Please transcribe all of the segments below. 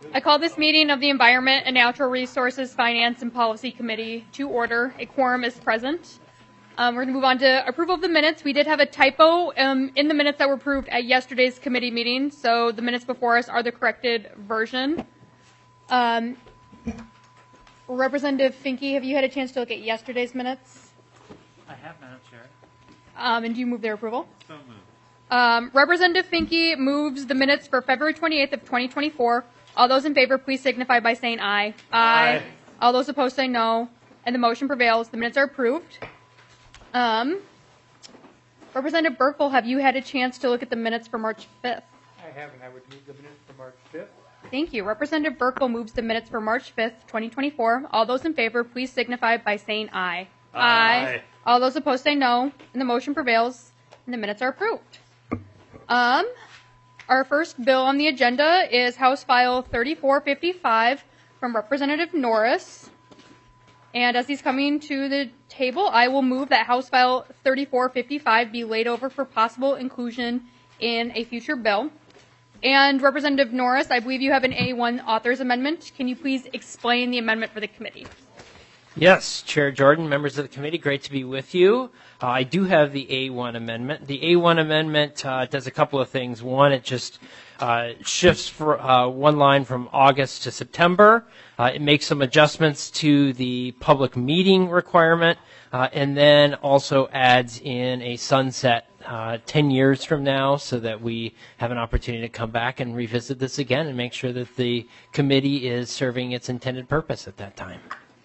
I call this meeting of the Environment and Natural Resources Finance and Policy Committee to order. A quorum is present. We're going to move on to approval of the minutes. We did have a typo in the minutes that were approved at yesterday's committee meeting, so the minutes before us are the corrected version. Representative Finke, have you had a chance to look at yesterday's minutes? I have, Madam Chair. And do you move their approval? So moved. Representative Finke moves the minutes for February 28th of 2024. All those in favor, please signify by saying aye. Aye. All those opposed say no, and the motion prevails. The minutes are approved. Representative Burkle, have you had a chance to look at the minutes for March 5th? I haven't. I would move the minutes for March 5th. Thank you. Representative Burkle moves the minutes for March 5th, 2024. All those in favor, please signify by saying aye. Aye. All those opposed say no, and the motion prevails, and the minutes are approved. Our first bill on the agenda is House File 3455 from Representative Norris. And as he's coming to the table, I will move that House File 3455 be laid over for possible inclusion in a future bill. And Representative Norris, I believe you have an A1 author's amendment. Can you please explain the amendment for the committee? Yes, Chair Jordan, members of the committee, great to be with you. I do have the A1 amendment. The A1 amendment does a couple of things. One, it just shifts for, one line from August to September. It makes some adjustments to the public meeting requirement, and then also adds in a sunset 10 years from now so that we have an opportunity to come back and revisit this again and make sure that the committee is serving its intended purpose at that time.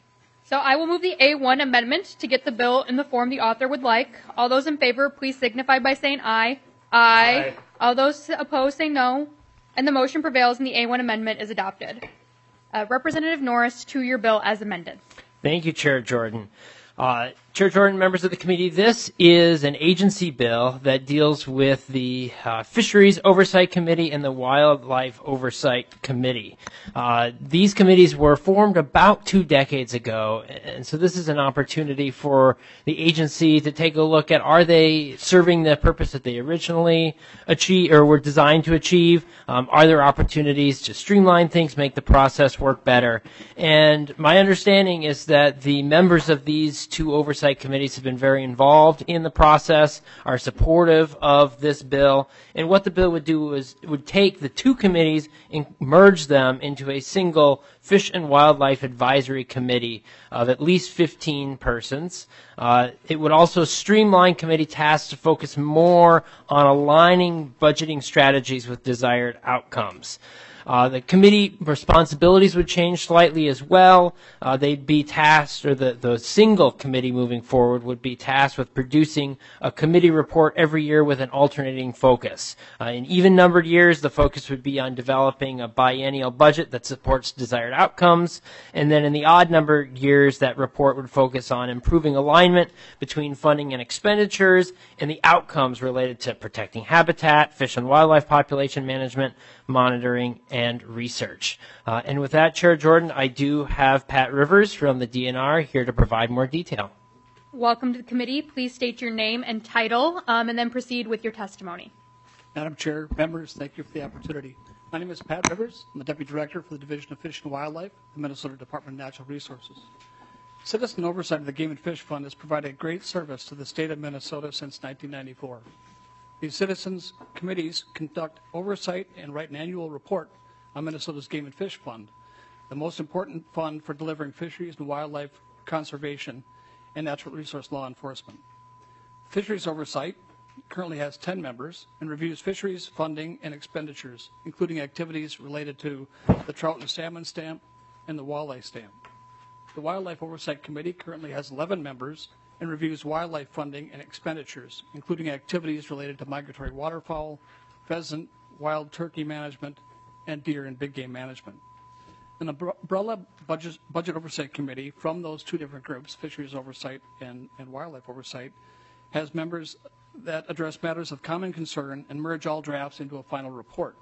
So I will move the A1 amendment to get the bill in the form the author would like. All those in favor, please signify by saying aye. Aye. All those opposed say no. And the motion prevails and the A1 amendment is adopted. Representative Norris, to your bill as amended. Thank you, Chair Jordan. Chair Jordan, members of the committee, this is an agency bill that deals with the Fisheries Oversight Committee and the Wildlife Oversight Committee. These committees were formed about 2 decades ago, and so this is an opportunity for the agency to take a look at, are they serving the purpose that they originally achieved or were designed to achieve? Are there opportunities to streamline things, make the process work better? And my understanding is that the members of these 2 oversight committees have been very involved in the process, are supportive of this bill, and what the bill would do is it would take the 2 committees and merge them into a single Fish and Wildlife Advisory Committee of at least 15 persons. It would also streamline committee tasks to focus more on aligning budgeting strategies with desired outcomes. The committee responsibilities would change slightly as well. They'd be tasked, or the single committee moving forward would be tasked with producing a committee report every year with an alternating focus. In even-numbered years, the focus would be on developing a biennial budget that supports desired outcomes. And then in the odd-numbered years, that report would focus on improving alignment between funding and expenditures and the outcomes related to protecting habitat, fish and wildlife population management, monitoring, and research. And with that, Chair Jordan, I do have Pat Rivers from the DNR here to provide more detail. Welcome to the committee. Please state your name and title, and then proceed with your testimony. Madam Chair, members, thank you for the opportunity. My name is Pat Rivers. I'm the Deputy Director for the Division of Fish and Wildlife, the Minnesota Department of Natural Resources. Citizen oversight of the Game and Fish Fund has provided great service to the state of Minnesota since 1994. These citizens committees conduct oversight and write an annual report on Minnesota's Game and Fish Fund, the most important fund for delivering fisheries and wildlife conservation and natural resource law enforcement. Fisheries Oversight currently has 10 members and reviews fisheries funding and expenditures, including activities related to the trout and salmon stamp and the walleye stamp. The Wildlife Oversight Committee currently has 11 members and reviews wildlife funding and expenditures, including activities related to migratory waterfowl, pheasant, wild turkey management, and deer and big game management. An umbrella budget oversight committee from those 2 different groups, Fisheries Oversight and Wildlife Oversight, has members that address matters of common concern and merge all drafts into a final report.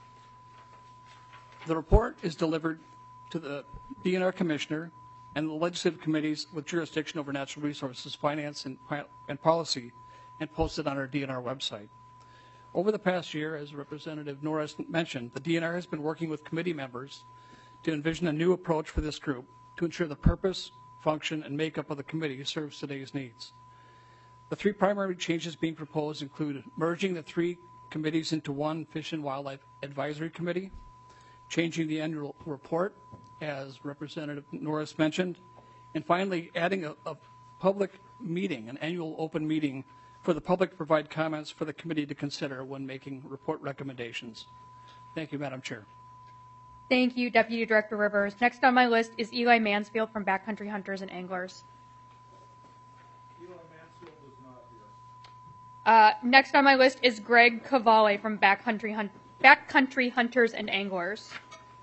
The report is delivered to the DNR Commissioner and the legislative committees with jurisdiction over natural resources, finance, and policy, and posted on our DNR website. Over the past year, as Representative Norris mentioned, the DNR has been working with committee members to envision a new approach for this group to ensure the purpose, function, and makeup of the committee serves today's needs. The three primary changes being proposed include merging the three committees into one Fish and Wildlife Advisory Committee, changing the annual report, as Representative Norris mentioned, and finally adding a public meeting, an annual open meeting for the public to provide comments for the committee to consider when making report recommendations. Thank you, Madam Chair. Thank you, Deputy Director Rivers. Next on my list is Eli Mansfield from Backcountry Hunters and Anglers. Eli Mansfield is not here. Next on my list is Greg Cavalli from Backcountry Hunters and Anglers.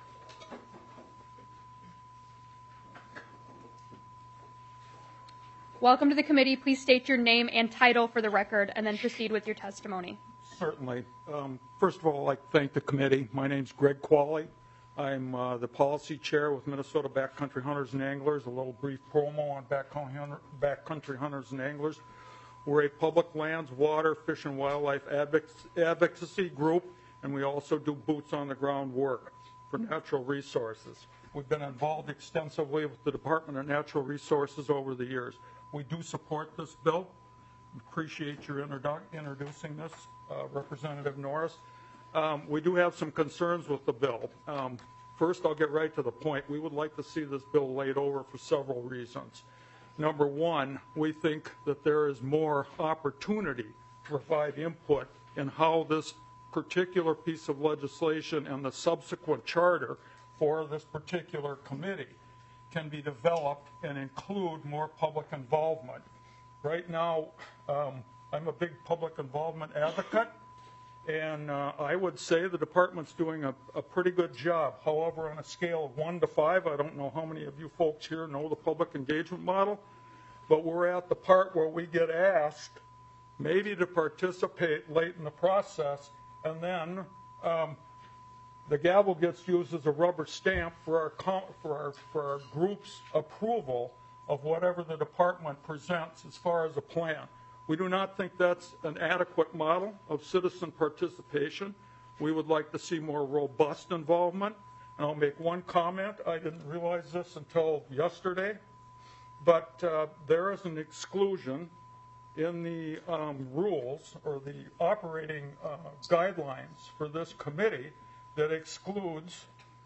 Welcome to the committee. Please state your name and title for the record and then proceed with your testimony. Certainly. First of all, I'd like to thank the committee. My name's Greg Qualley. I'm the policy chair with Minnesota Backcountry Hunters and Anglers. A little brief promo on Backcountry Hunters and Anglers. We're a public lands, water, fish, and wildlife advocacy group, and we also do boots on the ground work for natural resources. We've been involved extensively with the Department of Natural Resources over the years. We do support this bill. Appreciate your introducing this, Representative Norris. We do have some concerns with the bill. First, I'll get right to the point. We would like to see this bill laid over for several reasons. Number one, we think that there is more opportunity to provide input in how this particular piece of legislation and the subsequent charter for this particular committee can be developed and include more public involvement. Right now, I'm a big public involvement advocate, and I would say the department's doing a pretty good job. However, on a scale of 1 to 5, I don't know how many of you folks here know the public engagement model, but we're at the part where we get asked maybe to participate late in the process, and then the gavel gets used as a rubber stamp for our group's approval of whatever the department presents as far as a plan. We do not think that's an adequate model of citizen participation. We would like to see more robust involvement. And I'll make one comment. I didn't realize this until yesterday, but there is an exclusion in the rules or the operating guidelines for this committee that excludes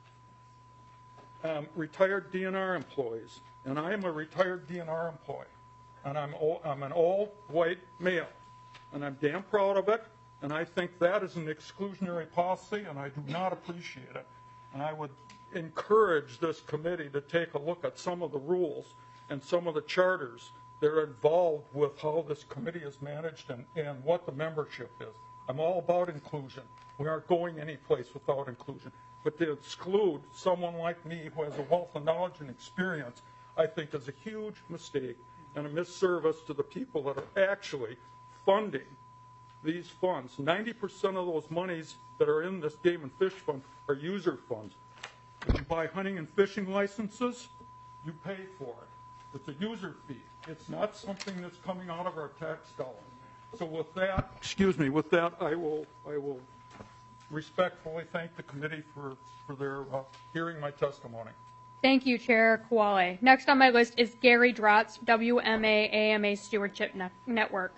retired DNR employees. And I am a retired DNR employee. And I'm an old white male. And I'm damn proud of it. And I think that is an exclusionary policy, and I do not appreciate it. And I would encourage this committee to take a look at some of the rules and some of the charters that are involved with how this committee is managed and what the membership is. I'm all about inclusion. We aren't going anyplace without inclusion. But to exclude someone like me who has a wealth of knowledge and experience, I think is a huge mistake and a misservice to the people that are actually funding these funds. 90% of those monies that are in this game and fish fund are user funds. If you buy hunting and fishing licenses, you pay for it. It's a user fee. It's not something that's coming out of our tax dollars. So with that, I will respectfully thank the committee for their hearing my testimony. Thank you, Chair Kowale. Next on my list is Gary Drotz, WMA AMA Stewardship Network.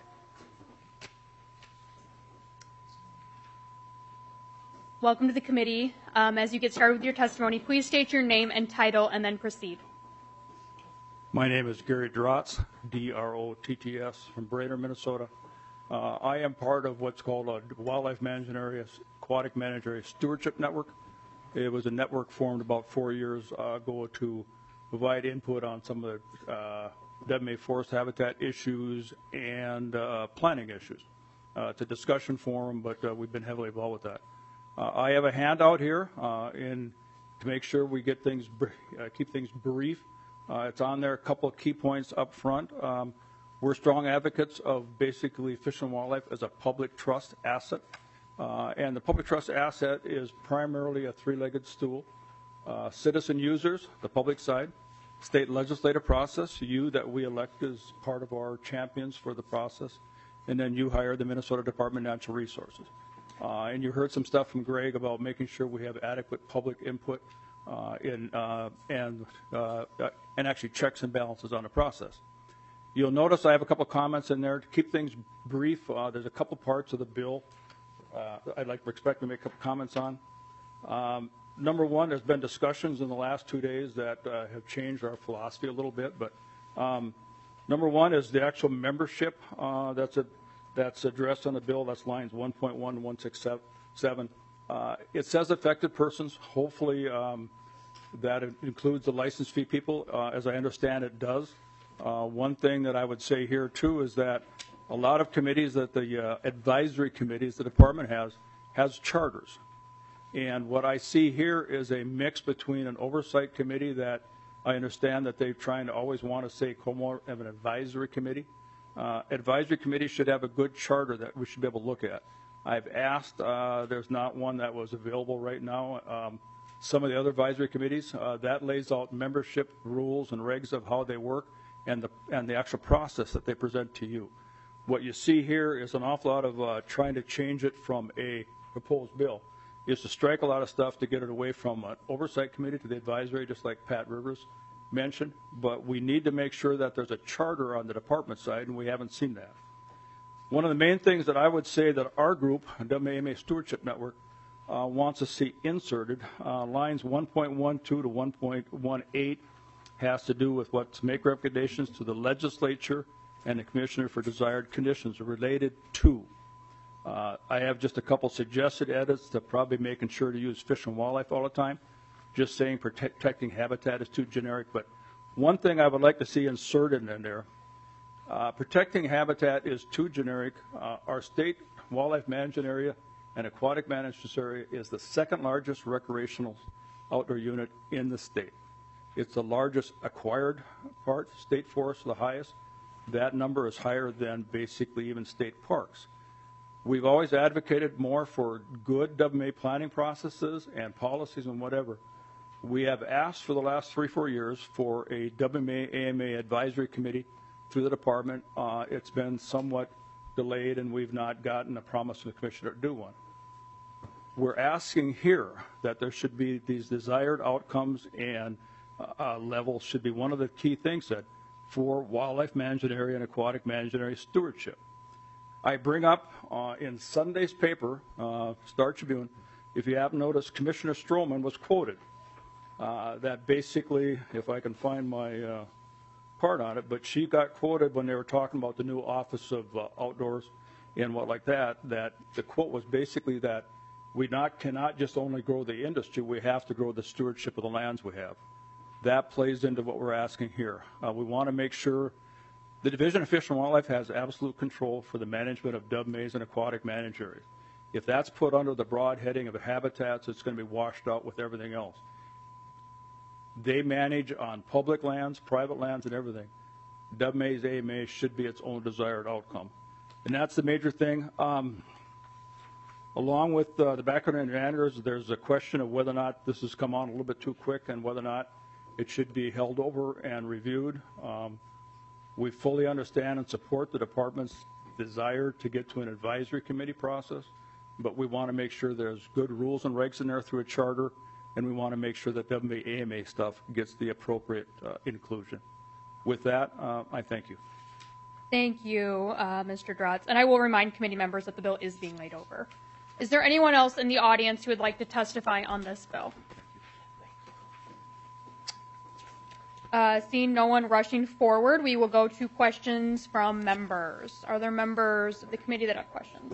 Welcome to the committee. As you get started with your testimony, please state your name and title and then proceed. My name is Gary Drotz, D-R-O-T-T-S, from Brainerd, Minnesota. I am part of what's called a Wildlife Management Area, Aquatic Management Area Stewardship Network. It was a network formed about 4 years ago to provide input on some of the WMA forest habitat issues and planning issues. It's a discussion forum, but we've been heavily involved with that. I have a handout here to make sure we get things, keep things brief. It's on there, a couple of key points up front. We're strong advocates of basically Fish and Wildlife as a public trust asset. And the public trust asset is primarily a three-legged stool. Citizen users, the public side, state legislative process, you that we elect as part of our champions for the process, and then you hire the Minnesota Department of Natural Resources. And you heard some stuff from Greg about making sure we have adequate public input and actually checks and balances on the process. You'll notice I have a couple comments in there to keep things brief. There's a couple parts of the bill I'd like to expect to make a couple comments on. Number one, there's been discussions in the last 2 days that have changed our philosophy a little bit. But number one is the actual membership that's addressed on the bill. That's lines 1.1 and 167. It says affected persons. Hopefully that includes the license fee people. As I understand it does. One thing that I would say here too is that a lot of committees that the advisory committees the department has charters. And what I see here is a mix between an oversight committee that I understand that they're trying to always want to say more of an advisory committee. Advisory committees should have a good charter that we should be able to look at. I've asked, there's not one that was available right now. Some of the other advisory committees, that lays out membership rules and regs of how they work and the actual process that they present to you. What you see here is an awful lot of trying to change it from a proposed bill. Is to strike a lot of stuff to get it away from an oversight committee to the advisory, just like Pat Rivers mentioned. But we need to make sure that there's a charter on the department side, and we haven't seen that. One of the main things that I would say that our group, WAMA Stewardship Network, wants to see inserted, lines 1.12 to 1.18 has to do with what to make recommendations to the legislature and the commissioner for desired conditions related to. I have just a couple suggested edits to probably making sure to use fish and wildlife all the time. Just saying protecting habitat is too generic, but one thing I would like to see inserted in there, protecting habitat is too generic. Our state wildlife management area and aquatic management area is the second largest recreational outdoor unit in the state. It's the largest acquired part, state forest the highest. That number is higher than basically even state parks. We've always advocated more for good WMA planning processes and policies and whatever. We have asked for the last 3-4 years for a WMA AMA advisory committee through the department. It's been somewhat delayed, and we've not gotten a promise from the commissioner to do one. We're asking here that there should be these desired outcomes, and levels should be one of the key things that for wildlife management area and aquatic management area stewardship. I bring up in Sunday's paper, Star Tribune, if you haven't noticed, Commissioner Stroman was quoted. That basically, if I can find my part on it, but she got quoted when they were talking about the new Office of Outdoors and what like that the quote was basically that we cannot just only grow the industry, we have to grow the stewardship of the lands we have. That plays into what we're asking here. We want to make sure the Division of Fish and Wildlife has absolute control for the management of WMAs and aquatic managed areas. If that's put under the broad heading of habitats, it's going to be washed out with everything else. They manage on public lands, private lands, and everything. WMAs, AMAs should be its own desired outcome. And that's the major thing. Along with the background and anders, there's a question of whether or not this has come on a little bit too quick and whether or not it should be held over and reviewed. We fully understand and support the department's desire to get to an advisory committee process, but we want to make sure there's good rules and regs in there through a charter, and we want to make sure that WMA AMA stuff gets the appropriate inclusion. With that, I thank you. Thank you, Mr. Drotz. And I will remind committee members that the bill is being laid over. Is there anyone else in the audience who would like to testify on this bill? Seeing no one rushing forward, we will go to questions from members. Are there members of the committee that have questions?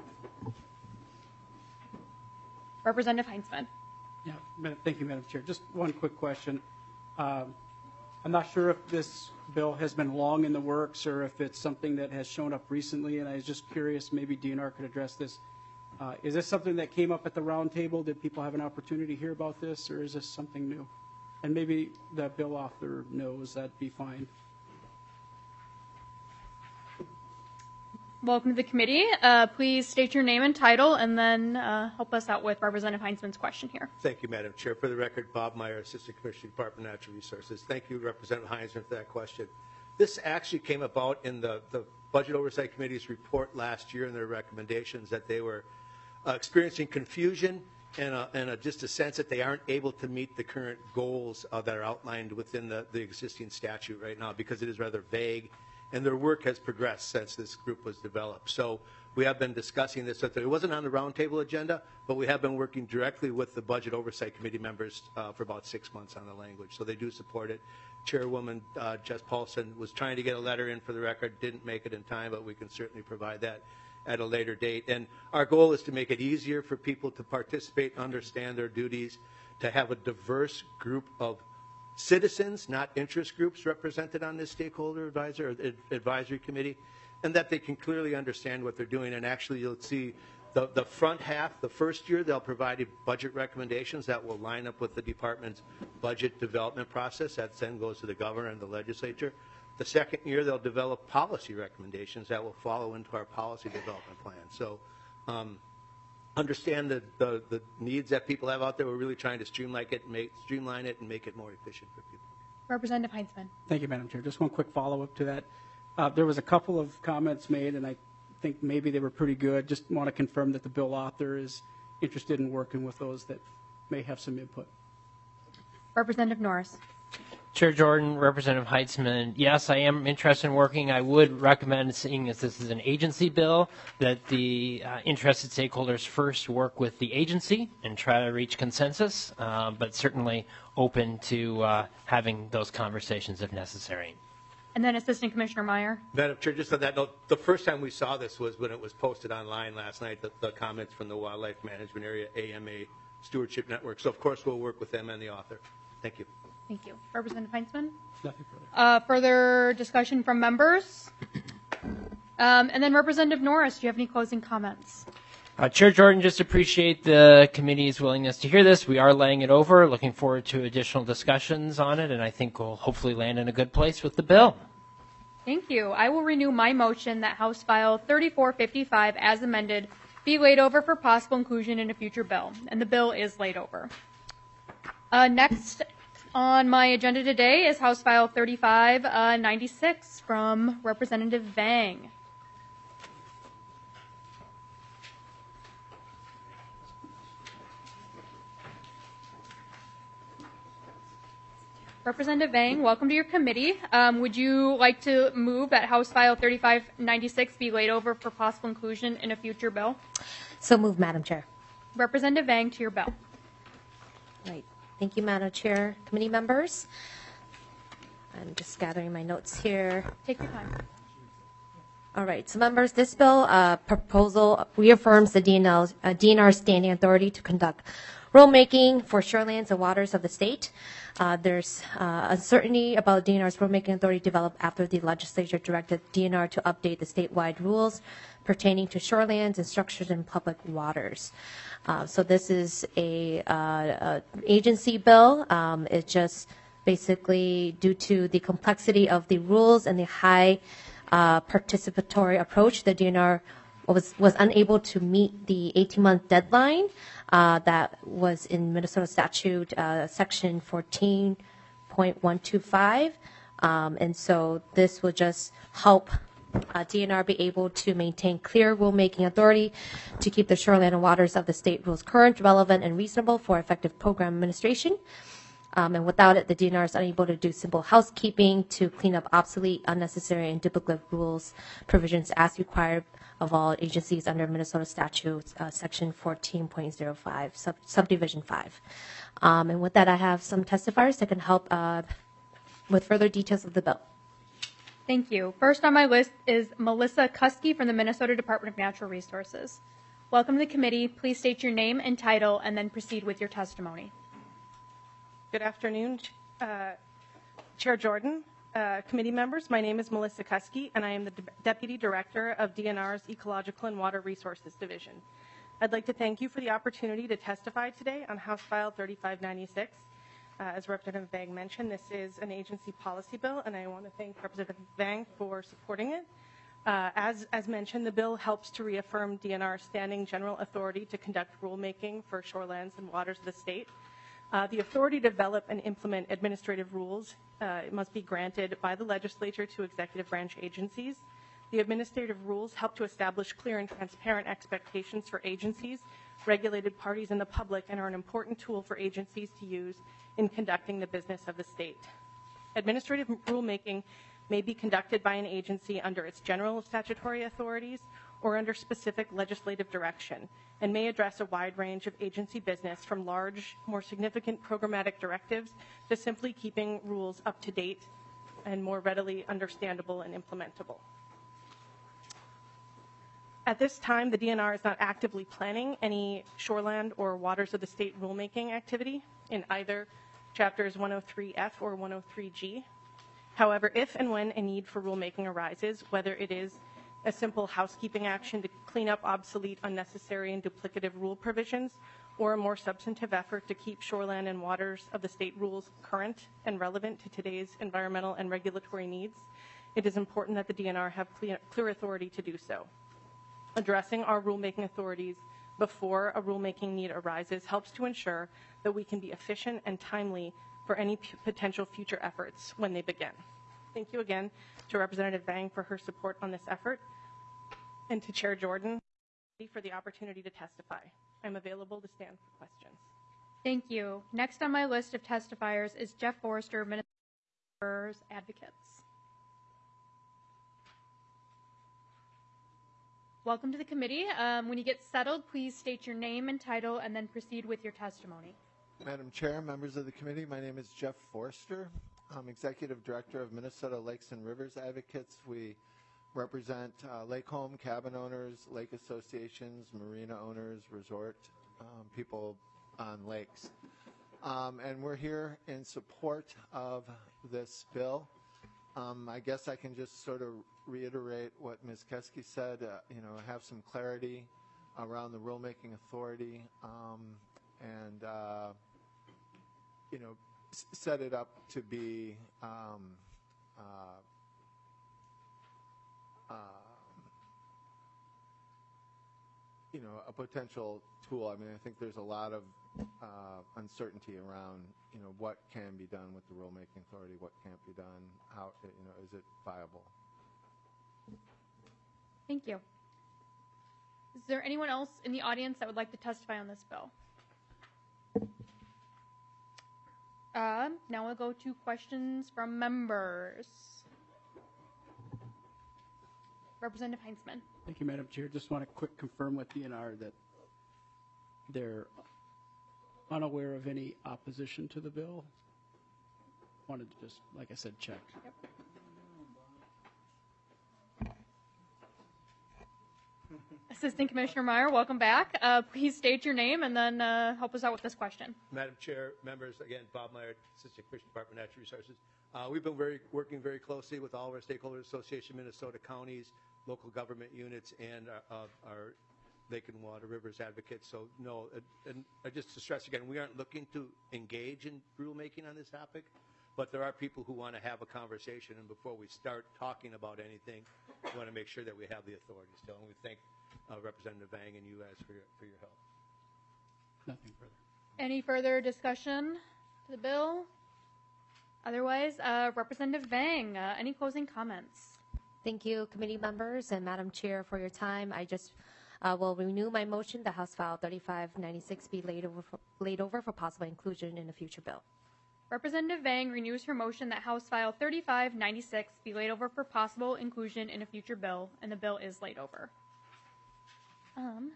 Representative Heinzman. Yeah, thank you, Madam Chair. Just one quick question. I'm not sure if this bill has been long in the works or if it's something that has shown up recently, and I was just curious, maybe DNR could address this. Is this something that came up at the round table? Did people have an opportunity to hear about this, or is this something new? And maybe the bill author knows, that'd be fine. Welcome to the committee. Please state your name and title, and then help us out with Representative Heinzman's question here. Thank you, Madam Chair. For the record, Bob Meyer, Assistant Commissioner, Department of Natural Resources. Thank you, Representative Heinzman, for that question. This actually came about in the Budget Oversight Committee's report last year and their recommendations that they were experiencing confusion and just a sense that they aren't able to meet the current goals that are outlined within the existing statute right now because it is rather vague, and their work has progressed since this group was developed. So we have been discussing this. It wasn't on the roundtable agenda, but we have been working directly with the Budget Oversight Committee members for about 6 months on the language. So they do support it. Chairwoman Jess Paulson was trying to get a letter in for the record, didn't make it in time, but we can certainly provide that at a later date. And our goal is to make it easier for people to participate, understand their duties, to have a diverse group of citizens, not interest groups, represented on this stakeholder advisory committee, and that they can clearly understand what they're doing. And actually, you'll see the front half, the first year, they'll provide budget recommendations that will line up with the department's budget development process. That then goes to the governor and the legislature. The second year, they'll develop policy recommendations that will follow into our policy development plan. So understand the needs that people have out there. We're really trying to streamline it and make it more efficient for people. Representative Heinzman. Thank you, Madam Chair. Just one quick follow-up to that. There was a couple of comments made, and I think maybe they were pretty good. Just want to confirm that the bill author is interested in working with those that may have some input. Representative Norris. Chair Jordan, Representative Heitzman, yes, I am interested in working. I would recommend, seeing as this is an agency bill, that the interested stakeholders first work with the agency and try to reach consensus, but certainly open to having those conversations if necessary. And then Assistant Commissioner Meyer. Madam Chair, just on that note, the first time we saw this was when it was posted online last night, the comments from the Wildlife Management Area AMA Stewardship Network. So, of course, we'll work with them and the author. Thank you. Thank you. Representative Heinzman. Nothing further. Further discussion from members? And then Representative Norris, do you have any closing comments? Chair Jordan, just appreciate the committee's willingness to hear this. We are laying it over, looking forward to additional discussions on it, and I think we'll hopefully land in a good place with the bill. Thank you. I will renew my motion that House File 3455, as amended, be laid over for possible inclusion in a future bill, and the bill is laid over. Next on my agenda today is House File 3596 from Representative Vang. Representative Vang, welcome to your committee. Would you like to move that House File 3596 be laid over for possible inclusion in a future bill? So moved, Madam Chair. Representative Vang, to your bill. Right. Thank you, Madam Chair. Committee members, I'm just gathering my notes here. Take your time. All right. So, members, this bill proposal reaffirms the DNR's standing authority to conduct rulemaking for shorelands and waters of the state. There's uncertainty about DNR's rulemaking authority developed after the legislature directed DNR to update the statewide rules pertaining to shorelands and structures in public waters. So this is a agency bill. It's just basically due to the complexity of the rules and the high participatory approach, the DNR was unable to meet the 18-month deadline that was in Minnesota statute section 14.125. And so this will just help DNR be able to maintain clear rulemaking authority to keep the shoreline and waters of the state rules current, relevant, and reasonable for effective program administration. And without it, the DNR is unable to do simple housekeeping to clean up obsolete, unnecessary, and duplicate rules provisions as required of all agencies under Minnesota statute section 14.05, subdivision 5. And with that, I have some testifiers that can help with further details of the bill. Thank you. First on my list is Melissa Kuski from the Minnesota Department of Natural Resources. Welcome to the committee. Please state your name and title and then proceed with your testimony. Good afternoon, Chair Jordan, committee members. My name is Melissa Kuski, and I am the Deputy Director of DNR's Ecological and Water Resources Division. I'd like to thank you for the opportunity to testify today on House File 3596. As Representative Vang mentioned, this is an agency policy bill, and I want to thank Representative Vang for supporting it. As mentioned, the bill helps to reaffirm DNR's standing general authority to conduct rulemaking for shorelands and waters of the state. The authority to develop and implement administrative rules must be granted by the legislature to executive branch agencies. The administrative rules help to establish clear and transparent expectations for agencies, regulated parties, and the public, and are an important tool for agencies to use in conducting the business of the state. Administrative rulemaking may be conducted by an agency under its general statutory authorities or under specific legislative direction, and may address a wide range of agency business, from large, more significant programmatic directives to simply keeping rules up to date and more readily understandable and implementable. At this time, the DNR is not actively planning any shoreland or waters of the state rulemaking activity in either Chapters 103F or 103G. However, if and when a need for rulemaking arises, whether it is a simple housekeeping action to clean up obsolete, unnecessary, and duplicative rule provisions, or a more substantive effort to keep shoreland and waters of the state rules current and relevant to today's environmental and regulatory needs, it is important that the DNR have clear authority to do so. Addressing our rulemaking authorities before a rulemaking need arises helps to ensure that we can be efficient and timely for any potential future efforts when they begin. Thank you again to Representative Vang for her support on this effort, and to Chair Jordan for the opportunity to testify. I'm available to stand for questions. Thank you. Next on my list of testifiers is Jeff Forrester, Minnesota Advocates. Welcome to the committee. When you get settled, please state your name and title and then proceed with your testimony. Madam Chair, members of the committee, my name is Jeff Forster. I'm Executive Director of Minnesota Lakes and Rivers Advocates. We represent lake home, cabin owners, lake associations, marina owners, resort people on lakes. And we're here in support of this bill. I guess I can just sort of reiterate what Ms. Keski said, have some clarity around the rulemaking authority, and set it up to be a potential tool. I mean, I think there's a lot of uncertainty around, what can be done with the rulemaking authority, what can't be done, how, is it viable? Thank you. Is there anyone else in the audience that would like to testify on this bill? Now we'll go to questions from members. Representative Heinzman. Thank you, Madam Chair. Just want to quick confirm with DNR that they're unaware of any opposition to the bill. Wanted to just, like I said, check. Yep. Assistant Commissioner Meyer, welcome back. Please state your name and then help us out with this question. Madam Chair, members, again, Bob Meyer, Assistant Commissioner, Department of Natural Resources. We've been working very closely with all of our stakeholders, Association, Minnesota counties, local government units, and our Lake and Water Rivers advocates. So no, and just to stress again, we aren't looking to engage in rulemaking on this topic, but there are people who want to have a conversation, and before we start talking about anything, we want to make sure that we have the authority still. And we thank Representative Vang and you guys for your help. Nothing further. Any further discussion to the bill? Otherwise, Representative Vang, any closing comments? Thank you, committee members and Madam Chair, for your time. I just will renew my motion that House File 3596 be laid over for possible inclusion in a future bill. Representative Vang renews her motion that House File 3596 be laid over for possible inclusion in a future bill, and the bill is laid over. And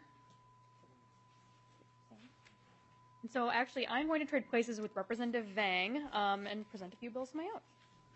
so actually, I'm going to trade places with Representative Vang and present a few bills of my own.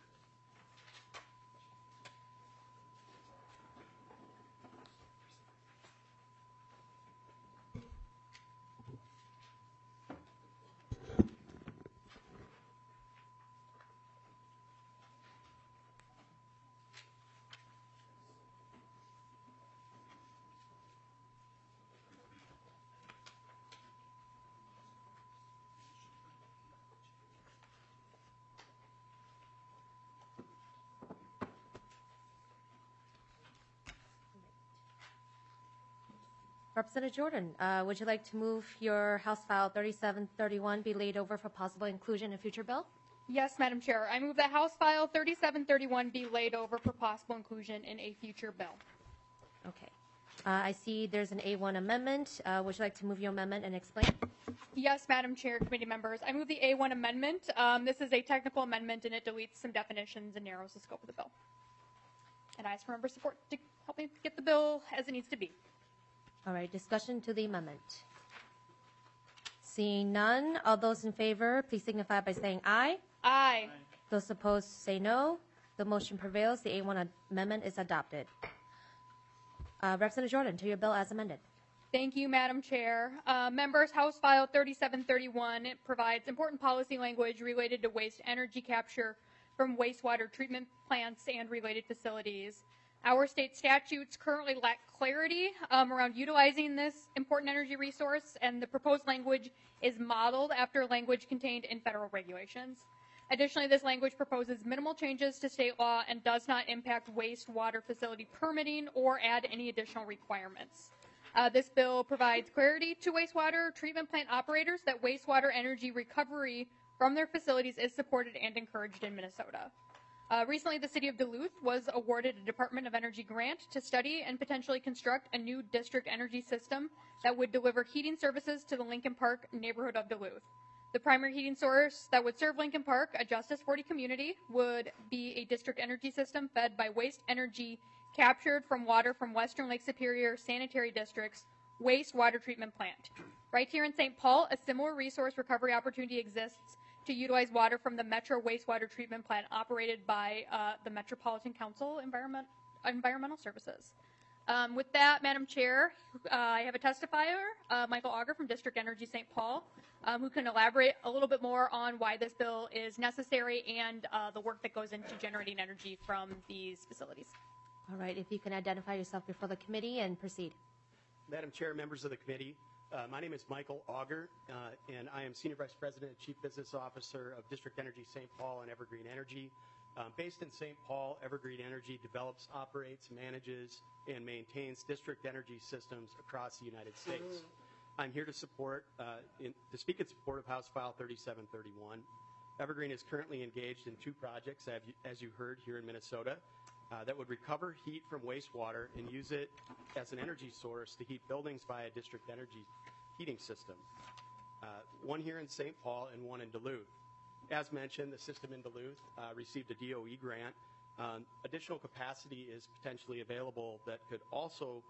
Representative Jordan, would you like to move your House File 3731 be laid over for possible inclusion in a future bill? Yes, Madam Chair. I move that House File 3731 be laid over for possible inclusion in a future bill. Okay. I see there's an A1 amendment. Would you like to move your amendment and explain? Yes, Madam Chair, committee members. I move the A1 amendment. This is a technical amendment, and it deletes some definitions and narrows the scope of the bill. And I ask for member support to help me get the bill as it needs to be. All right, discussion to the amendment. Seeing none, all those in favor, please signify by saying aye. Aye. Those opposed say no. The motion prevails. The A1 amendment is adopted. Representative Jordan, to your bill as amended. Thank you, Madam Chair. Members, House File 3731 it provides important policy language related to waste energy capture from wastewater treatment plants and related facilities. Our state statutes currently lack clarity around utilizing this important energy resource, and the proposed language is modeled after language contained in federal regulations. Additionally, this language proposes minimal changes to state law and does not impact wastewater facility permitting or add any additional requirements. This bill provides clarity to wastewater treatment plant operators that wastewater energy recovery from their facilities is supported and encouraged in Minnesota. Recently, the city of Duluth was awarded a Department of Energy grant to study and potentially construct a new district energy system that would deliver heating services to the Lincoln Park neighborhood of Duluth. The primary heating source that would serve Lincoln Park, a Justice 40 community, would be a district energy system fed by waste energy captured from water from Western Lake Superior Sanitary District's wastewater treatment plant. Right here in St. Paul, a similar resource recovery opportunity exists to utilize water from the Metro Wastewater Treatment Plant operated by the Metropolitan Council Environmental Services. With that, Madam Chair, I have a testifier, Michael Auger from District Energy St. Paul, who can elaborate a little bit more on why this bill is necessary and the work that goes into generating energy from these facilities. All right, if you can identify yourself before the committee and proceed. Madam Chair, members of the committee, my name is Michael Auger, and I am Senior Vice President and Chief Business Officer of District Energy St. Paul and Evergreen Energy. Based in St. Paul, Evergreen Energy develops, operates, manages, and maintains district energy systems across the United States. I'm here to speak in support of House File 3731. Evergreen is currently engaged in two projects, as you heard, here in Minnesota, that would recover heat from wastewater and use it as an energy source to heat buildings via district energy heating system. One here in St. Paul and one in Duluth. As mentioned, the system in Duluth received a DOE grant. Additional capacity is potentially available that could also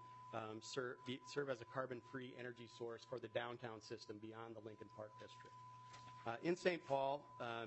serve as a carbon-free energy source for the downtown system beyond the Lincoln Park District. In St. Paul,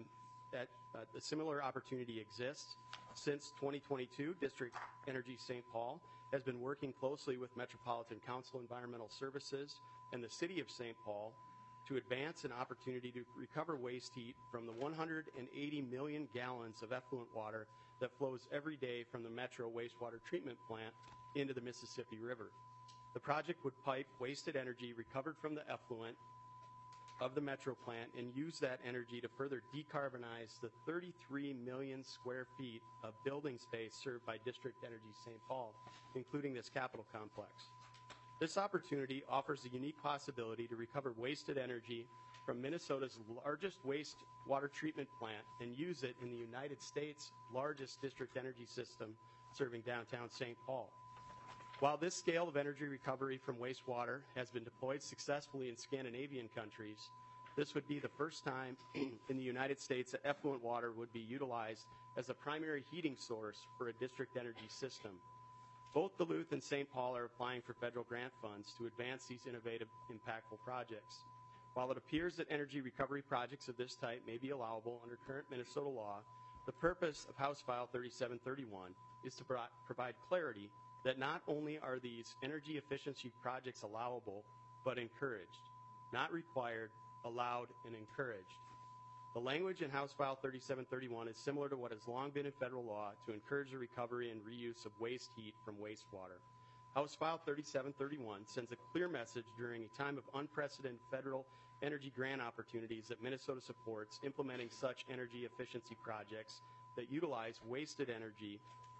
a similar opportunity exists. Since 2022, District Energy St. Paul has been working closely with Metropolitan Council Environmental Services and the City of St. Paul to advance an opportunity to recover waste heat from the 180 million gallons of effluent water that flows every day from the Metro Wastewater Treatment Plant into the Mississippi River. The project would pipe wasted energy recovered from the effluent of the Metro plant and use that energy to further decarbonize the 33 million square feet of building space served by District Energy St. Paul, including this Capitol complex. This opportunity offers a unique possibility to recover wasted energy from Minnesota's largest wastewater treatment plant and use it in the United States' largest district energy system serving downtown St. Paul. While this scale of energy recovery from wastewater has been deployed successfully in Scandinavian countries, this would be the first time in the United States that effluent water would be utilized as a primary heating source for a district energy system. Both Duluth and St. Paul are applying for federal grant funds to advance these innovative, impactful projects. While it appears that energy recovery projects of this type may be allowable under current Minnesota law, the purpose of House File 3731 is to provide clarity that not only are these energy efficiency projects allowable, but encouraged, not required, allowed, and encouraged. The language in House File 3731 is similar to what has long been in federal law to encourage the recovery and reuse of waste heat from wastewater. House File 3731 sends a clear message during a time of unprecedented federal energy grant opportunities that Minnesota supports implementing such energy efficiency projects that utilize wasted energy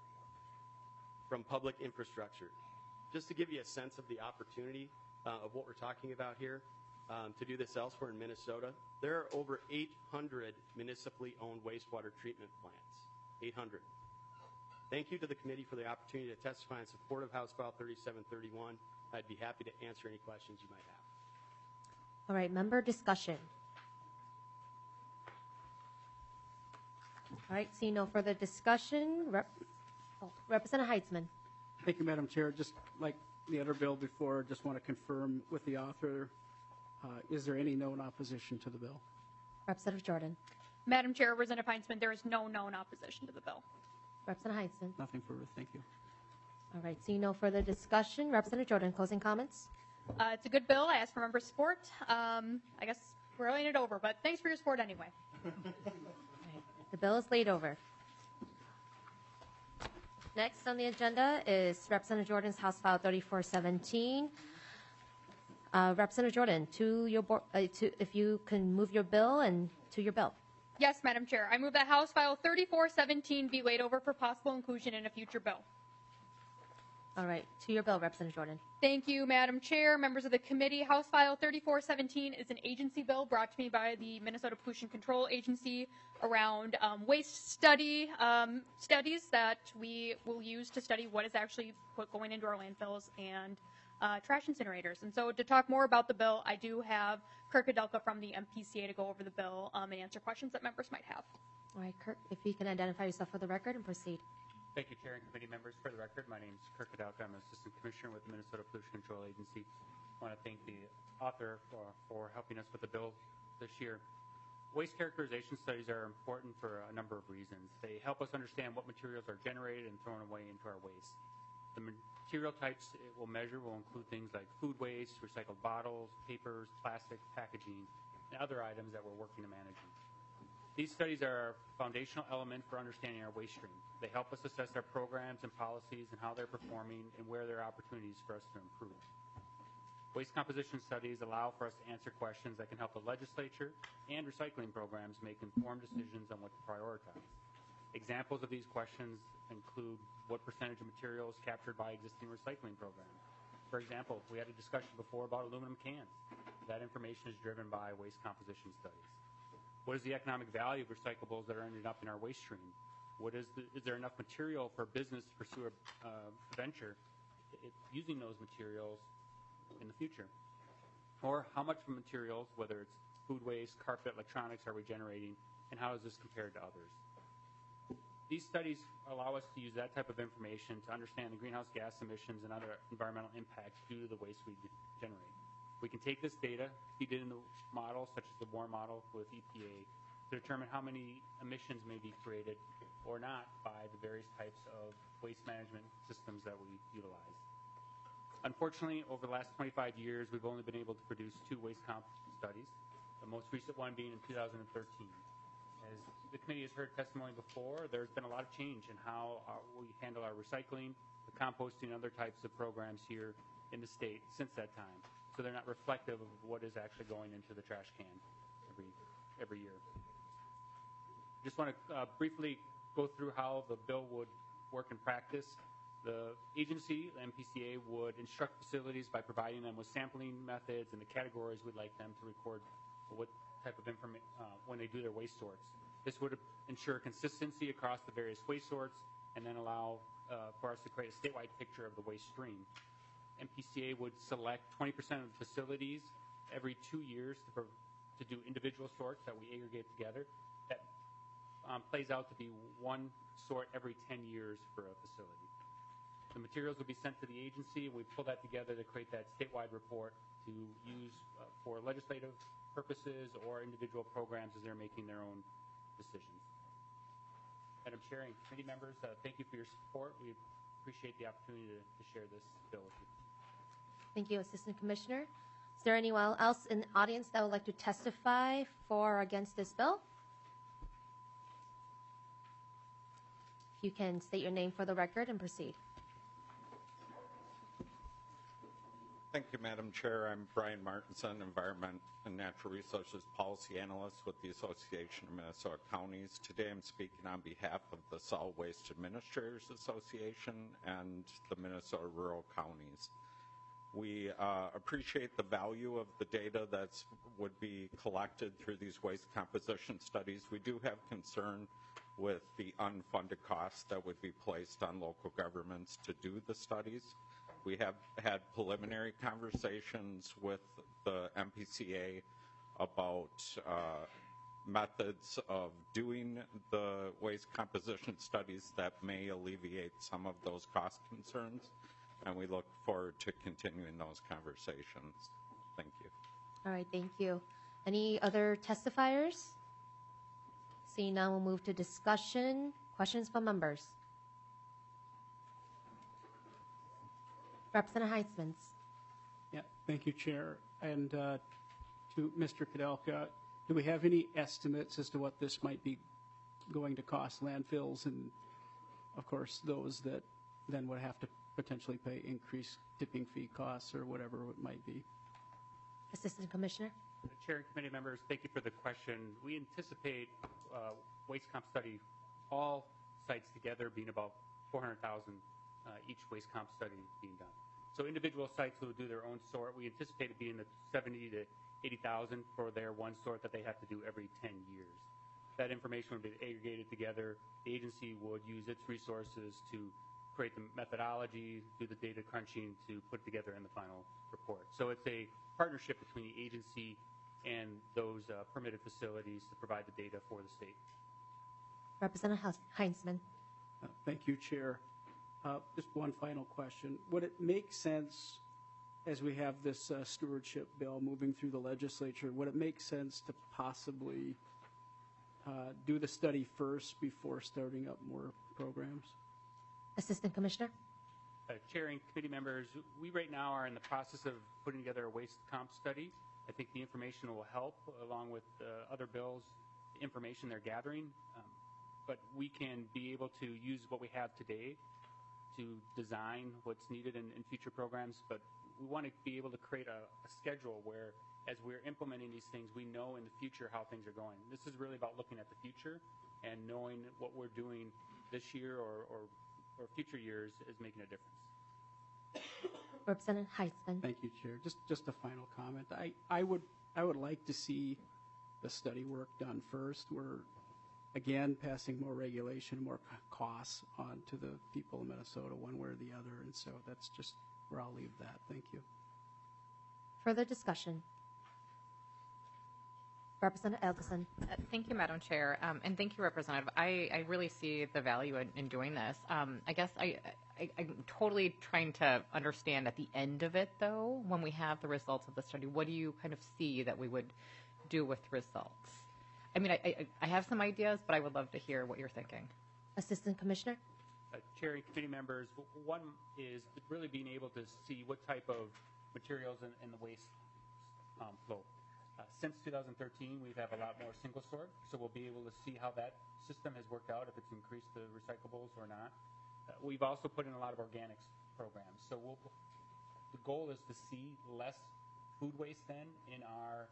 from public infrastructure. Just to give you a sense of the opportunity of what we're talking about here, to do this elsewhere in Minnesota. There are over 800 municipally owned wastewater treatment plants. 800. Thank you to the committee for the opportunity to testify in support of House File 3731. I'd be happy to answer any questions you might have. All right, member discussion. All right, seeing no further discussion, Representative Heitzman. Thank you, Madam Chair. Just like the other bill before, just want to confirm with the author, is there any known opposition to the bill? Representative Jordan. Madam Chair, Representative Heinzman, there is no known opposition to the bill. Representative Heinzman. Nothing further. Thank you. All right, seeing no further discussion, Representative Jordan, closing comments? It's a good bill. I ask for member support. I guess we're laying it over, but thanks for your support anyway. The bill is laid over. Next on the agenda is Representative Jordan's House File 3417. Representative Jordan, to your board, if you can move your bill and to your bill. Yes, Madam Chair. I move that House File 3417 be laid over for possible inclusion in a future bill. All right, to your bill, Representative Jordan. Thank you, Madam Chair, members of the committee. House File 3417 is an agency bill brought to me by the Minnesota Pollution Control Agency around waste studies that we will use to study what is actually going into our landfills and trash incinerators. And so to talk more about the bill, I do have Kirk Adelka from the MPCA to go over the bill and answer questions that members might have. All right, Kirk, if you can identify yourself for the record and proceed. Thank you, Chair and committee members. For the record, my name is Kirk Adelka. I'm an Assistant Commissioner with the Minnesota Pollution Control Agency. I want to thank the author for helping us with the bill this year. Waste characterization studies are important for a number of reasons. They help us understand what materials are generated and thrown away into our waste. The material types it will measure will include things like food waste, recycled bottles, papers, plastic, packaging, and other items that we're working to manage. These studies are a foundational element for understanding our waste stream. They help us assess our programs and policies and how they're performing and where there are opportunities for us to improve. Waste composition studies allow for us to answer questions that can help the legislature and recycling programs make informed decisions on what to prioritize. Examples of these questions include what percentage of materials captured by existing recycling programs. For example, we had a discussion before about aluminum cans. That information is driven by waste composition studies. What is the economic value of recyclables that are ending up in our waste stream? Is there enough material for business to pursue a venture using those materials in the future? Or how much materials, whether it's food waste, carpet, electronics, are we generating, and how does this compare to others? These studies allow us to use that type of information to understand the greenhouse gas emissions and other environmental impacts due to the waste we generate. We can take this data, feed it into models such as the WARM model with EPA to determine how many emissions may be created or not by the various types of waste management systems that we utilize. Unfortunately, over the last 25 years, we've only been able to produce 2 waste comp studies, the most recent one being in 2013. As the committee has heard testimony before, there's been a lot of change in how we handle our recycling, the composting, and other types of programs here in the state since that time. So they're not reflective of what is actually going into the trash can every year. Just want to briefly go through how the bill would work in practice. The agency, the MPCA, would instruct facilities by providing them with sampling methods and the categories we'd like them to record what type of information when they do their waste sorts. This would ensure consistency across the various waste sorts and then allow for us to create a statewide picture of the waste stream. MPCA would select 20% of the facilities every 2 years to do individual sorts that we aggregate together. That plays out to be 1 sort every 10 years for a facility. The materials will be sent to the agency, and we pull that together to create that statewide report to use for legislative purposes or individual programs as they're making their own decisions. Madam Chair and committee members, thank you for your support. We appreciate the opportunity to share this bill with you. Thank you, Assistant Commissioner. Is there anyone else in the audience that would like to testify for or against this bill? If you can state your name for the record and proceed. Thank you, Madam Chair. I'm Brian Martinson, Environment and Natural Resources Policy Analyst with the Association of Minnesota Counties. Today I'm speaking on behalf of the Solid Waste Administrators Association and the Minnesota Rural Counties. We appreciate the value of the data that would be collected through these waste composition studies. We do have concern with the unfunded costs that would be placed on local governments to do the studies. We have had preliminary conversations with the MPCA about methods of doing the waste composition studies that may alleviate some of those cost concerns, and we look forward to continuing those conversations. Thank you. All right, thank you. Any other testifiers? Seeing none, we'll move to discussion. Questions from members? Representative Heisman. Yeah, thank you, Chair. And to Mr. Kudelka, do we have any estimates as to what this might be going to cost landfills and, of course, those that then would have to potentially pay increased tipping fee costs or whatever it might be? Assistant Commissioner. Chair and committee members, thank you for the question. We anticipate waste comp study, all sites together being about $400,000 each waste comp study being done. So individual sites who do their own sort, we anticipate it being the $70,000 to $80,000 for their one sort that they have to do every 10 years. That information would be aggregated together. The agency would use its resources to create the methodology, do the data crunching to put together in the final report. So it's a partnership between the agency and those permitted facilities to provide the data for the state. Representative Heisman. Thank you, Chair. Just one final question. Would it make sense, as we have this stewardship bill moving through the legislature, would it make sense to possibly do the study first before starting up more programs? Assistant Commissioner. Chair and committee members, we right now are in the process of putting together a waste comp study. I think the information will help along with other bills, the information they're gathering. But we can be able to use what we have today to design what's needed in future programs. But we want to be able to create a schedule where as we're implementing these things, we know in the future how things are going. This is really about looking at the future and knowing what we're doing this year or future years is making a difference. Representative Heisman. Thank you, Chair. Just a final comment. I would like to see the study work done first. We're again passing more regulation, more costs on to the people of Minnesota one way or the other, and so that's just where I'll leave that. Thank you. Further discussion. Representative Ellison. Thank you, Madam Chair, and thank you, Representative. I really see the value in doing this. I guess I'm totally trying to understand at the end of it, though, when we have the results of the study, what do you kind of see that we would do with results? I mean, I have some ideas, but I would love to hear what you're thinking. Assistant Commissioner. Chair and committee members, one is really being able to see what type of materials in the waste flow. Since 2013, we have a lot more single sort, so we'll be able to see how that system has worked out, if it's increased the recyclables or not. We've also put in a lot of organics programs. So the goal is to see less food waste then in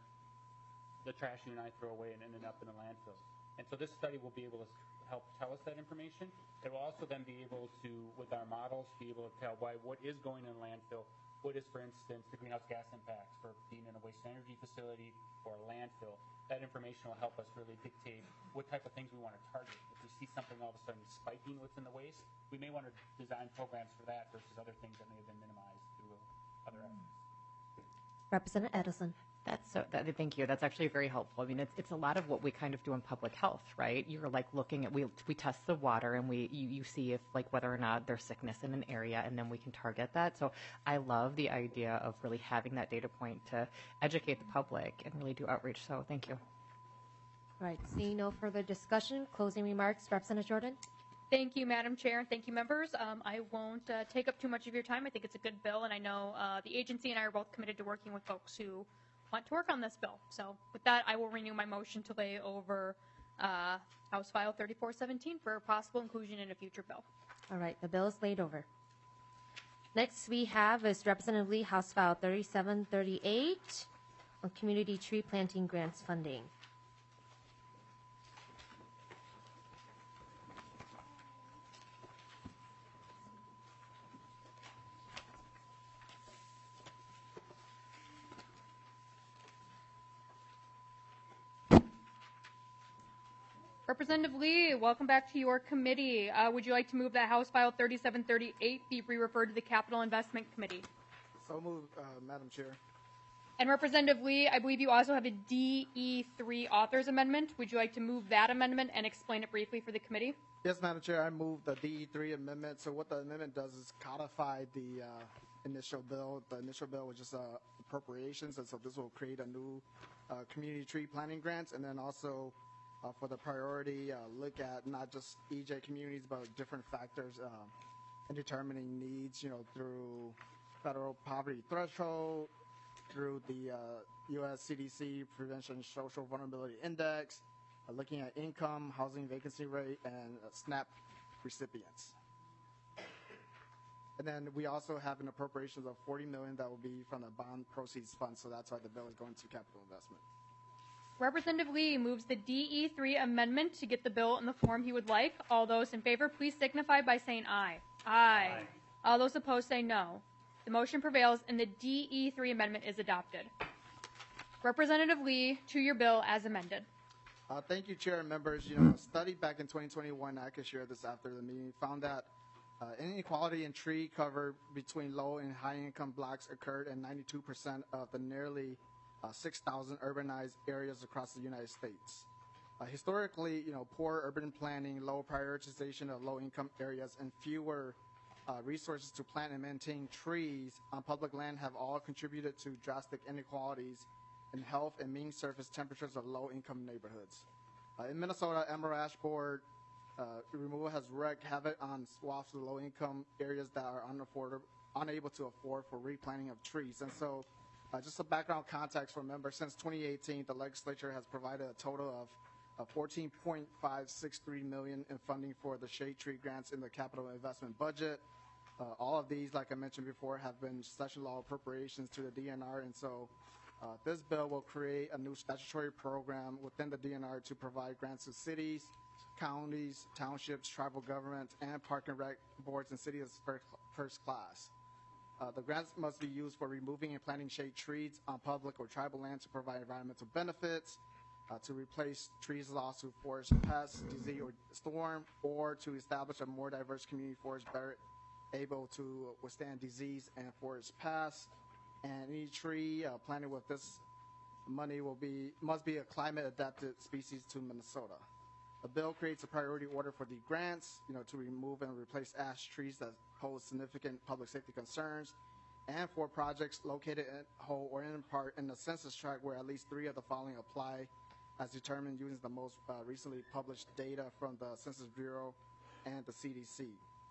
the trash you and I throw away and ending up in the landfills. And so this study will be able to help tell us that information. It will also then be able to, with our models, be able to tell what is going in landfill. What is, for instance, the greenhouse gas impacts for being in a waste energy facility or a landfill? That information will help us really dictate what type of things we want to target. If we see something all of a sudden spiking what's in the waste, we may want to design programs for that versus other things that may have been minimized through other efforts. Representative Edison. Thank you. That's actually very helpful. I mean, it's a lot of what we kind of do in public health, right? You're like looking at, we test the water and you see if like whether or not there's sickness in an area, and then we can target that. So I love the idea of really having that data point to educate the public and really do outreach. So thank you. All right. Seeing no further discussion, closing remarks. Representative Jordan. Thank you, Madam Chair, and thank you, members. I won't take up too much of your time. I think it's a good bill, and I know the agency and I are both committed to working with folks who want to work on this bill. So with that, I will renew my motion to lay over House File 3417 for possible inclusion in a future bill. All right, the bill is laid over. Next we have is Representative Lee, House File 3738 on community tree planting grants funding. Representative Lee, welcome back to your committee. Would you like to move that House File 3738 be re-referred to the Capital Investment Committee? So moved, Madam Chair. And Representative Lee, I believe you also have a DE3 authors amendment. Would you like to move that amendment and explain it briefly for the committee? Yes, Madam Chair, I moved the DE3 amendment. So what the amendment does is codify the initial bill. The initial bill was just appropriations, and so this will create a new community tree planting grants, and then also for the priority, look at not just EJ communities, but different factors in determining needs, through federal poverty threshold, through the U.S. CDC Prevention Social Vulnerability Index, looking at income, housing vacancy rate, and SNAP recipients. And then we also have an appropriations of $40 million that will be from the bond proceeds fund, so that's why the bill is going to capital investment. Representative Lee moves the DE3 amendment to get the bill in the form he would like. All those in favor, please signify by saying aye. Aye. All those opposed say no. The motion prevails and the DE3 amendment is adopted. Representative Lee, to your bill as amended. Thank you, Chair and members. A study back in 2021, I could share this after the meeting, found that inequality in tree cover between low and high income blocks occurred in 92% of the nearly 6,000 urbanized areas across the United States. Historically, poor urban planning, low prioritization of low-income areas, and fewer resources to plant and maintain trees on public land have all contributed to drastic inequalities in health and mean surface temperatures of low-income neighborhoods. In Minnesota, Emerald Ash Borer removal has wreaked havoc on swaths of low-income areas that are unable to afford for replanting of trees. And so just a background context for members, since 2018, the legislature has provided a total of $14.563 million in funding for the shade tree grants in the capital investment budget. All of these, like I mentioned before, have been session law appropriations to the DNR, and so this bill will create a new statutory program within the DNR to provide grants to cities, counties, townships, tribal governments, and park and rec boards and cities first class. The grants must be used for removing and planting shade trees on public or tribal land to provide environmental benefits, to replace trees lost to forest pest, disease, or storm, or to establish a more diverse community forest better able to withstand disease and forest pests. And any tree planted with this money must be a climate-adapted species to Minnesota. The bill creates a priority order for the grants, to remove and replace ash trees that pose significant public safety concerns, and for projects located in whole or in part in the census tract where at least 3 of the following apply, as determined using the most recently published data from the Census Bureau and the CDC.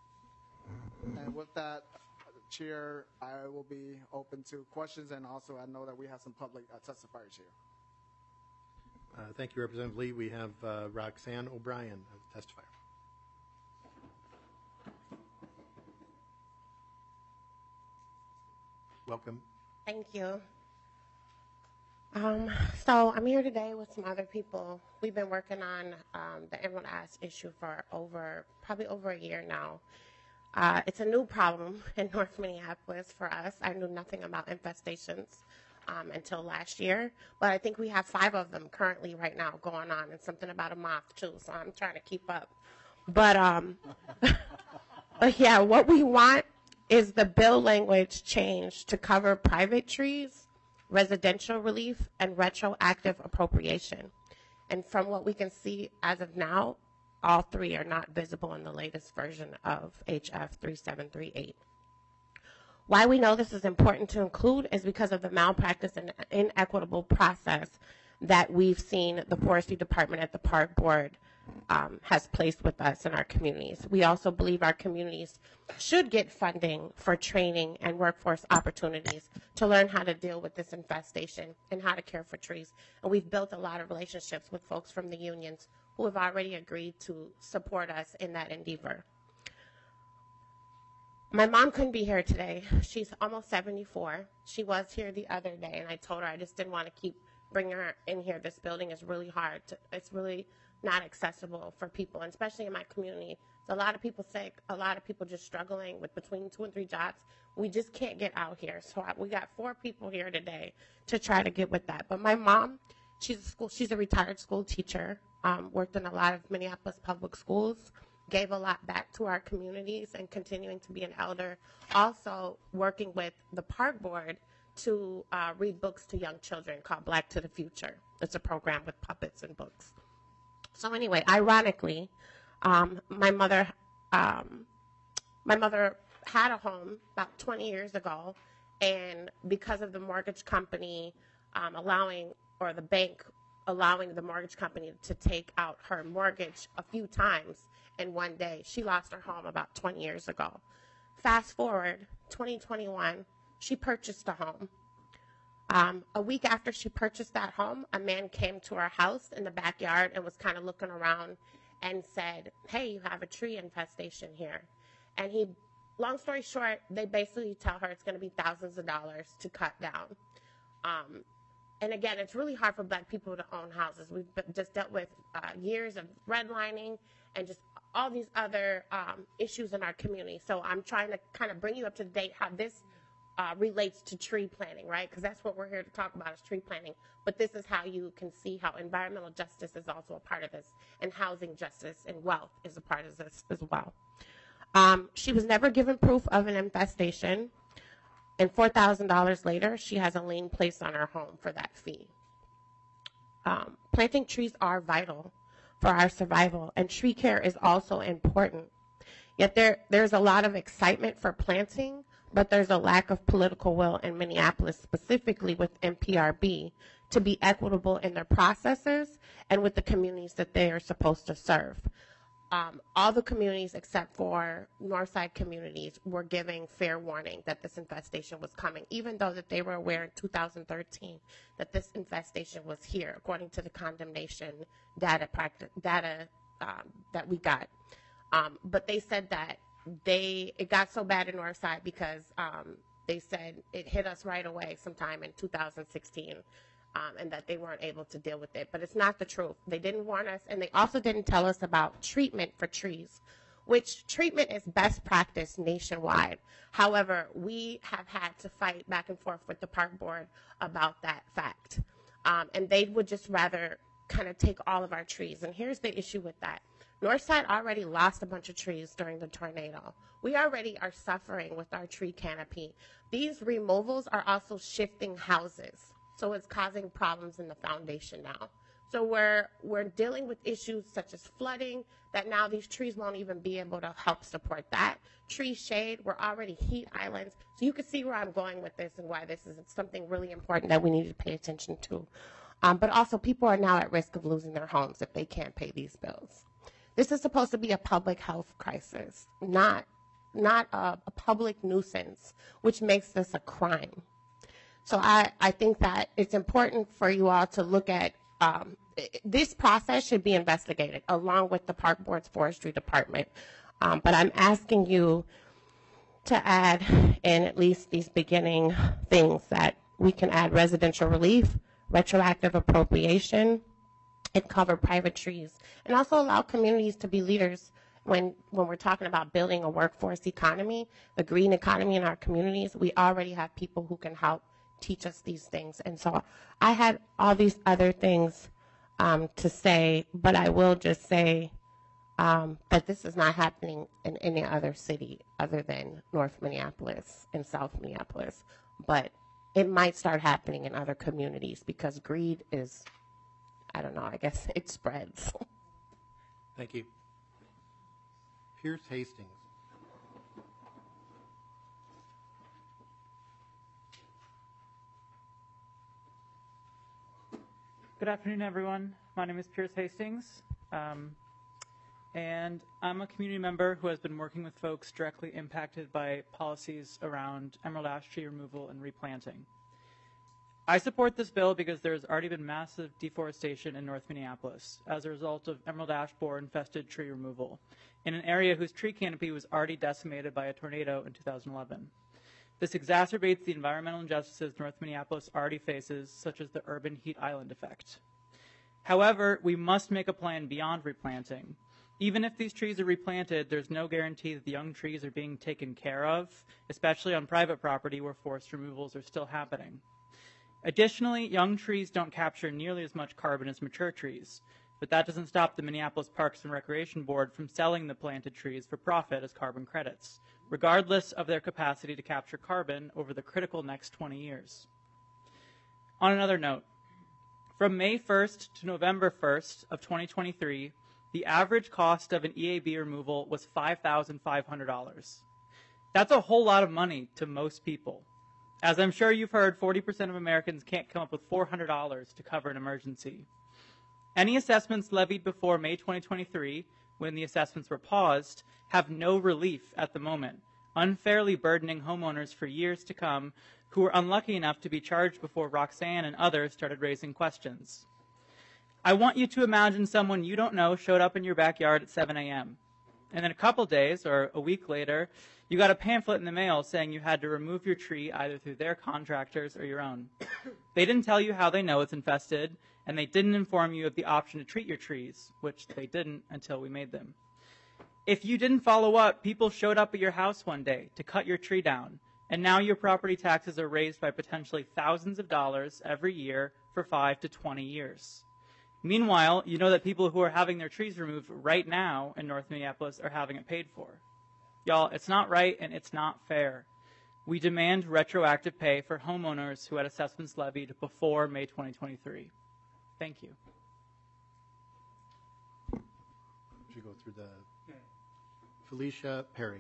And with that, Chair, I will be open to questions, and also I know that we have some public testifiers here. Thank you, Representative Lee. We have Roxanne O'Brien, a testifier. Welcome. Thank you. So I'm here today with some other people. We've been working on the Emerald Ash issue for probably over a year now. It's a new problem in North Minneapolis for us. I knew nothing about infestations until last year, but I think we have 5 of them currently right now going on, and something about a moth too, so I'm trying to keep up. But but yeah, what we want is the bill language changed to cover private trees, residential relief, and retroactive appropriation. And from what we can see as of now, all 3 are not visible in the latest version of HF 3738. Why we know this is important to include is because of the malpractice and inequitable process that we've seen the Forestry Department at the Park Board has placed with us in our communities. We also believe our communities should get funding for training and workforce opportunities to learn how to deal with this infestation and how to care for trees. And we've built a lot of relationships with folks from the unions who have already agreed to support us in that endeavor. My mom couldn't be here today. She's almost 74. She was here the other day, and I told her I just didn't want to keep bringing her in here. This building is really hard. It's really not accessible for people, and especially in my community. There's a lot of people sick, a lot of people just struggling with between 2 and 3 jobs. We just can't get out here. So we got 4 people here today to try to get with that. But my mom, she's a retired school teacher. worked in a lot of Minneapolis public schools, gave a lot back to our communities, and continuing to be an elder. Also working with the park board to read books to young children called Black to the Future. It's a program with puppets and books. So anyway, ironically, my mother had a home about 20 years ago, and because of the mortgage company the bank allowing the mortgage company to take out her mortgage a few times in one day, she lost her home about 20 years ago. Fast forward, 2021, she purchased a home. A week after she purchased that home, a man came to our house in the backyard and was kind of looking around and said, "Hey, you have a tree infestation here." And long story short, they basically tell her it's going to be thousands of dollars to cut down. And again, it's really hard for Black people to own houses. We've just dealt with years of redlining and just all these other issues in our community. So I'm trying to kind of bring you up to date how this relates to tree planting, right? Because that's what we're here to talk about, is tree planting. But this is how you can see how environmental justice is also a part of this, and housing justice and wealth is a part of this as well. She was never given proof of an infestation, and $4,000 later, she has a lien placed on her home for that fee. Planting trees are vital for our survival, and tree care is also important. Yet there's a lot of excitement for planting, but there's a lack of political will in Minneapolis, specifically with MPRB, to be equitable in their processes and with the communities that they are supposed to serve. All the communities except for Northside communities were giving fair warning that this infestation was coming, even though that they were aware in 2013 that this infestation was here, according to the condemnation data that we got. But they said that it got so bad in Northside because they said it hit us right away sometime in 2016. And that they weren't able to deal with it. But it's not the truth. They didn't warn us, and they also didn't tell us about treatment for trees, which treatment is best practice nationwide. However, we have had to fight back and forth with the park board about that fact. And they would just rather kind of take all of our trees. And here's the issue with that. Northside already lost a bunch of trees during the tornado. We already are suffering with our tree canopy. These removals are also shifting houses. So it's causing problems in the foundation now. So we're dealing with issues such as flooding, that now these trees won't even be able to help support that. Tree shade, we're already heat islands. So you can see where I'm going with this and why this is something really important that we need to pay attention to. But also, people are now at risk of losing their homes if they can't pay these bills. This is supposed to be a public health crisis, not a public nuisance, which makes this a crime. So I think that it's important for you all to look at this process should be investigated along with the Park Board's Forestry Department. But I'm asking you to add in at least these beginning things that we can add: residential relief, retroactive appropriation, and cover private trees, and also allow communities to be leaders when we're talking about building a workforce economy, the green economy in our communities. We already have people who can help teach us these things. And so I had all these other things to say, but I will just say that this is not happening in any other city other than North Minneapolis and South Minneapolis. But it might start happening in other communities because greed is, I don't know, I guess it spreads. Thank you. Pierce Hastings. Good afternoon, everyone. My name is Pierce Hastings, and I'm a community member who has been working with folks directly impacted by policies around emerald ash tree removal and replanting. I support this bill because there's already been massive deforestation in North Minneapolis as a result of emerald ash borer infested tree removal in an area whose tree canopy was already decimated by a tornado in 2011. This exacerbates the environmental injustices North Minneapolis already faces, such as the urban heat island effect. However, we must make a plan beyond replanting. Even if these trees are replanted, there's no guarantee that the young trees are being taken care of, especially on private property where forest removals are still happening. Additionally, young trees don't capture nearly as much carbon as mature trees. but that doesn't stop the Minneapolis Parks and Recreation Board from selling the planted trees for profit as carbon credits, regardless of their capacity to capture carbon over the critical next 20 years. On another note, from May 1st to November 1st of 2023, the average cost of an EAB removal was $5,500. That's a whole lot of money to most people. As I'm sure you've heard, 40% of Americans can't come up with $400 to cover an emergency. Any assessments levied before May 2023, when the assessments were paused, have no relief at the moment, unfairly burdening homeowners for years to come who were unlucky enough to be charged before Roxanne and others started raising questions. I want you to imagine someone you don't know showed up in your backyard at 7 a.m. And then a couple days or a week later, you got a pamphlet in the mail saying you had to remove your tree either through their contractors or your own. They didn't tell you how they know it's infested, and they didn't inform you of the option to treat your trees, which they didn't until we made them. If you didn't follow up, people showed up at your house one day to cut your tree down, and now your property taxes are raised by potentially thousands of dollars every year for 5 to 20 years. Meanwhile, you know that people who are having their trees removed right now in North Minneapolis are having it paid for. Y'all, it's not right and it's not fair. We demand retroactive pay for homeowners who had assessments levied before May 2023. Thank you. Should go through the Felicia Perry.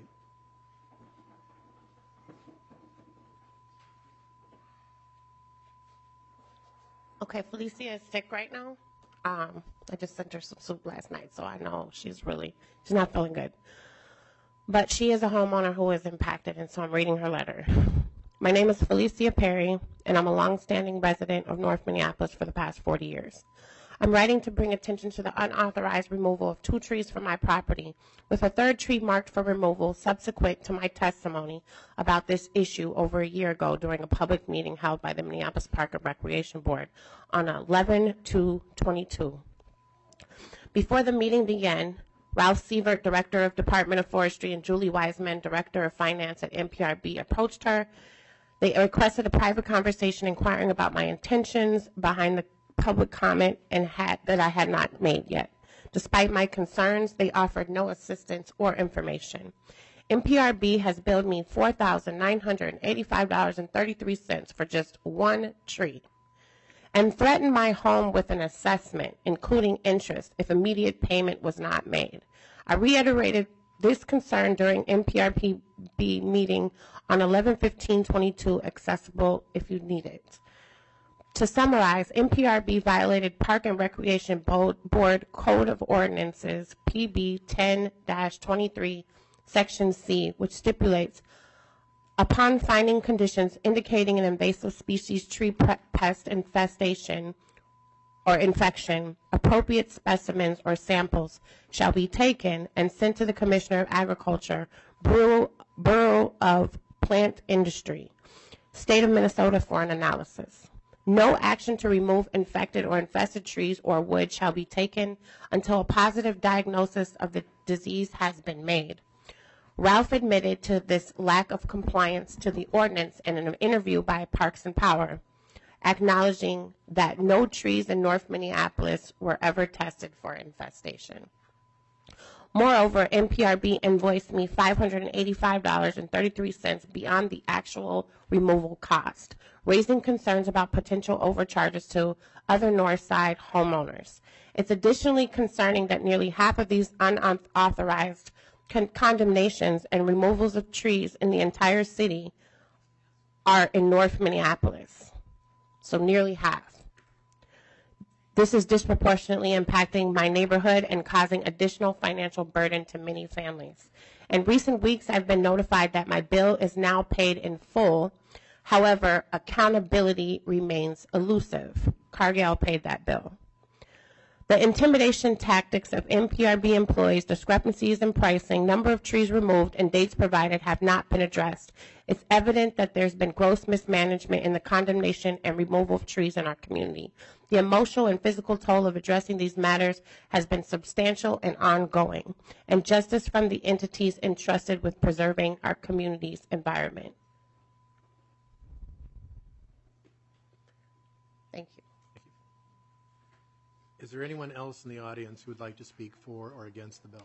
Okay, Felicia is sick right now. I just sent her some soup last night, so I know she's not feeling good. But she is a homeowner who is impacted, and so I'm reading her letter. My name is Felicia Perry, and I'm a longstanding resident of North Minneapolis for the past 40 years. I'm writing to bring attention to the unauthorized removal of 2 trees from my property, with a 3rd tree marked for removal subsequent to my testimony about this issue over a year ago during a public meeting held by the Minneapolis Park and Recreation Board on 11/2/22. Before the meeting began, Ralph Sievert, Director of Department of Forestry, and Julie Wiseman, Director of Finance at NPRB, approached her. They requested a private conversation inquiring about my intentions behind the public comment that I had not made yet. Despite my concerns, they offered no assistance or information. NPRB has billed me $4,985.33 for just 1 tree and threatened my home with an assessment, including interest, if immediate payment was not made. I reiterated this concern during NPRB meeting on 11/15/22, accessible if you need it. To summarize, NPRB violated Park and Recreation Board Code of Ordinances, PB 10-23, Section C, which stipulates, upon finding conditions indicating an invasive species tree pest infestation or infection, appropriate specimens or samples shall be taken and sent to the Commissioner of Agriculture, Bureau of Plant Industry, State of Minnesota for an analysis. No action to remove infected or infested trees or wood shall be taken until a positive diagnosis of the disease has been made. Ralph admitted to this lack of compliance to the ordinance in an interview by Parks and Power, acknowledging that no trees in North Minneapolis were ever tested for infestation. Moreover, NPRB invoiced me $585.33 beyond the actual removal cost, raising concerns about potential overcharges to other North Side homeowners. It's additionally concerning that nearly half of these unauthorized condemnations and removals of trees in the entire city are in North Minneapolis, so nearly half. This is disproportionately impacting my neighborhood and causing additional financial burden to many families. In recent weeks, I've been notified that my bill is now paid in full. However, accountability remains elusive. Cargill paid that bill. The intimidation tactics of NPRB employees, discrepancies in pricing, number of trees removed, and dates provided have not been addressed. It's evident that there's been gross mismanagement in the condemnation and removal of trees in our community. The emotional and physical toll of addressing these matters has been substantial and ongoing, and justice from the entities entrusted with preserving our community's environment. Thank you. Is there anyone else in the audience who would like to speak for or against the bill?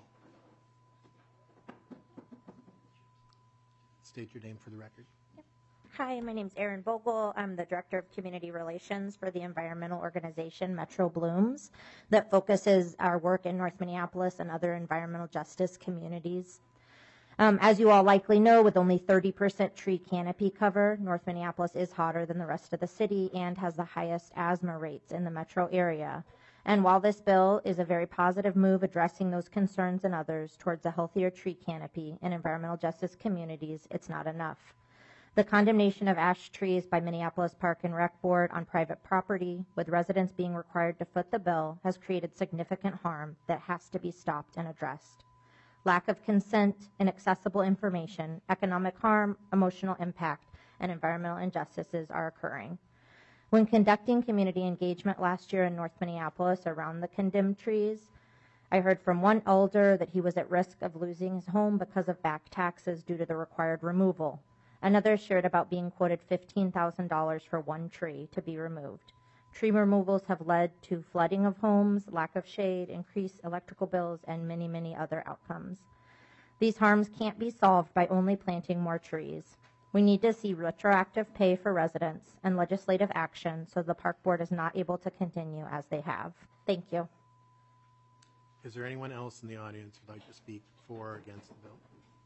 State your name for the record. Hi, my name is Erin Vogel. I'm the Director of Community Relations for the environmental organization Metro Blooms that focuses our work in North Minneapolis and other environmental justice communities. As you all likely know, with only 30% tree canopy cover, North Minneapolis is hotter than the rest of the city and has the highest asthma rates in the metro area. And while this bill is a very positive move addressing those concerns and others towards a healthier tree canopy in environmental justice communities, it's not enough. The condemnation of ash trees by Minneapolis Park and Rec Board on private property, with residents being required to foot the bill, has created significant harm that has to be stopped and addressed. Lack of consent, inaccessible information, economic harm, emotional impact, and environmental injustices are occurring. When conducting community engagement last year in North Minneapolis around the condemned trees, I heard from one elder that he was at risk of losing his home because of back taxes due to the required removal. Another shared about being quoted $15,000 for one tree to be removed. Tree removals have led to flooding of homes, lack of shade, increased electrical bills, and many, many other outcomes. These harms can't be solved by only planting more trees. We need to see retroactive pay for residents and legislative action so the park board is not able to continue as they have. Thank you. Is there anyone else in the audience who'd like to speak for or against the bill?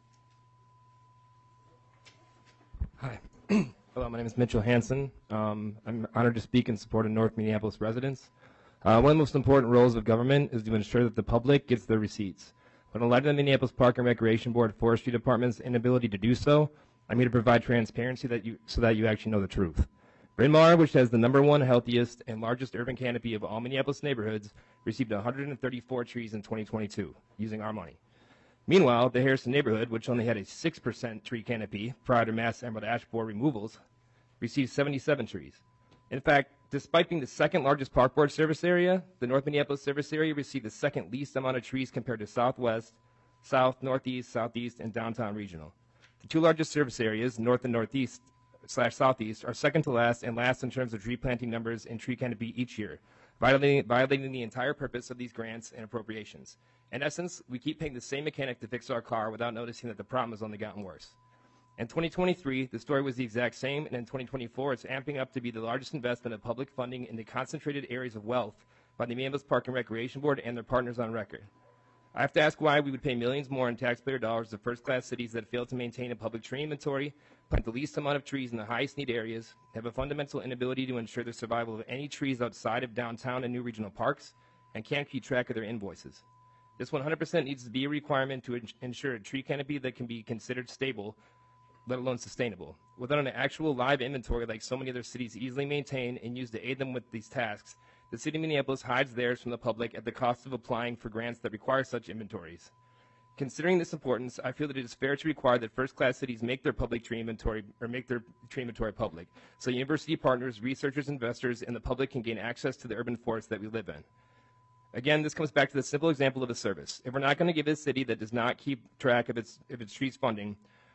Hi. Hello, my name is Mitchell Hansen. I'm honored to speak in support of North Minneapolis residents. One of the most important roles of government is to ensure that the public gets their receipts. But in light of the Minneapolis Park and Recreation Board Forestry Department's inability to do so, I'm here to provide transparency so that you actually know the truth. Bryn Mawr, which has the #1 healthiest and largest urban canopy of all Minneapolis neighborhoods, received 134 trees in 2022 using our money. Meanwhile, the Harrison neighborhood, which only had a 6% tree canopy prior to mass emerald ash borer removals, received 77 trees. In fact, despite being the second largest park board service area, the North Minneapolis service area received the second least amount of trees compared to Southwest, South, Northeast, Southeast, and Downtown Regional. The two largest service areas, North and Northeast/Southeast, are second to last and last in terms of tree planting numbers and tree canopy each year, violating the entire purpose of these grants and appropriations. In essence, we keep paying the same mechanic to fix our car without noticing that the problem has only gotten worse. In 2023, the story was the exact same, and in 2024, it's amping up to be the largest investment of public funding in the concentrated areas of wealth by the Minneapolis Park and Recreation Board and their partners on record. I have to ask why we would pay millions more in taxpayer dollars to first-class cities that fail to maintain a public tree inventory, plant the least amount of trees in the highest need areas, have a fundamental inability to ensure the survival of any trees outside of downtown and new regional parks, and can't keep track of their invoices. This 100% needs to be a requirement to ensure a tree canopy that can be considered stable, let alone sustainable. Without an actual live inventory like so many other cities easily maintain and use to aid them with these tasks, the city of Minneapolis hides theirs from the public at the cost of applying for grants that require such inventories. Considering this importance, I feel that it is fair to require that first-class cities make their public tree inventory or make their tree inventory public, so university partners, researchers, investors, and the public can gain access to the urban forest that we live in. Again, this comes back to the simple example of a service. If we're not going to give a city that does not keep track of its trees funding,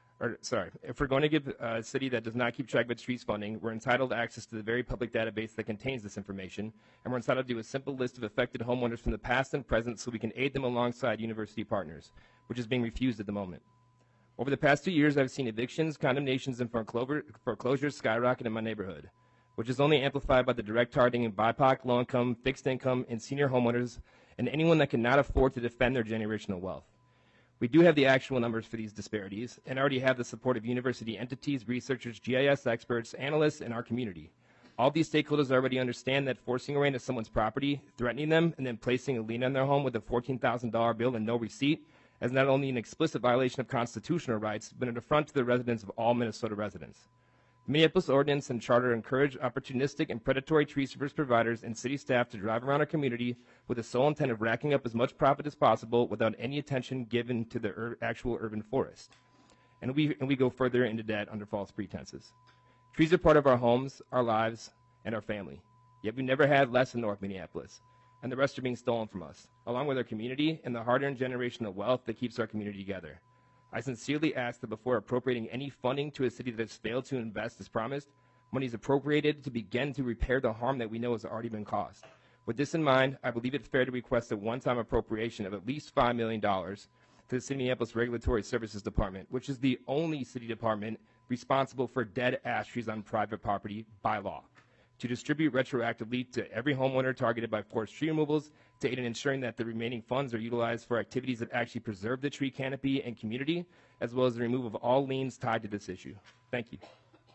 if we're going to give a city that does not keep track of its trees funding, we're entitled to access to the very public database that contains this information, and we're entitled to do a simple list of affected homeowners from the past and present so we can aid them alongside university partners, which is being refused at the moment. Over the past 2 years, I've seen evictions, condemnations, and foreclosures skyrocket in my neighborhood, which is only amplified by the direct targeting of BIPOC, low-income, fixed-income, and senior homeowners, and anyone that cannot afford to defend their generational wealth. We do have the actual numbers for these disparities and already have the support of university entities, researchers, GIS experts, analysts, and our community. All these stakeholders already understand that forcing a rent into someone's property, threatening them, and then placing a lien on their home with a $14,000 bill and no receipt is not only an explicit violation of constitutional rights, but an affront to the residents of all Minnesota residents. The Minneapolis Ordinance and Charter encourage opportunistic and predatory tree service providers and city staff to drive around our community with the sole intent of racking up as much profit as possible without any attention given to the actual urban forest. And we go further into debt under false pretenses. Trees are part of our homes, our lives, and our family. Yet we never had less in North Minneapolis, and the rest are being stolen from us, along with our community and the hard-earned generational wealth that keeps our community together. I sincerely ask that before appropriating any funding to a city that has failed to invest as promised, money is appropriated to begin to repair the harm that we know has already been caused. With this in mind, I believe it's fair to request a one-time appropriation of at least $5 million to the City of Minneapolis Regulatory Services Department, which is the only city department responsible for dead ash trees on private property by law, to distribute retroactively to every homeowner targeted by forced tree removals, to aid in ensuring that the remaining funds are utilized for activities that actually preserve the tree canopy and community, as well as the removal of all liens tied to this issue. Thank you.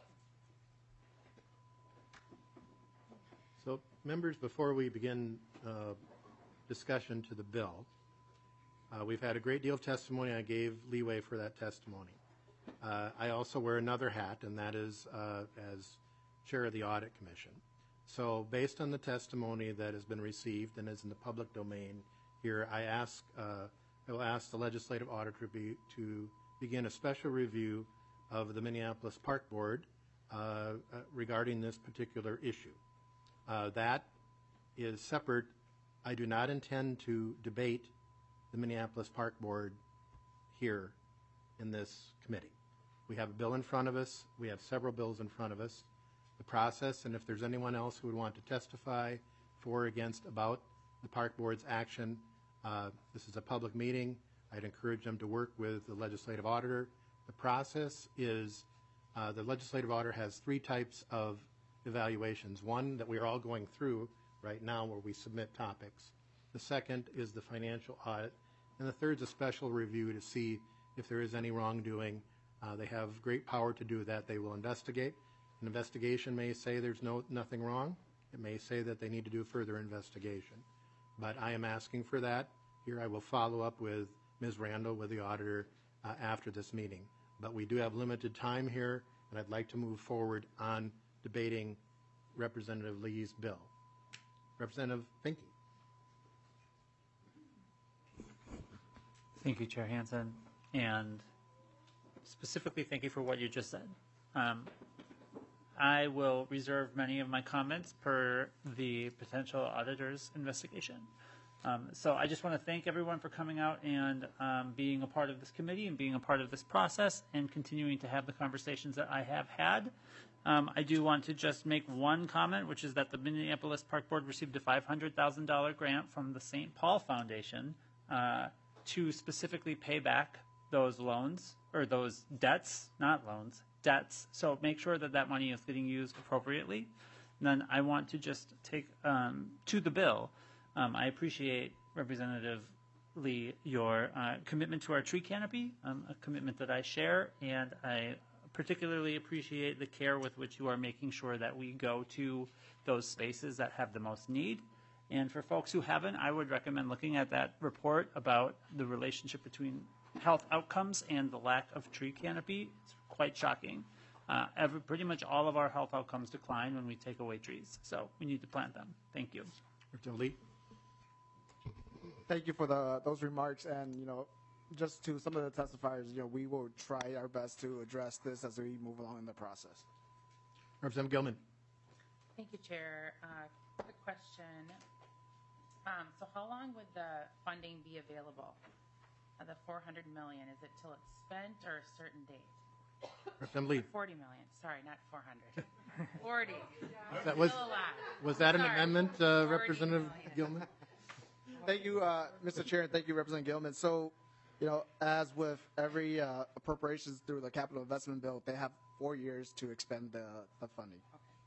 So, members, before we begin discussion to the bill, we've had a great deal of testimony. I gave leeway for that testimony. I also wear another hat, and that is as chair of the Audit Commission. So based on the testimony that has been received and is in the public domain here, I will ask the legislative auditor to begin a special review of the Minneapolis Park Board regarding this particular issue. That is separate. I do not intend to debate the Minneapolis Park Board here in this committee. We have a bill in front of us. We have several bills in front of us. The process, and if there's anyone else who would want to testify for or against about the Park Board's action, this is a public meeting. I'd encourage them to work with the legislative auditor. The process is the legislative auditor has three types of evaluations. One that we are all going through right now where we submit topics. The second is the financial audit. And the third is a special review to see if there is any wrongdoing. They have great power to do that. They will investigate. An investigation may say there's nothing wrong. It may say that they need to do further investigation. But I am asking for that. Here I will follow up with Ms. Randall, with the auditor, after this meeting. But we do have limited time here, and I'd like to move forward on debating Representative Lee's bill. Representative Finke. Thank you, Chair Hansen, and specifically thank you for what you just said. I will reserve many of my comments per the potential auditor's investigation. So I just want to thank everyone for coming out and being a part of this committee and being a part of this process and continuing to have the conversations that I have had. I do want to just make one comment, which is that the Minneapolis Park Board received a $500,000 grant from the St. Paul Foundation to specifically pay back those loans, or those debts, not loans, debts. So make sure that that money is getting used appropriately. And then I want to just take to the bill. I appreciate, Representative Lee, your commitment to our tree canopy, a commitment that I share, and I particularly appreciate the care with which you are making sure that we go to those spaces that have the most need. And for folks who haven't, I would recommend looking at that report about the relationship between health outcomes and the lack of tree canopy. It's quite shocking. Pretty much all of our health outcomes decline when we take away trees. So we need to plant them. Thank you. Representative Lee. Thank you for those remarks. And, just to some of the testifiers, we will try our best to address this as we move along in the process. Representative Gilman. Thank you, Chair. Quick question. So how long would the funding be available? The $400 million, is it till it's spent or a certain date? Representative Lee. 40 million. Sorry, not 400. 40. Was that an amendment, Representative Gilman? Thank you, Mr. Chair, and thank you, Representative Gilman. So, as with every appropriations through the capital investment bill, they have 4 years to expend the funding.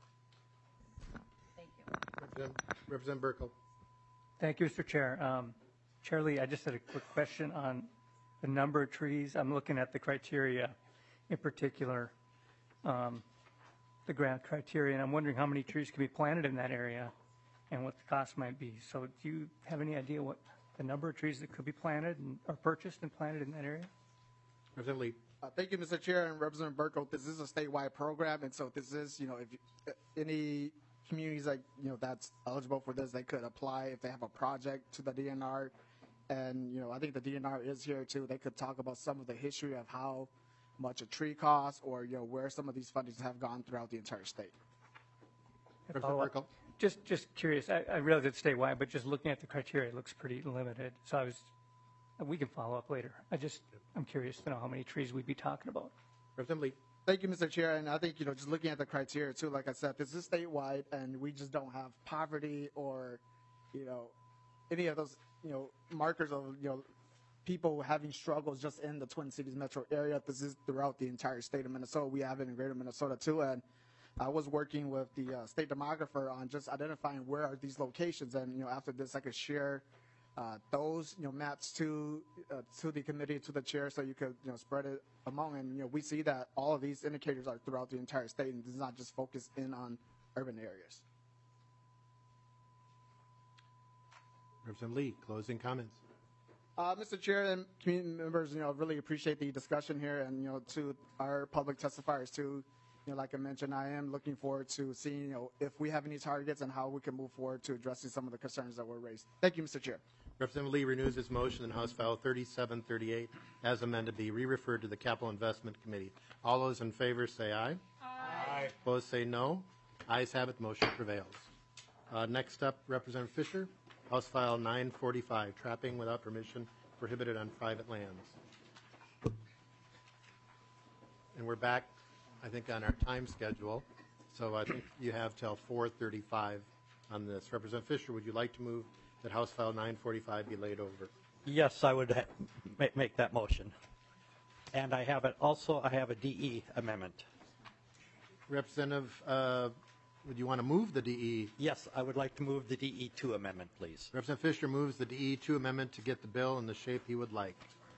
Thank you. Representative Burkle. Thank you, Mr. Chair. Chair Lee, I just had a quick question on the number of trees. I'm looking at the criteria, in particular, the grant criteria, and I'm wondering how many trees can be planted in that area and what the cost might be. So do you have any idea what the number of trees that could be planted or purchased and planted in that area? Representative Lee. Thank you, Mr. Chair, and Representative Burkle. This is a statewide program, and so this is, if any communities that's eligible for this, they could apply if they have a project to the DNR. And, I think the DNR is here too. They could talk about some of the history of how much a tree costs or, where some of these fundings have gone throughout the entire state. Just curious. I realize it's statewide, but just looking at the criteria, it looks pretty limited. So we can follow up later. I'm curious to know how many trees we'd be talking about. Representative Lee. Thank you, Mr. Chair. And I think, just looking at the criteria too, like I said, this is statewide and we just don't have poverty or, any of those, markers of, people having struggles just in the Twin Cities metro area. This is throughout the entire state of Minnesota. We have it in greater Minnesota too. And I was working with the state demographer on just identifying where are these locations. And, after this, I could share those, maps to the committee, to the chair, so you could, spread it among. And, we see that all of these indicators are throughout the entire state, and this is not just focused in on urban areas. Representative Lee, closing comments. Mr. Chair and community members, really appreciate the discussion here, and to our public testifiers too. Like I mentioned, I am looking forward to seeing if we have any targets and how we can move forward to addressing some of the concerns that were raised. Thank you, Mr. Chair. Representative Lee renews his motion in House File 3738 as amended be re-referred to the Capital Investment Committee. All those in favor say aye. Aye. Opposed say no. Ayes have it. The motion prevails. Next up, Representative Fisher. House File 945, trapping without permission prohibited on private lands. And we're back, I think, on our time schedule. So I think you have till 4:35 on this. Representative Fisher, would you like to move that House File 945 be laid over? Yes, I would make that motion. And I have a DE amendment. Representative, would you want to move the DE? Yes, I would like to move the DE2 amendment, please. Representative Fisher moves the DE2 amendment to get the bill in the shape he would like.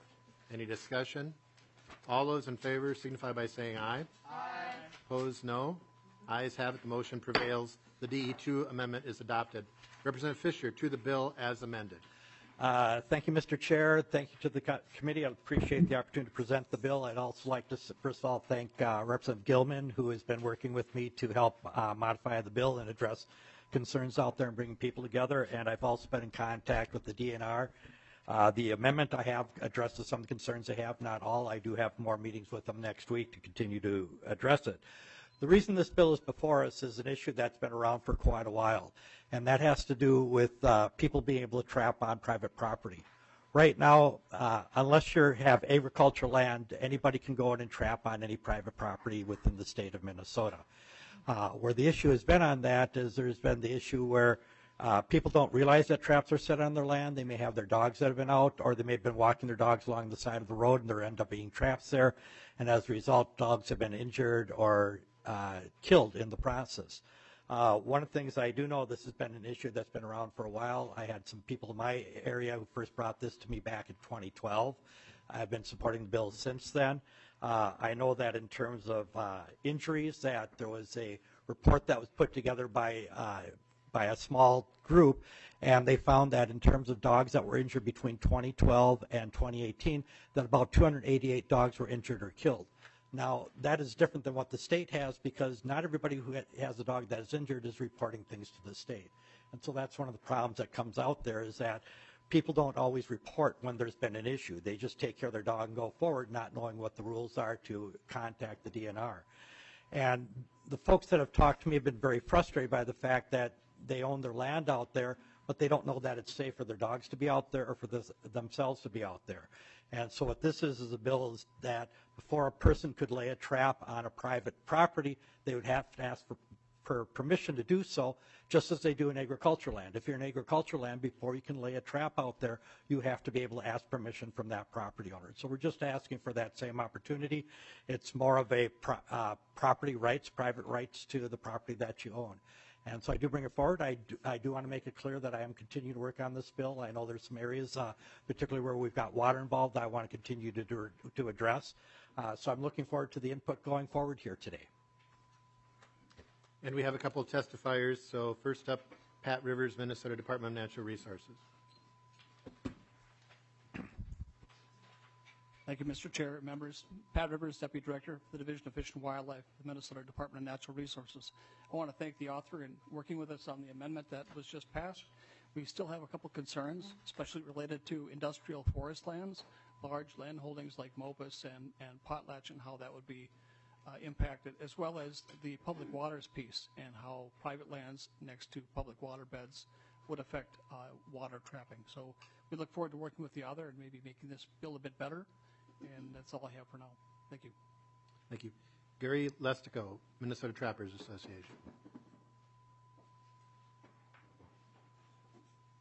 Any discussion? All those in favor signify by saying aye. Aye. Opposed, no. Ayes have it. The motion prevails. The DE2 amendment is adopted. Representative Fisher, to the bill as amended. Thank you, Mr. Chair. Thank you to the committee. I appreciate the opportunity to present the bill. I'd also like to, first of all, thank Representative Gilman, who has been working with me to help modify the bill and address concerns out there and bring people together. And I've also been in contact with the DNR. The amendment I have addresses some of the concerns they have, not all. I do have more meetings with them next week to continue to address it. The reason this bill is before us is an issue that's been around for quite a while, and that has to do with people being able to trap on private property. Right now, unless you have agricultural land, anybody can go in and trap on any private property within the state of Minnesota. Where the issue has been on that is there's been the issue where people don't realize that traps are set on their land. They may have their dogs that have been out, or they may have been walking their dogs along the side of the road and there end up being traps there. And as a result, dogs have been injured or killed in the process. One of the things I do know, this has been an issue that's been around for a while. I had some people in my area who first brought this to me back in 2012. I've been supporting the bill since then. I know that in terms of injuries, that there was a report that was put together by a small group, and they found that in terms of dogs that were injured between 2012 and 2018, that about 288 dogs were injured or killed. Now, that is different than what the state has, because not everybody who has a dog that is injured is reporting things to the state. And so that's one of the problems that comes out there, is that people don't always report when there's been an issue. They just take care of their dog and go forward, not knowing what the rules are to contact the DNR. And the folks that have talked to me have been very frustrated by the fact that they own their land out there, but they don't know that it's safe for their dogs to be out there or for themselves to be out there. And so what this is a bill is that before a person could lay a trap on a private property, they would have to ask for permission to do so, just as they do in agricultural land. If you're in agricultural land, before you can lay a trap out there, you have to be able to ask permission from that property owner. So we're just asking for that same opportunity. It's more of a property rights, private rights to the property that you own. And so I do bring it forward. I do want to make it clear that I am continuing to work on this bill. I know there's some areas, particularly where we've got water involved, that I want to continue to address. So I'm looking forward to the input going forward here today. And we have a couple of testifiers. So first up, Pat Rivers, Minnesota Department of Natural Resources. Thank you, Mr. Chair, members. Pat Rivers, Deputy Director for the Division of Fish and Wildlife, the Minnesota Department of Natural Resources. I want to thank the author in working with us on the amendment that was just passed. We still have a couple concerns, especially related to industrial forest lands, large land holdings like Mobus and Potlatch, and how that would be impacted, as well as the public waters piece and how private lands next to public water beds would affect water trapping. So we look forward to working with the author and maybe making this bill a bit better. And that's all I have for now. Thank you. Thank you. Gary Lestico, Minnesota Trappers Association.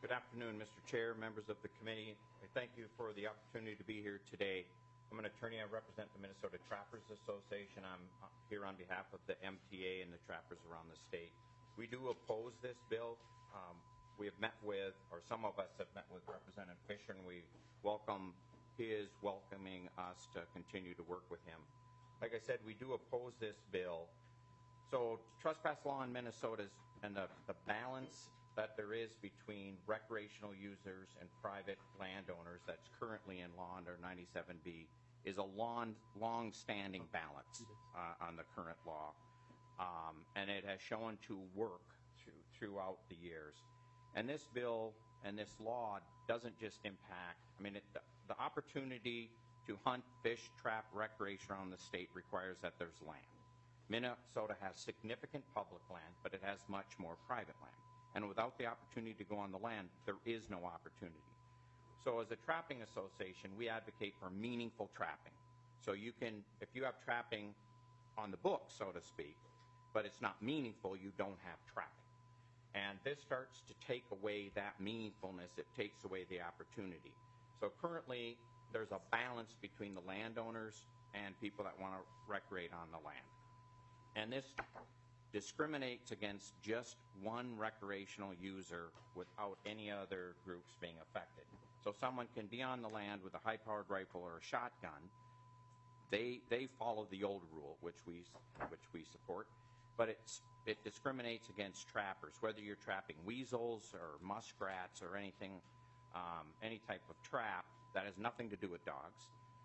Good afternoon, Mr. Chair, members of the committee. I thank you for the opportunity to be here today. I'm an attorney. I represent the Minnesota Trappers Association. I'm here on behalf of the MTA and the trappers around the state. We do oppose this bill. We have met with, or some of us have met with Representative Fisher, and we welcome his welcoming us to continue to work with him. Like I said, we do oppose this bill. So trespass law in Minnesota and the balance that there is between recreational users and private landowners that's currently in law under 97B is a long-standing balance on the current law. And it has shown to work throughout the years. And this bill and this law doesn't just impact, I mean, the opportunity to hunt, fish, trap, recreation around the state requires that there's land. Minnesota has significant public land, but it has much more private land. And without the opportunity to go on the land, there is no opportunity. So as a trapping association, we advocate for meaningful trapping. So you can, if you have trapping on the books, so to speak, but it's not meaningful, you don't have trapping. And this starts to take away that meaningfulness. It takes away the opportunity. So currently, there's a balance between the landowners and people that want to recreate on the land. And this discriminates against just one recreational user without any other groups being affected. So someone can be on the land with a high-powered rifle or a shotgun. They follow the old rule, which we support, but it discriminates against trappers, whether you're trapping weasels or muskrats or anything, any type of trap that has nothing to do with dogs.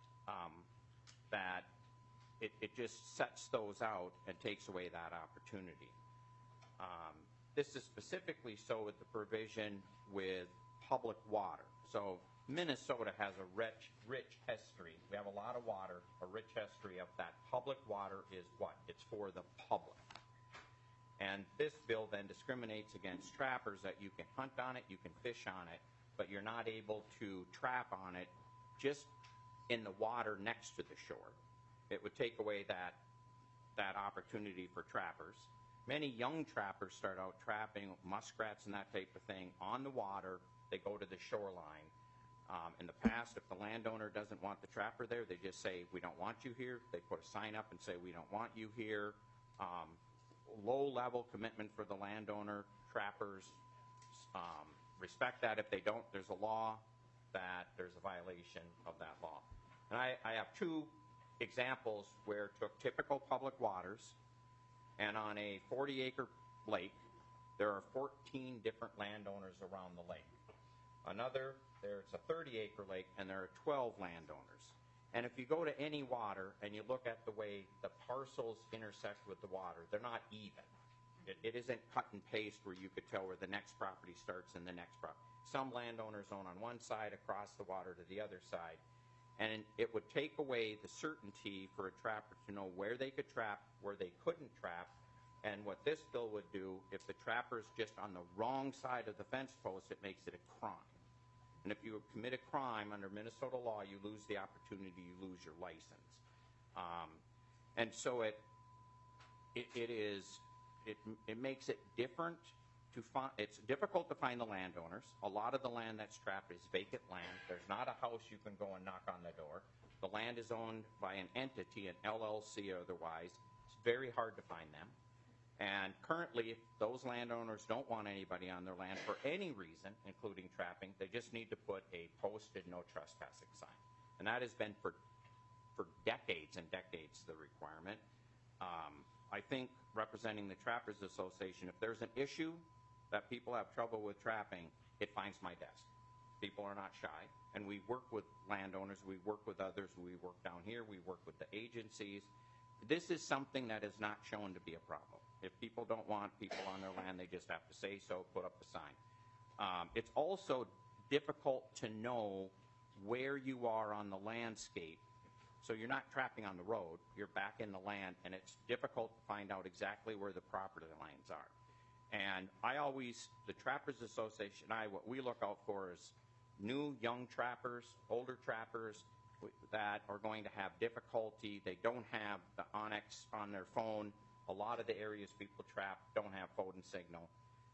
That it just sets those out and takes away that opportunity. This is specifically so with the provision with public water. So Minnesota has a rich history. We have a lot of water, a rich history of that. Public water is what? It's for the public. And this bill then discriminates against trappers that you can hunt on it, you can fish on it, but you're not able to trap on it just in the water next to the shore. It would take away that opportunity for trappers. Many young trappers start out trapping muskrats and that type of thing on the water. They go to the shoreline. In the past, if the landowner doesn't want the trapper there, they just say, we don't want you here. They put a sign up and say, we don't want you here. Low-level commitment for the landowner. Trappers respect that. If they don't, there's a law that there's a violation of that law. And I have two examples where it took typical public waters, and on a 40-acre lake, there are 14 different landowners around the lake. Another, there's a 30-acre lake, and there are 12 landowners. And if you go to any water and you look at the way the parcels intersect with the water, they're not even. It isn't cut and paste where you could tell where the next property starts and the next property. Some landowners own on one side across the water to the other side. And it would take away the certainty for a trapper to know where they could trap, where they couldn't trap. And what this bill would do, if the trapper's just on the wrong side of the fence post, it makes it a crime. And if you commit a crime under Minnesota law, you lose the opportunity, you lose your license. And so it makes it different to find. It's difficult to find the landowners. A lot of the land that's trapped is vacant land. There's not a house you can go and knock on the door. The land is owned by an entity, an LLC or otherwise. It's very hard to find them. And currently, if those landowners don't want anybody on their land for any reason, including trapping, they just need to put a posted no trespassing sign. And that has been for decades and decades the requirement. I think representing the Trappers Association, if there's an issue that people have trouble with trapping, it finds my desk. People are not shy. And we work with landowners, we work with others, we work down here, we work with the agencies. This is something that is not shown to be a problem. If people don't want people on their land, they just have to say so, put up the sign. It's also difficult to know where you are on the landscape. So you're not trapping on the road, you're back in the land, and it's difficult to find out exactly where the property lines are. And the Trappers Association and I, what we look out for is new young trappers, older trappers that are going to have difficulty. They don't have the Onyx on their phone. A lot of the areas people trap don't have phone signal.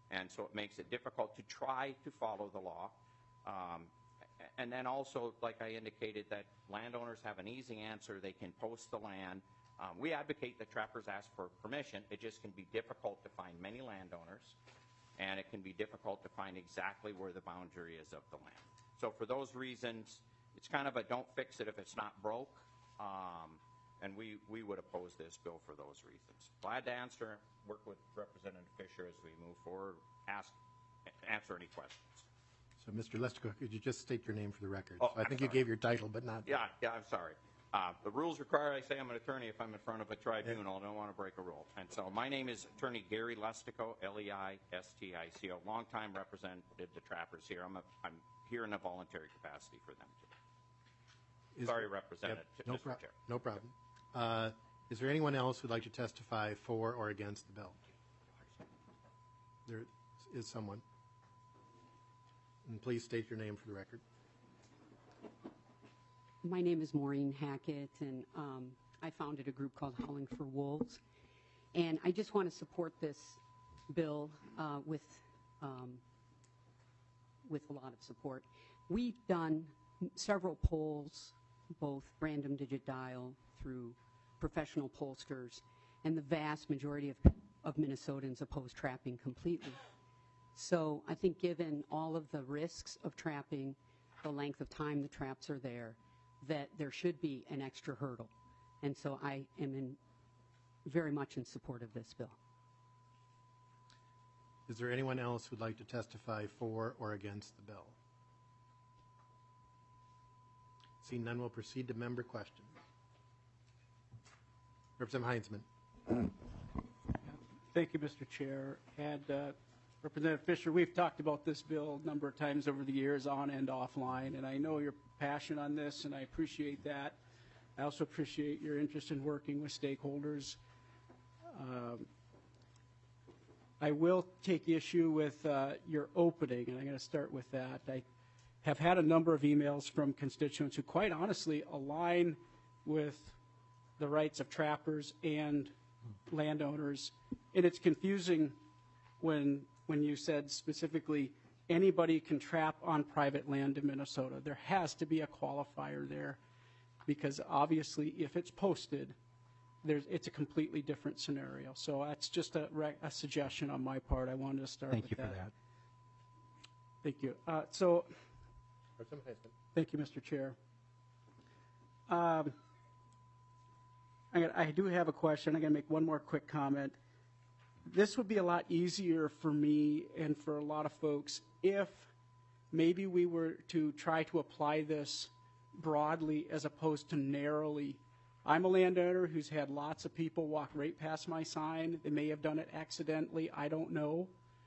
And so it makes it difficult to try to follow the law. And then also, like I indicated, that landowners have an easy answer. They can post the land. We advocate that trappers ask for permission. It just can be difficult to find many landowners, and it can be difficult to find exactly where the boundary is of the land. So for those reasons, it's kind of a don't fix it if it's not broke, and we would oppose this bill for those reasons. Glad to work with Representative Fisher as we move forward, answer any questions. So, Mr. Lestico, could you just state your name for the record? So I think you gave your title, but not. Yeah, I'm sorry. The rules require I say I'm an attorney if I'm in front of a tribunal. I don't want to break a rule. And so my name is Attorney Gary Lestico, Leistico. Longtime represented the trappers here. I'm here in a voluntary capacity for them today. Sorry, Representative. Yep, Mr. Chair. no problem. Is there anyone else who'd like to testify for or against the bill? There is someone. And please state your name for the record. My name is Maureen Hackett, and I founded a group called Howling for Wolves. And I just want to support this bill with a lot of support. We've done several polls, both random digit dial through professional pollsters, and the vast majority of Minnesotans oppose trapping completely. So I think given all of the risks of trapping, the length of time the traps are there, that there should be an extra hurdle. And so I am very much in support of this bill. Is there anyone else who'd like to testify for or against the bill? Seeing none, we'll proceed to member questions. Representative Heinzman. Thank you, Mr. Chair. And Representative Fisher, we've talked about this bill a number of times over the years, on and offline, and I know your passion on this, and I appreciate that. I also appreciate your interest in working with stakeholders. I will take issue with your opening, and I'm going to start with that. I have had a number of emails from constituents who quite honestly align with the rights of trappers and landowners, and it's confusing when you said specifically anybody can trap on private land in Minnesota. There has to be a qualifier there, because obviously if it's posted, it's a completely different scenario. So that's just a suggestion on my part. I wanted to start with that. Thank you for that. Thank you. Thank you, Mr. Chair. I do have a question. I'm going to make one more quick comment. This would be a lot easier for me and for a lot of folks if maybe we were to try to apply this broadly as opposed to narrowly. I'm a landowner who's had lots of people walk right past my sign. They may have done it accidentally. I don't know.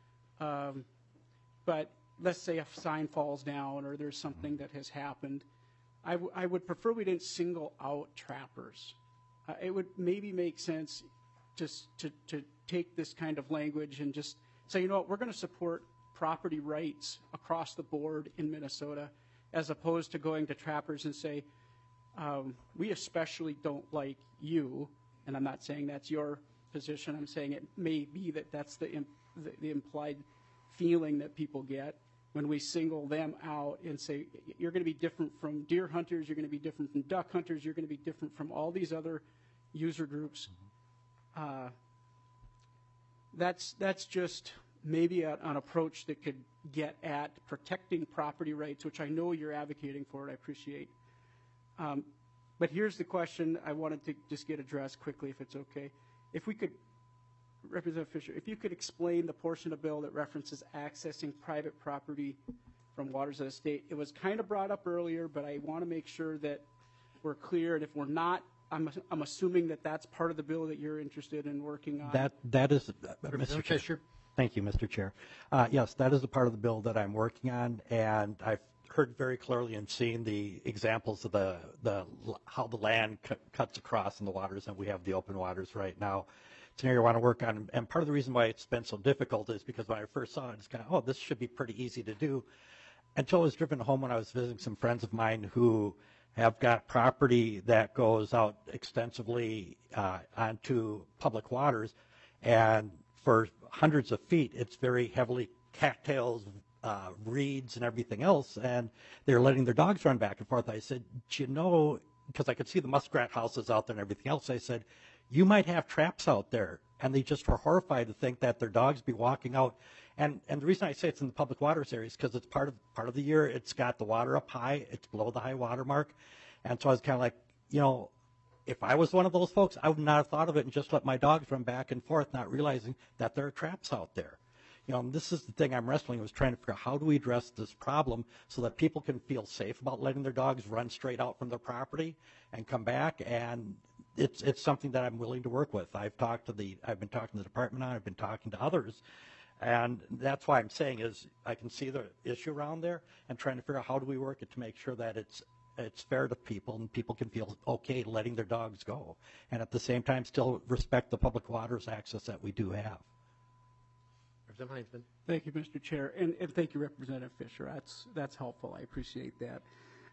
But let's say a sign falls down or there's something that has happened. I would prefer we didn't single out trappers. It would maybe make sense just to take this kind of language and just say, you know what, we're going to support property rights across the board in Minnesota, as opposed to going to trappers and say, we especially don't like you. And I'm not saying that's your position. I'm saying it may be that that's the implied feeling that people get when we single them out and say, you're going to be different from deer hunters, you're going to be different from duck hunters, you're going to be different from all these other user groups. That's just maybe an approach that could get at protecting property rights, which I know you're advocating for, and I appreciate. But here's the question I wanted to just get addressed quickly, if it's okay. If we could, Representative Fisher, if you could explain the portion of the bill that references accessing private property from waters of the state. It was kind of brought up earlier, but I want to make sure that we're clear, and if we're not, I'm assuming that that's part of the bill that you're interested in working on. That is, Mr. Chair. Thank you, Mr. Chair. Yes, that is a part of the bill that I'm working on, and I've heard very clearly and seen the examples of how the land cuts across in the waters, and we have the open waters right now. It's an area I want to work on, and part of the reason why it's been so difficult is because when I first saw it, it's kind of, oh, this should be pretty easy to do, until I was driven home when I was visiting some friends of mine who have got property that goes out extensively onto public waters, and for hundreds of feet, it's very heavily cattails, reeds, and everything else, and they're letting their dogs run back and forth. I said, do you know, because I could see the muskrat houses out there and everything else, I said, you might have traps out there. And they just were horrified to think that their dogs be walking out. And the reason I say it's in the public waters area is because it's part of the year. It's got the water up high. It's below the high water mark. And so I was kind of like, you know, if I was one of those folks, I would not have thought of it and just let my dogs run back and forth, not realizing that there are traps out there. You know, and this is the thing I'm wrestling with, trying to figure out how do we address this problem so that people can feel safe about letting their dogs run straight out from their property and come back. And it's something that I'm willing to work with. I've been talking to the department on, I've been talking to others. And that's why I'm saying is I can see the issue around there and trying to figure out how do we work it to make sure that it's fair to people and people can feel okay letting their dogs go. And at the same time still respect the public waters access that we do have. Representative Heinzman. Thank you, Mr. Chair, and thank you, Representative Fisher. That's helpful. I appreciate that.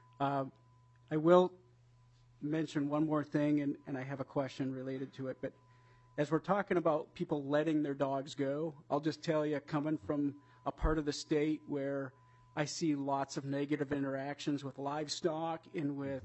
I will mention one more thing, and I have a question related to it. But as we're talking about people letting their dogs go, I'll just tell you, coming from a part of the state where I see lots of negative interactions with livestock and with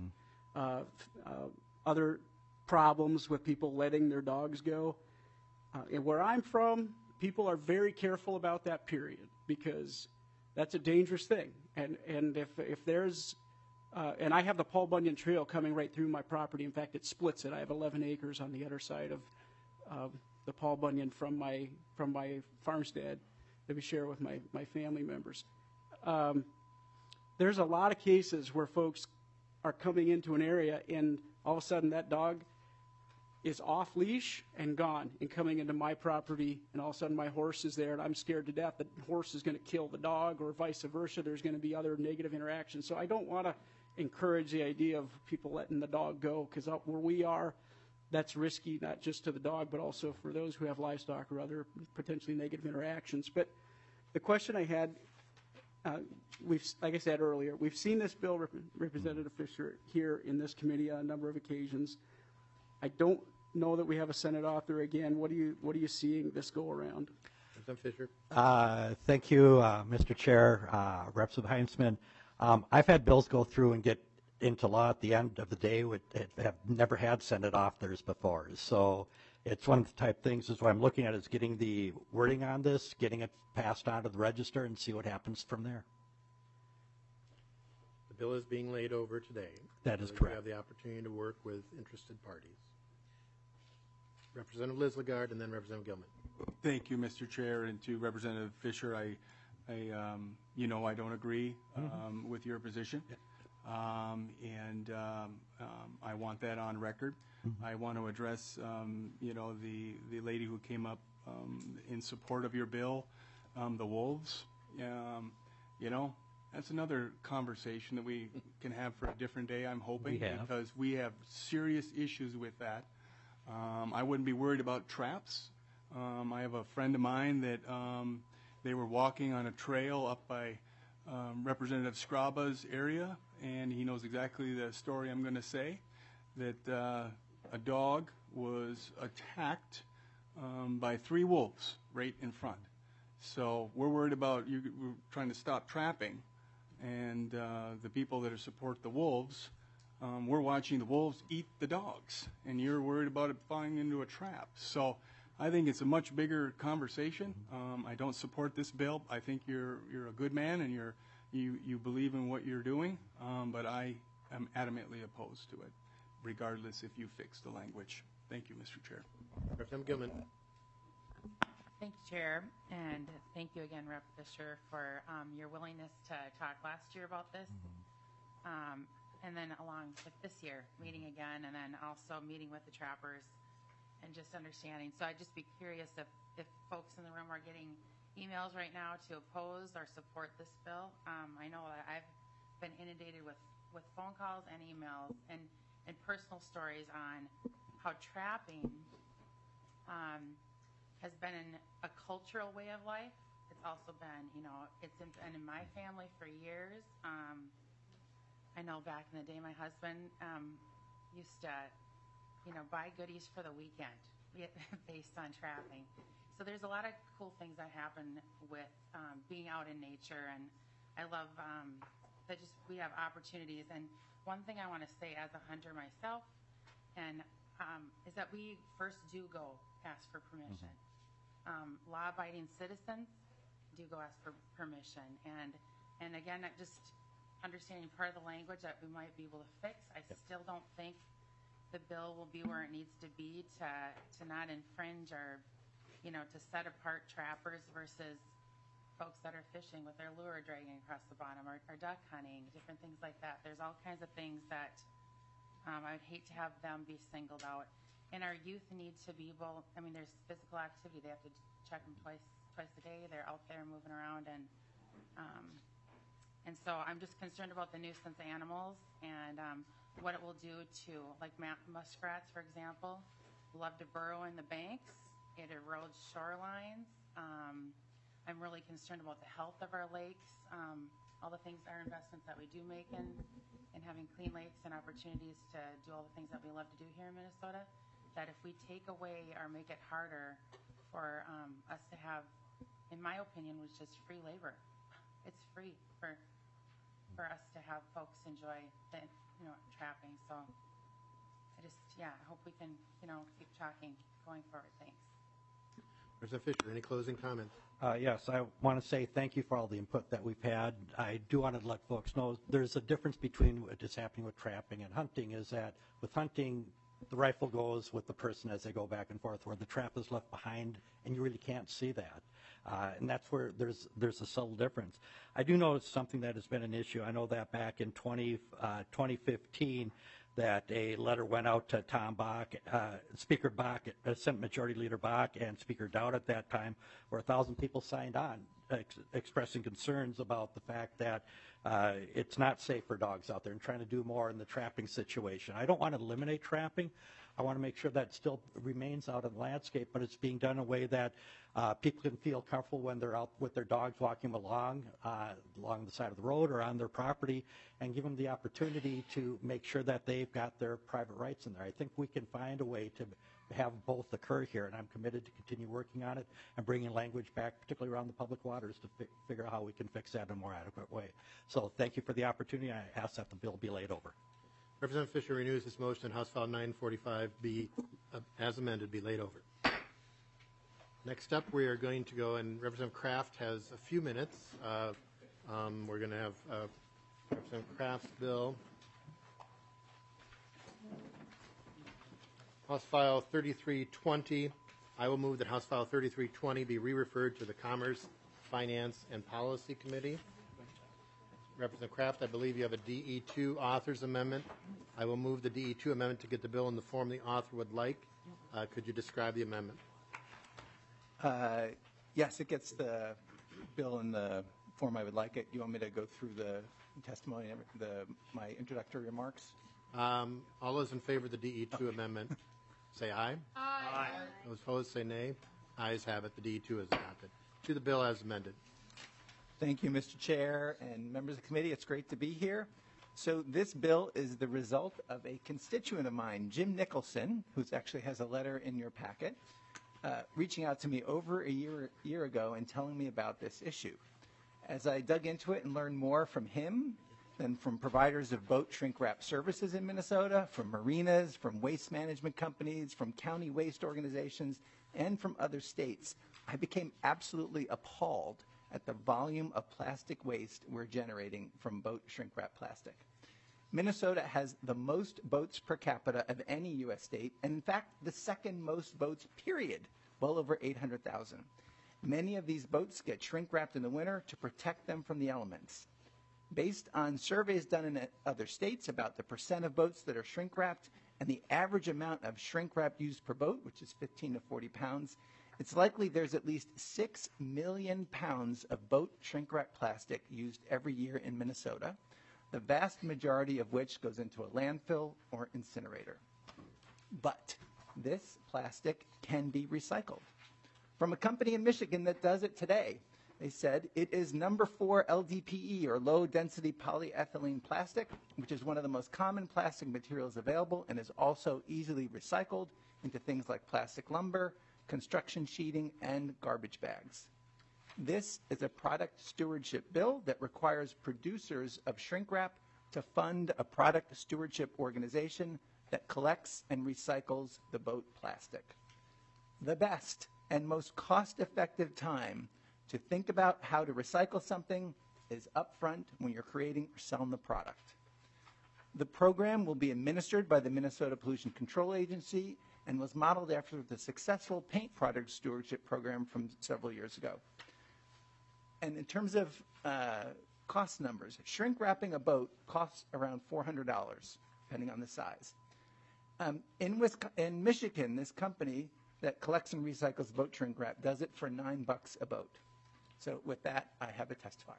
other problems with people letting their dogs go, and where I'm from, people are very careful about that period because that's a dangerous thing. And if there's and I have the Paul Bunyan Trail coming right through my property. In fact, it splits it. I have 11 acres on the other side of the Paul Bunyan from my farmstead that we share with my family members. There's a lot of cases where folks are coming into an area and all of a sudden that dog is off leash and gone and coming into my property, and all of a sudden my horse is there and I'm scared to death the horse is going to kill the dog, or vice versa. There's going to be other negative interactions. So I don't want to encourage the idea of people letting the dog go, because up where we are, that's risky, not just to the dog, but also for those who have livestock or other potentially negative interactions. But the question I had, like I said earlier, we've seen this bill, Representative Fisher, here in this committee on a number of occasions. I don't know that we have a Senate author again. What are you seeing this go around? Representative Fisher. Thank you, Mr. Chair, Representative Heinzman. I've had bills go through and get into law at the end of the day that have never had Senate authors before. So it's one of the type things is what I'm looking at is getting the wording on this, getting it passed on to the register, and see what happens from there. The bill is being laid over today. That is so correct. We have the opportunity to work with interested parties. Representative Lislegard and then Representative Gilman. Thank you, Mr. Chair, and to Representative Fisher. I don't agree with your position, and I want that on record. I want to address, the lady who came up in support of your bill, the wolves. That's another conversation that we can have for a different day, I'm hoping, because we have serious issues with that. I wouldn't be worried about traps. I have a friend of mine that they were walking on a trail up by Representative Scraba's area, and he knows exactly the story I'm going to say, that a dog was attacked by 3 wolves right in front. So we're worried about we're trying to stop trapping, and the people that support the wolves, we're watching the wolves eat the dogs, and you're worried about it falling into a trap. So I think it's a much bigger conversation. I don't support this bill. I think you're a good man and you believe in what you're doing, but I am adamantly opposed to it, regardless if you fix the language. Thank you, Mr. Chair. Representative Gilman. Thank you, Chair, and thank you again, Rep. Fisher, for your willingness to talk last year about this, and then along with this year, meeting again, and then also meeting with the trappers and just understanding. So I'd just be curious if folks in the room are getting emails right now to oppose or support this bill. I know that I've been inundated with phone calls and emails and personal stories on how trapping has been a cultural way of life. It's also been, it's been in my family for years. I know back in the day, my husband used to, buy goodies for the weekend based on trapping. So there's a lot of cool things that happen with being out in nature, and I love that we have opportunities. And one thing I want to say as a hunter myself, and is that we first do go ask for permission. Law-abiding citizens do go ask for permission, and again, just understanding part of the language that we might be able to fix. I still don't think the bill will be where it needs to be to not infringe or, to set apart trappers versus folks that are fishing with their lure dragging across the bottom, or duck hunting, different things like that. There's all kinds of things that I would hate to have them be singled out. And our youth need to be able, there's physical activity. They have to check them twice a day. They're out there moving around, and so I'm just concerned about the nuisance animals and what it will do to, like muskrats, for example, love to burrow in the banks. It erodes shorelines. I'm really concerned about the health of our lakes, all the things, our investments that we do make in having clean lakes and opportunities to do all the things that we love to do here in Minnesota, that if we take away or make it harder for us to have, in my opinion, was just free labor. It's free for us to have folks enjoy the, trapping. So I hope we can, keep talking going forward. Thanks. Representative Fisher, any closing comments? Yes, I want to say thank you for all the input that we've had. I do want to let folks know there's a difference between what is happening with trapping and hunting, is that with hunting, the rifle goes with the person as they go back and forth, where the trap is left behind, and you really can't see that. And that's where there's a subtle difference. I do notice something that has been an issue. I know that back in 2015, that a letter went out to Tom Bach, Speaker Bach, Senate Majority Leader Bach, and Speaker Dowd at that time, where 1,000 people signed on expressing concerns about the fact that it's not safe for dogs out there and trying to do more in the trapping situation. I don't want to eliminate trapping. I want to make sure that still remains out in the landscape, but it's being done in a way that people can feel comfortable when they're out with their dogs walking along the side of the road or on their property, and give them the opportunity to make sure that they've got their private rights in there. I think we can find a way to have both occur here, and I'm committed to continue working on it and bringing language back, particularly around the public waters, to figure out how we can fix that in a more adequate way. So thank you for the opportunity. I ask that the bill be laid over. Representative Fisher renews this motion. House File 945 be, as amended, be laid over. Next up, we are going to go, and Representative Kraft has a few minutes. We're going to have Representative Kraft's bill. House File 3320. I will move that House File 3320 be re-referred to the Commerce, Finance, and Policy Committee. Representative Kraft, I believe you have a DE2 author's amendment. I will move the DE2 amendment to get the bill in the form the author would like. Could you describe the amendment? Yes, it gets the bill in the form I would like it. Do you want me to go through the testimony, my introductory remarks? All those in favor of the DE2 amendment, say aye. Aye. Those opposed, say nay. Ayes have it. The DE2 is adopted. To the bill as amended. Thank you, Mr. Chair and members of the committee. It's great to be here. So this bill is the result of a constituent of mine, Jim Nicholson, who actually has a letter in your packet, reaching out to me over a year ago and telling me about this issue. As I dug into it and learned more from him and from providers of boat shrink wrap services in Minnesota, from marinas, from waste management companies, from county waste organizations, and from other states, I became absolutely appalled at the volume of plastic waste we're generating from boat shrink wrap plastic. Minnesota has the most boats per capita of any U.S. state, and in fact, the second most boats, period, well over 800,000. Many of these boats get shrink wrapped in the winter to protect them from the elements. Based on surveys done in other states about the percent of boats that are shrink wrapped and the average amount of shrink wrap used per boat, which is 15 to 40 pounds, it's likely there's at least 6 million pounds of boat shrink wrap plastic used every year in Minnesota, the vast majority of which goes into a landfill or incinerator. But this plastic can be recycled. From a company in Michigan that does it today, they said it is number 4 LDPE, or low density polyethylene plastic, which is one of the most common plastic materials available and is also easily recycled into things like plastic lumber, construction sheeting, and garbage bags. This is a product stewardship bill that requires producers of shrink wrap to fund a product stewardship organization that collects and recycles the boat plastic. The best and most cost-effective time to think about how to recycle something is upfront when you're creating or selling the product. The program will be administered by the Minnesota Pollution Control Agency and was modeled after the successful paint product stewardship program from several years ago. And in terms of cost numbers, shrink wrapping a boat costs around $400, depending on the size. In Michigan, this company that collects and recycles boat shrink wrap does it for $9 a boat. So with that, I have a testifier.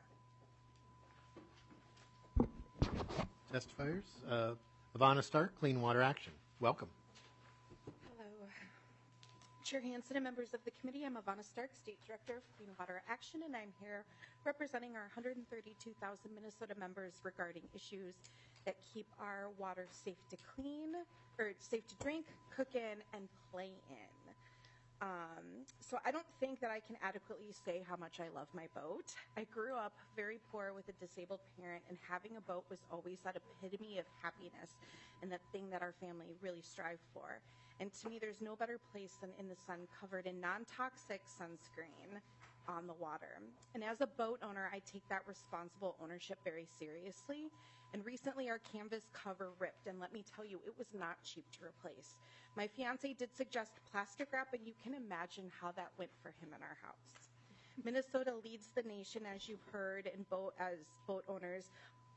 Testifiers. Ivana Stark, Clean Water Action. Welcome. Hello. Chair Hansen and members of the committee, I'm Ivana Stark, State Director of Clean Water Action, and I'm here representing our 132,000 Minnesota members regarding issues that keep our water safe to clean, or safe to drink, cook in, and play in. So I don't think that I can adequately say how much I love my boat. I grew up very poor with a disabled parent, and having a boat was always that epitome of happiness and that thing that our family really strived for. And to me, there's no better place than in the sun covered in non-toxic sunscreen on the water. And as a boat owner, I take that responsible ownership very seriously. And recently our canvas cover ripped, and let me tell you, it was not cheap to replace. My fiance did suggest plastic wrap, and you can imagine how that went for him in our house. Minnesota leads the nation, as you've heard, as boat owners,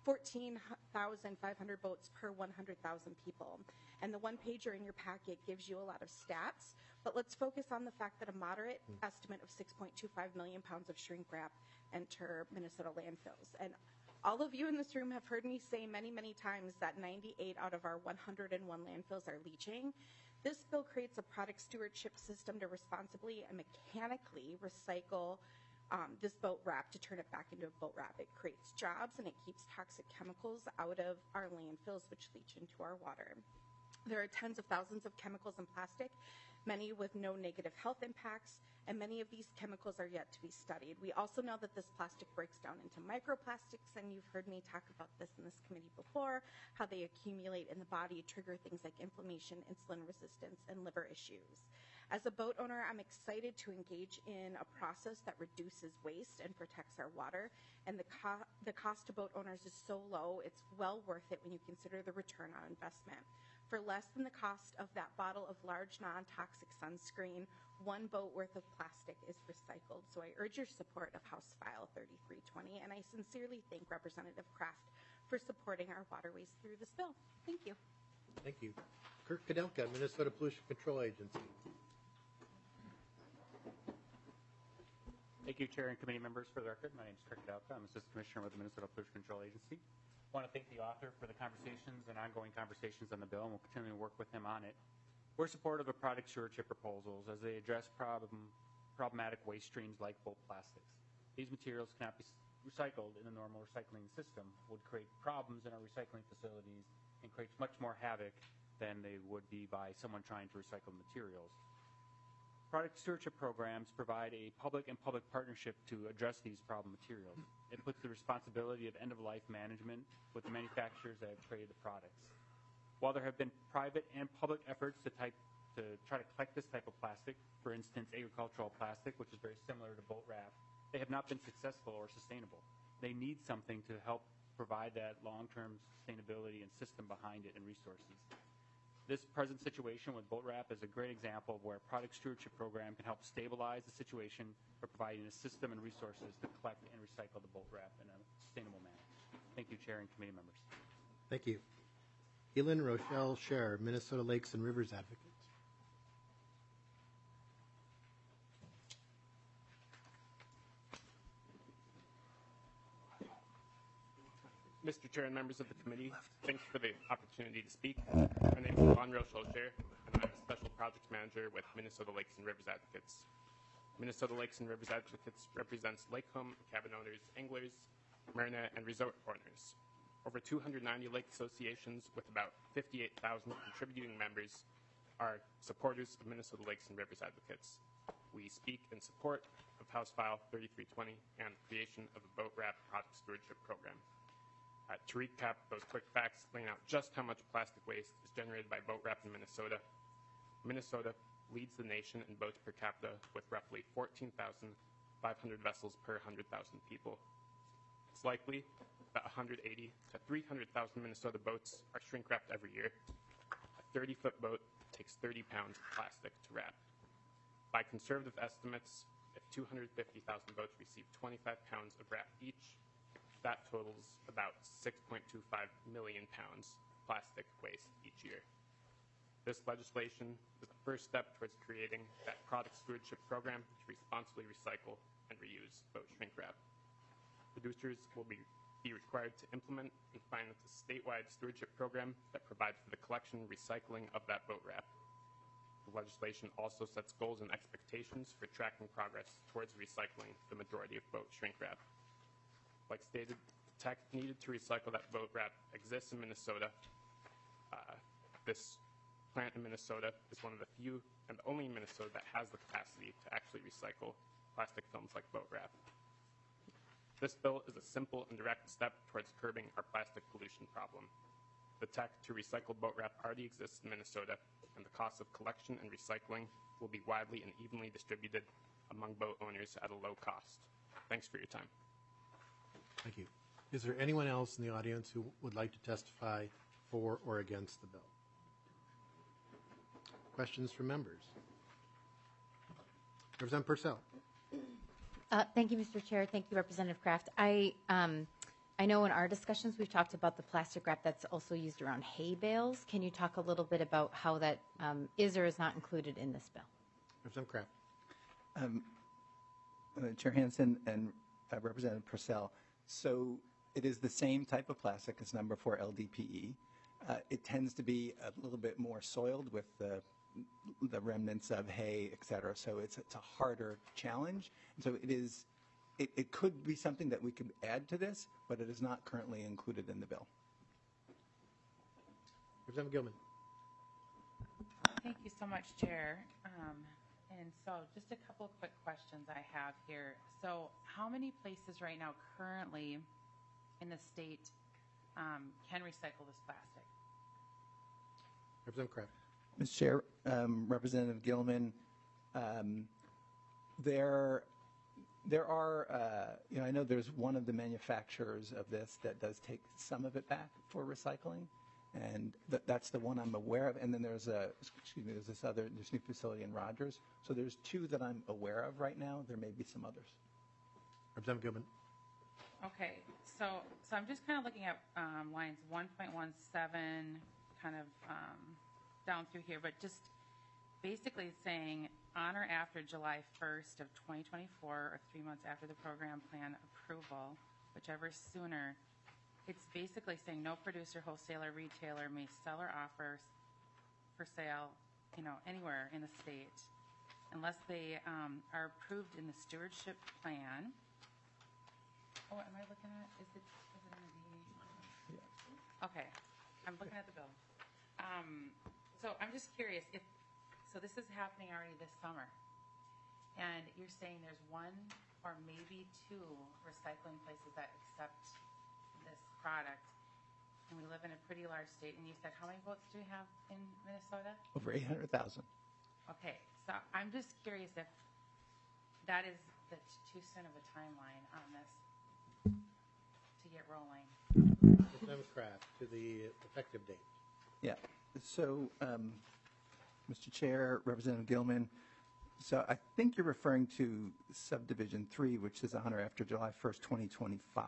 14,500 boats per 100,000 people. And the one-pager in your packet gives you a lot of stats, but let's focus on the fact that a moderate estimate of 6.25 million pounds of shrink wrap enter Minnesota landfills. And all of you in this room have heard me say many, many times that 98 out of our 101 landfills are leaching. This bill creates a product stewardship system to responsibly and mechanically recycle this boat wrap to turn it back into a boat wrap. It creates jobs and it keeps toxic chemicals out of our landfills, which leach into our water. There are tens of thousands of chemicals in plastic, many with no negative health impacts, and many of these chemicals are yet to be studied. We also know that this plastic breaks down into microplastics, and you've heard me talk about this in this committee before, how they accumulate in the body, trigger things like inflammation, insulin resistance, and liver issues. As a boat owner, I'm excited to engage in a process that reduces waste and protects our water, and the cost to boat owners is so low, it's well worth it when you consider the return on investment. For less than the cost of that bottle of large non-toxic sunscreen, one boat worth of plastic is recycled. So I urge your support of House File 3320, and I sincerely thank Representative Kraft for supporting our waterways through this bill. Thank you. Thank you. Kirk Kadelka, Minnesota Pollution Control Agency. Thank you, Chair and committee members. For the record, my name is Kirk Kadelka. I'm Assistant Commissioner with the Minnesota Pollution Control Agency. I want to thank the author for the conversations and ongoing conversations on the bill, and we'll continue to work with him on it. We're supportive of product stewardship proposals as they address problematic waste streams like boat plastics. These materials cannot be recycled in the normal recycling system, would create problems in our recycling facilities, and creates much more havoc than they would be by someone trying to recycle materials. Product stewardship programs provide a public and public partnership to address these problem materials. It puts the responsibility of end-of-life management with the manufacturers that have created the products. While there have been private and public efforts to try to collect this type of plastic, for instance, agricultural plastic, which is very similar to boat wrap, they have not been successful or sustainable. They need something to help provide that long-term sustainability and system behind it and resources. This present situation with boat wrap is a great example of where a product stewardship program can help stabilize the situation by providing a system and resources to collect and recycle the boat wrap in a sustainable manner. Thank you, Chair and committee members. Thank you. Elin Rochelle Scher, Minnesota Lakes and Rivers Advocates. Mr. Chair and members of the committee, thanks for the opportunity to speak. My name is Elin Rochelle Scher, and I'm a Special Projects Manager with Minnesota Lakes and Rivers Advocates. Minnesota Lakes and Rivers Advocates represents lake home and cabin owners, anglers, marina, and resort owners. Over 290 lake associations with about 58,000 contributing members are supporters of Minnesota Lakes and Rivers Advocates. We speak in support of House File 3320 and the creation of a boat wrap product stewardship program. To recap those quick facts, laying out just how much plastic waste is generated by boat wrap in Minnesota. Minnesota leads the nation in boats per capita with roughly 14,500 vessels per 100,000 people. It's likely that 180 to 300,000 Minnesota boats are shrink wrapped every year. A 30-foot boat takes 30 pounds of plastic to wrap. By conservative estimates, if 250,000 boats receive 25 pounds of wrap each, that totals about 6.25 million pounds of plastic waste each year. This legislation is the first step towards creating that product stewardship program to responsibly recycle and reuse boat shrink wrap. Producers will be required to implement and finance a statewide stewardship program that provides for the collection and recycling of that boat wrap. The legislation also sets goals and expectations for tracking progress towards recycling the majority of boat shrink wrap. Like stated, the tech needed to recycle that boat wrap exists in Minnesota. This plant in Minnesota is one of the few and the only in Minnesota that has the capacity to actually recycle plastic films like boat wrap. This bill is a simple and direct step towards curbing our plastic pollution problem. The tech to recycle boat wrap already exists in Minnesota, and the cost of collection and recycling will be widely and evenly distributed among boat owners at a low cost. Thanks for your time. Thank you. Is there anyone else in the audience who would like to testify for or against the bill? Questions from members? Representative Purcell. Thank you, Mr. Chair. Thank you, Representative Kraft. I know in our discussions we've talked about the plastic wrap that's also used around hay bales. Can you talk a little bit about how that is or is not included in this bill? Representative Kraft. Chair Hansen and Representative Purcell. So it is the same type of plastic as number 4 LDPE. It tends to be a little bit more soiled with the remnants of hay, et cetera. So it's a harder challenge. And so it could be something that we could add to this, but it is not currently included in the bill. Representative Gilman. Thank you so much, Chair. And so just a couple of quick questions I have here. So how many places right now currently in the state can recycle this plastic? Representative Kraft. Mr. Chair, Representative Gilman, there are, I know there's one of the manufacturers of this that does take some of it back for recycling, and that's the one I'm aware of. And then there's this new facility in Rogers. So there's two that I'm aware of right now. There may be some others. Representative Gilman. Okay, so I'm just kind of looking at lines 1.17, kind of down through here, but just basically saying on or after July 1st of 2024, or 3 months after the program plan approval, whichever sooner. It's basically saying no producer, wholesaler, retailer may sell or offer for sale, anywhere in the state, unless they are approved in the stewardship plan. Oh, am I looking at? Is it going to be? Yeah. Okay, I'm looking at the bill. So I'm just curious so this is happening already this summer, and you're saying there's one or maybe two recycling places that accept this product, and we live in a pretty large state. And you said how many boats do we have in Minnesota? Over 800,000. Okay, so I'm just curious if that is too soon of a timeline on this to get rolling. Representative Kraft, to the effective date. Yeah. So, Mr. Chair, Representative Gilman, so I think you're referring to Subdivision 3, which is 100 after July 1st, 2025.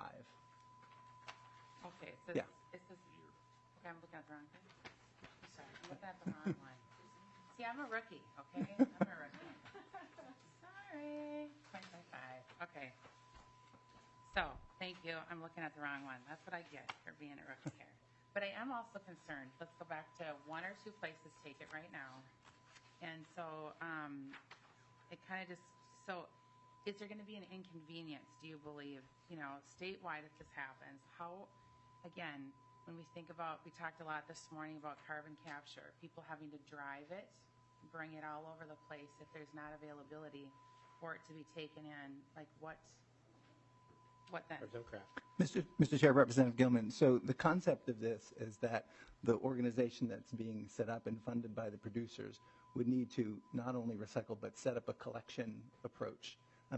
Okay, so yeah. It says, okay, I'm looking at the wrong thing. I'm sorry, I'm looking at the wrong line. See, I'm a rookie, okay? I'm a rookie. Sorry. 2025. Okay. So, thank you. I'm looking at the wrong one. That's what I get for being a rookie here. But I am also concerned. Let's go back to one or two places take it right now. And so it kind of just, so is there going to be an inconvenience, do you believe, statewide if this happens? How, again, when we think about, we talked a lot this morning about carbon capture, people having to drive it, bring it all over the place if there's not availability for it to be taken in, like what then? Mr. Chair, Representative Gilman, so the concept of this is that the organization that's being set up and funded by the producers would need to not only recycle but set up a collection approach.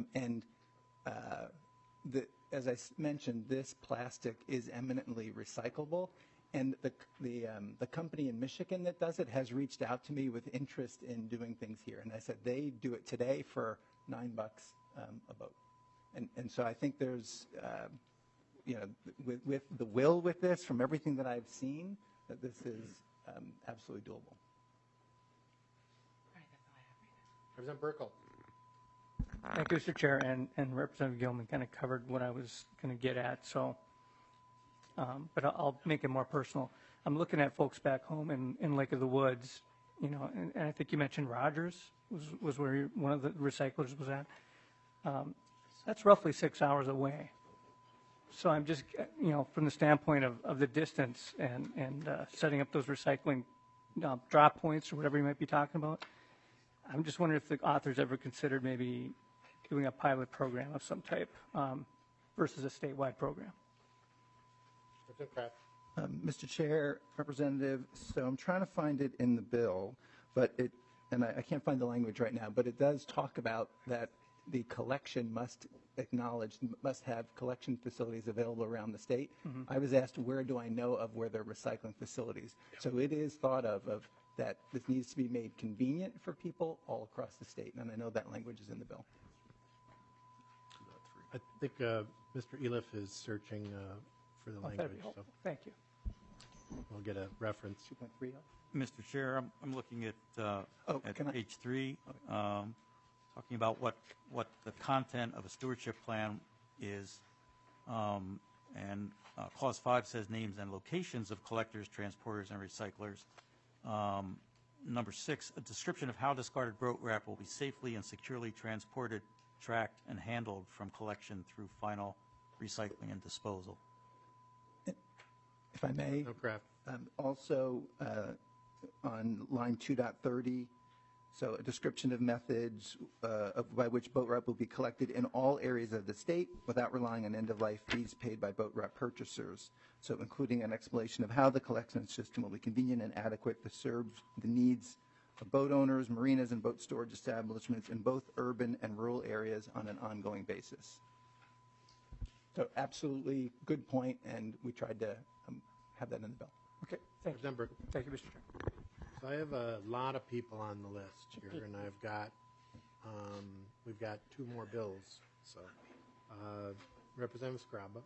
As I mentioned, this plastic is eminently recyclable, and the company in Michigan that does it has reached out to me with interest in doing things here. And I said they do it today for $9 a boat. And so I think there's, with the will with this, from everything that I've seen, that this is absolutely doable. Representative Burkle. Thank you, Mr. Chair, and Representative Gilman kind of covered what I was going to get at. So, but I'll make it more personal. I'm looking at folks back home in Lake of the Woods, and I think you mentioned Rogers was where one of the recyclers was at. That's roughly 6 hours away. So I'm just, from the standpoint of the distance and setting up those recycling drop points or whatever you might be talking about, I'm just wondering if the authors ever considered maybe doing a pilot program of some type versus a statewide program. Mr. Chair, Representative, so I'm trying to find it in the bill, but I can't find the language right now, but it does talk about that the collection must have collection facilities available around the state. Mm-hmm. I was asked, where do I know of where there are recycling facilities? So it is thought of that this needs to be made convenient for people all across the state, and I know that language is in the bill. I think Mr. Eliff is searching for the language. So thank you. We'll get a reference. 2.3. Mr. Chair, I'm looking at page 3, talking about what the content of a stewardship plan is, and clause 5 says names and locations of collectors, transporters, and recyclers. Number 6, a description of how discarded boat wrap will be safely and securely transported, tracked, and handled from collection through final recycling and disposal. If I may, also on line 2.30, so a description of methods by which boat wrap will be collected in all areas of the state without relying on end-of-life fees paid by boat wrap purchasers. So including an explanation of how the collection system will be convenient and adequate to serve the needs of boat owners, marinas, and boat storage establishments in both urban and rural areas on an ongoing basis. So absolutely good point, and we tried to have that in the bill. Okay, thank you. Thank you, Mr. Chair. So I have a lot of people on the list here, and we've got 2 more bills. So, Representative Skraba.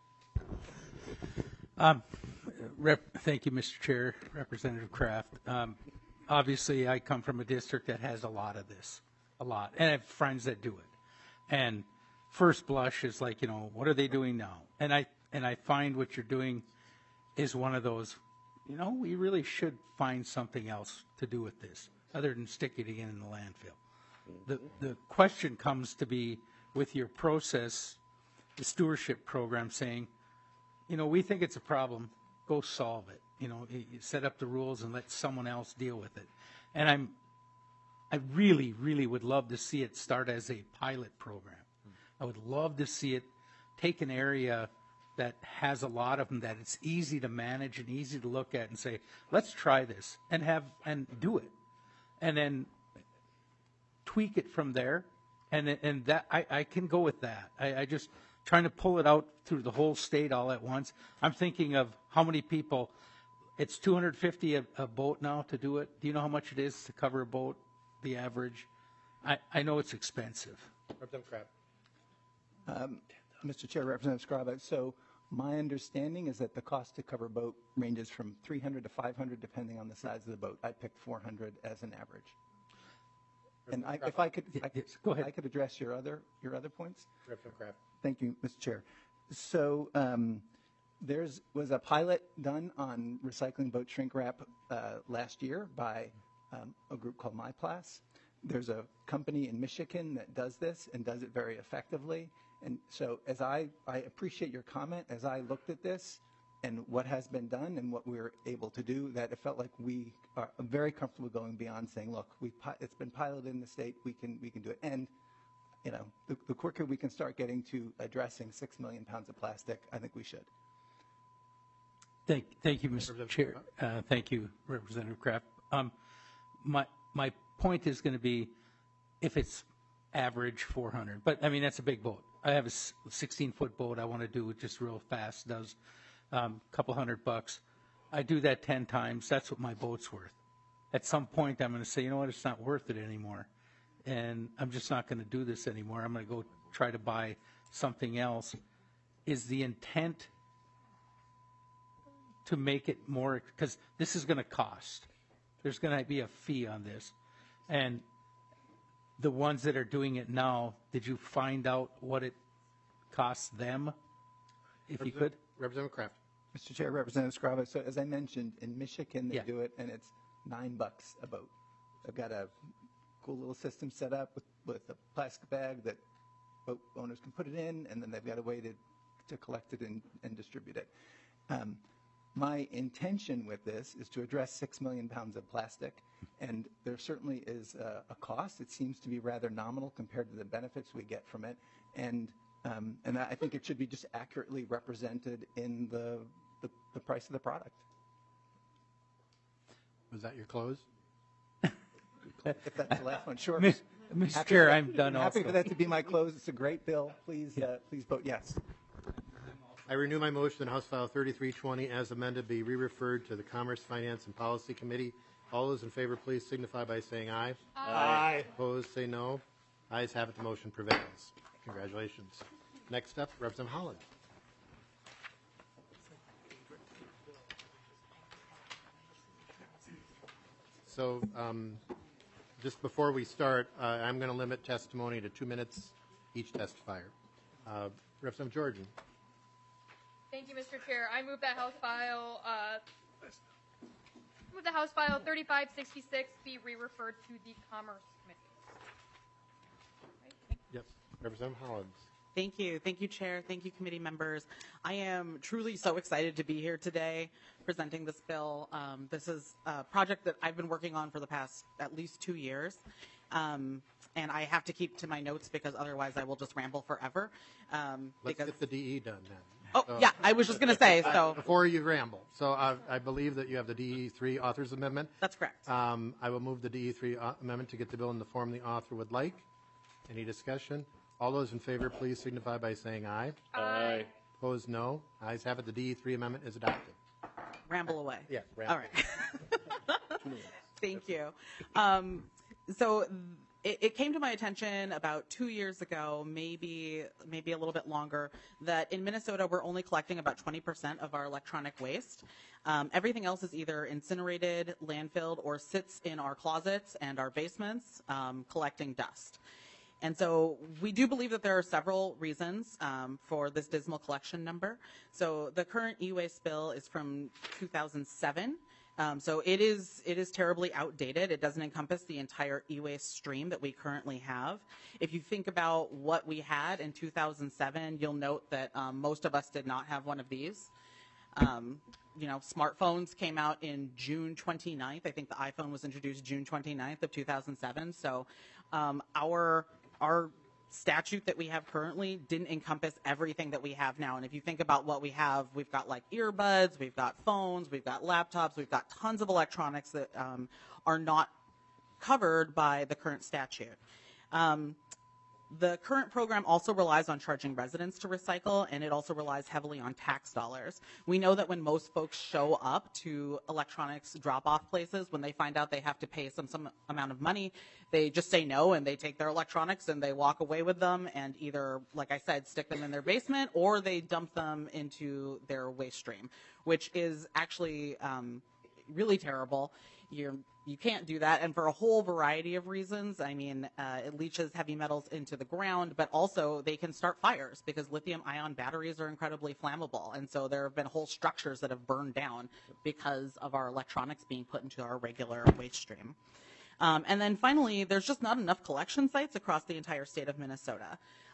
Thank you, Mr. Chair, Representative Kraft. Obviously, I come from a district that has a lot of this, and I have friends that do it. And first blush is like, what are they doing now? And I find what you're doing is one of those, we really should find something else to do with this other than sticking it in the landfill. The question comes to be with your process, the stewardship program saying, we think it's a problem, go solve it. You set up the rules and let someone else deal with it. And I really, really would love to see it start as a pilot program. I would love to see it take an area that has a lot of them that it's easy to manage and easy to look at and say, let's try this and do it, and then tweak it from there, and that I can go with that. I just trying to pull it out through the whole state all at once. I'm thinking of how many people. It's $250 a boat now to do it. Do you know how much it is to cover a boat? The average. I know it's expensive. Representative Kraft. Mr. Chair, Representative Skraba, so my understanding is that the cost to cover a boat ranges from $300 to $500 depending on the size of the boat. I picked $400 as an average. And if I could address your other points. Representative Kraft. Thank you, Mr. Chair. So there was a pilot done on recycling boat shrink wrap last year by a group called MyPlas. There's a company in Michigan that does this and does it very effectively. And so as I appreciate your comment, as I looked at this, and what has been done and what we're able to do, that it felt like we are very comfortable going beyond saying, look, it's been piloted in the state, we can do it. And the quicker we can start getting to addressing 6 million pounds of plastic, I think we should. Thank you, Mr. Chair. Thank you, Representative Kraft. My point is going to be, if it's average 400, but I mean that's a big boat. I have a 16-foot boat. I want to do it just real fast. Does a couple $100. I do that 10 times. That's what my boat's worth. At some point, I'm going to say, you know what? It's not worth it anymore, and I'm just not going to do this anymore. I'm going to go try to buy something else. Is the intent to make it more, because this is going to cost. There's going to be a fee on this. And the ones that are doing it now, did you find out what it costs them, if you could? Representative Kraft. Mr. Chair, Representative Scrava, so as I mentioned, in Michigan they do it, and it's $9 a boat. They've got a cool little system set up with a plastic bag that boat owners can put it in, and then they've got a way to collect it and distribute it. My intention with this is to address 6 million pounds of plastic, and there certainly is a cost. It seems to be rather nominal compared to the benefits we get from it, and I think it should be just accurately represented in the price of the product. Was that your close? If that's the last one, sure. Mr. Chair, I'm done. I'm happy for that to be my close. It's a great bill. Please vote yes. I renew my motion that House File 3320 as amended be re-referred to the Commerce, Finance, and Policy Committee. All those in favor, please signify by saying aye. Aye. Opposed, say no. Ayes have it, the motion prevails. Congratulations. Next up, Representative Holland. So just before we start, I'm going to limit testimony to 2 minutes each testifier. Representative Georgian. Thank you, Mr. Chair. I move that House File 3566 be re-referred to the Commerce Committee. Yes, Representative Hollins. Thank you. Thank you, Chair. Thank you, committee members. I am truly so excited to be here today presenting this bill. This is a project that I've been working on for the past at least 2 years. And I have to keep to my notes because otherwise I will just ramble forever. Let's get the DE done then. Oh, yeah, I was just going to say, so. Before you ramble. So I believe that you have the DE3 Authors Amendment. That's correct. I will move the DE3 amendment to get the bill in the form the author would like. Any discussion? All those in favor, please signify by saying aye. Aye. Opposed, no. Ayes have it. The DE3 amendment is adopted. Ramble away. Yeah, ramble. All right. Thank you. So it came to my attention about 2 years ago, maybe a little bit longer, that in Minnesota we're only collecting about 20% of our electronic waste. Everything else is either incinerated, landfilled, or sits in our closets and our basements collecting dust. And so we do believe that there are several reasons for this dismal collection number. So the current e-waste bill is from 2007. So it is terribly outdated. It doesn't encompass the entire e-waste stream that we currently have. If you think about what we had in 2007, you'll note that most of us did not have one of these. Smartphones came out in June 29th. I think the iPhone was introduced June 29th of 2007. So our statute that we have currently didn't encompass everything that we have now. And if you think about what we have, we've got like earbuds, we've got phones, we've got laptops, we've got tons of electronics that are not covered by the current statute. The current program also relies on charging residents to recycle, and it also relies heavily on tax dollars. We know that when most folks show up to electronics drop-off places, when they find out they have to pay some amount of money, they just say no, and they take their electronics and they walk away with them and either, like I said, stick them in their basement or they dump them into their waste stream, which is actually really terrible. You can't do that, and for a whole variety of reasons. I mean, it leaches heavy metals into the ground, but also they can start fires because lithium-ion batteries are incredibly flammable, and so there have been whole structures that have burned down because of our electronics being put into our regular waste stream. And then finally, there's just not enough collection sites across the entire state of Minnesota.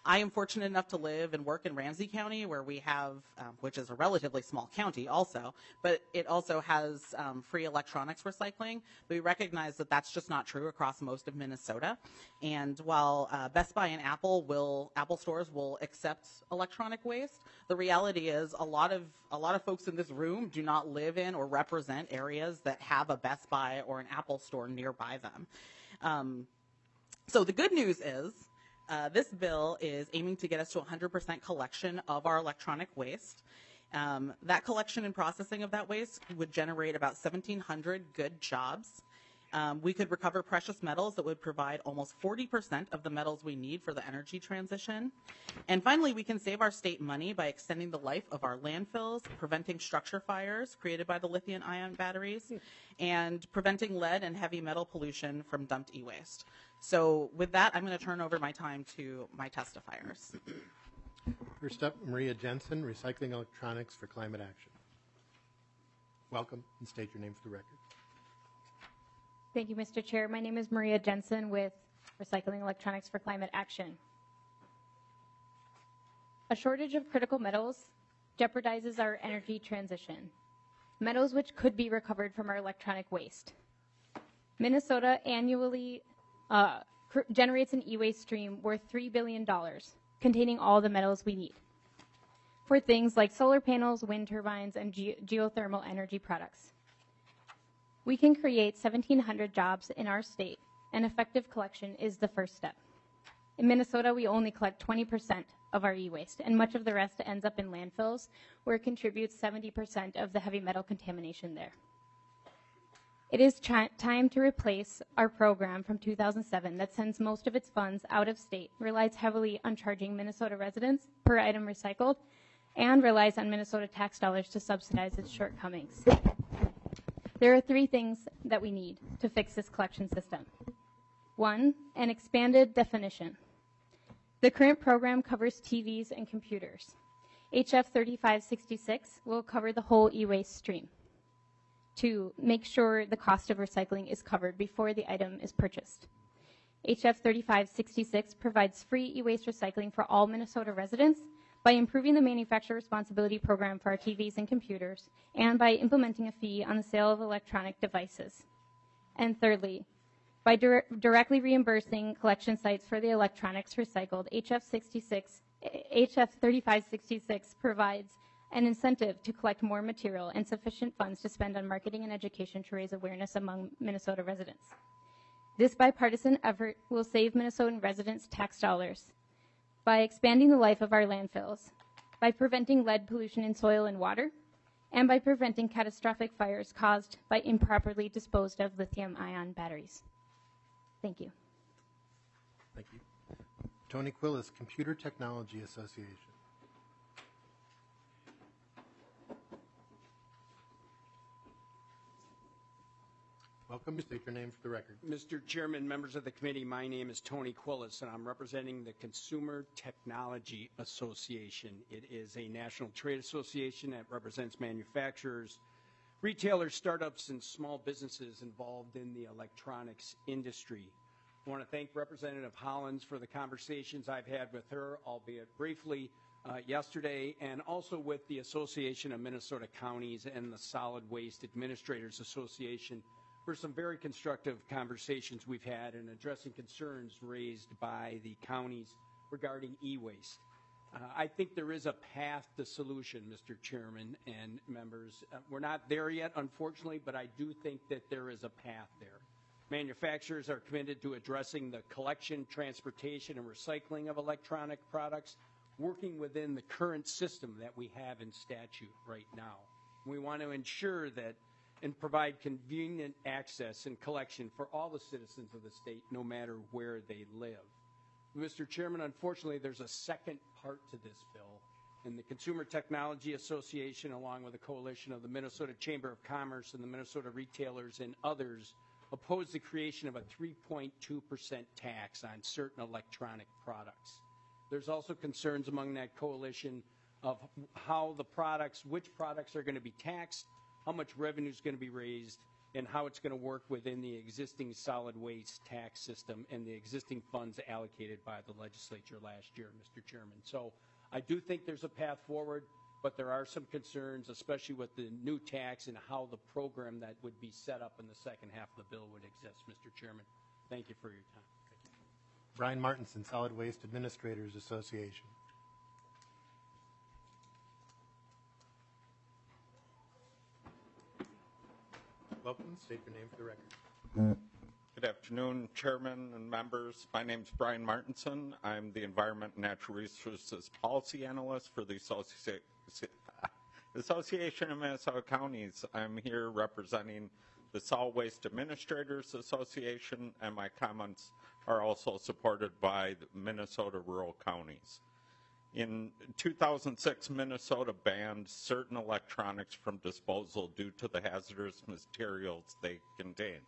I am fortunate enough to live and work in Ramsey County, where we have, which is a relatively small county also, but it also has free electronics recycling. We recognize that that's just not true across most of Minnesota. And while Best Buy and Apple stores will accept electronic waste, the reality is a lot of folks in this room do not live in or represent areas that have a Best Buy or an Apple store nearby them. So the good news is this bill is aiming to get us to 100% collection of our electronic waste. That collection and processing of that waste would generate about 1,700 good jobs. We could recover precious metals that would provide almost 40% of the metals we need for the energy transition. And finally, we can save our state money by extending the life of our landfills, preventing structure fires created by the lithium-ion batteries, and preventing lead and heavy metal pollution from dumped e-waste. So with that, I'm going to turn over my time to my testifiers. First up, Maria Jensen, Recycling Electronics for Climate Action. Welcome, and state your name for the record. Thank you, Mr. Chair. My name is Maria Jensen with Recycling Electronics for Climate Action. A shortage of critical metals jeopardizes our energy transition, metals which could be recovered from our electronic waste. Minnesota annually generates an e-waste stream worth $3 billion, containing all the metals we need for things like solar panels, wind turbines, and geothermal energy products. We can create 1,700 jobs in our state, and effective collection is the first step. In Minnesota, we only collect 20% of our e-waste, and much of the rest ends up in landfills, where it contributes 70% of the heavy metal contamination there. It is time to replace our program from 2007 that sends most of its funds out of state, relies heavily on charging Minnesota residents per item recycled, and relies on Minnesota tax dollars to subsidize its shortcomings. There are three things that we need to fix this collection system. One, an expanded definition. The current program covers TVs and computers. HF 3566 will cover the whole e-waste stream. To make sure the cost of recycling is covered before the item is purchased. HF 3566 provides free e-waste recycling for all Minnesota residents by improving the manufacturer responsibility program for our TVs and computers, and by implementing a fee on the sale of electronic devices. And thirdly, by directly reimbursing collection sites for the electronics recycled, HF 3566 provides an incentive to collect more material and sufficient funds to spend on marketing and education to raise awareness among Minnesota residents. This bipartisan effort will save Minnesotan residents tax dollars by expanding the life of our landfills, by preventing lead pollution in soil and water, and by preventing catastrophic fires caused by improperly disposed of lithium-ion batteries. Thank you. Thank you. Tony Quillis, Computer Technology Association. Welcome. State your name for the record. Mr. Chairman, members of the committee, my name is Tony Quillis, and I'm representing the Consumer Technology Association. It is a national trade association that represents manufacturers, retailers, startups, and small businesses involved in the electronics industry. I want to thank Representative Hollins for the conversations I've had with her, albeit briefly, yesterday, and also with the Association of Minnesota Counties and the Solid Waste Administrators Association for some very constructive conversations we've had in addressing concerns raised by the counties regarding e-waste. I think there is a path to solution, Mr. Chairman and members. We're not there yet, unfortunately, but I do think that there is a path there. Manufacturers are committed to addressing the collection, transportation, and recycling of electronic products, working within the current system that we have in statute right now. We want to ensure that and provide convenient access and collection for all the citizens of the state, no matter where they live. Mr. Chairman, unfortunately, there's a second part to this bill, and the Consumer Technology Association, along with a coalition of the Minnesota Chamber of Commerce and the Minnesota retailers and others, oppose the creation of a 3.2% tax on certain electronic products. There's also concerns among that coalition of how the products, which products are going to be taxed, how much revenue is going to be raised, and how it's going to work within the existing solid waste tax system and the existing funds allocated by the legislature last year, Mr. Chairman. So I do think there's a path forward, but there are some concerns, especially with the new tax and how the program that would be set up in the second half of the bill would exist, Mr. Chairman. Thank you for your time. Brian Martinson, Solid Waste Administrators Association. Welcome. State your name for the record. Good afternoon, Chairman and members. My name is Brian Martinson. I'm the Environment and Natural Resources Policy Analyst for the Association of Minnesota Counties. I'm here representing the Solid Waste Administrators Association, and my comments are also supported by the Minnesota Rural Counties. In 2006, Minnesota banned certain electronics from disposal due to the hazardous materials they contained.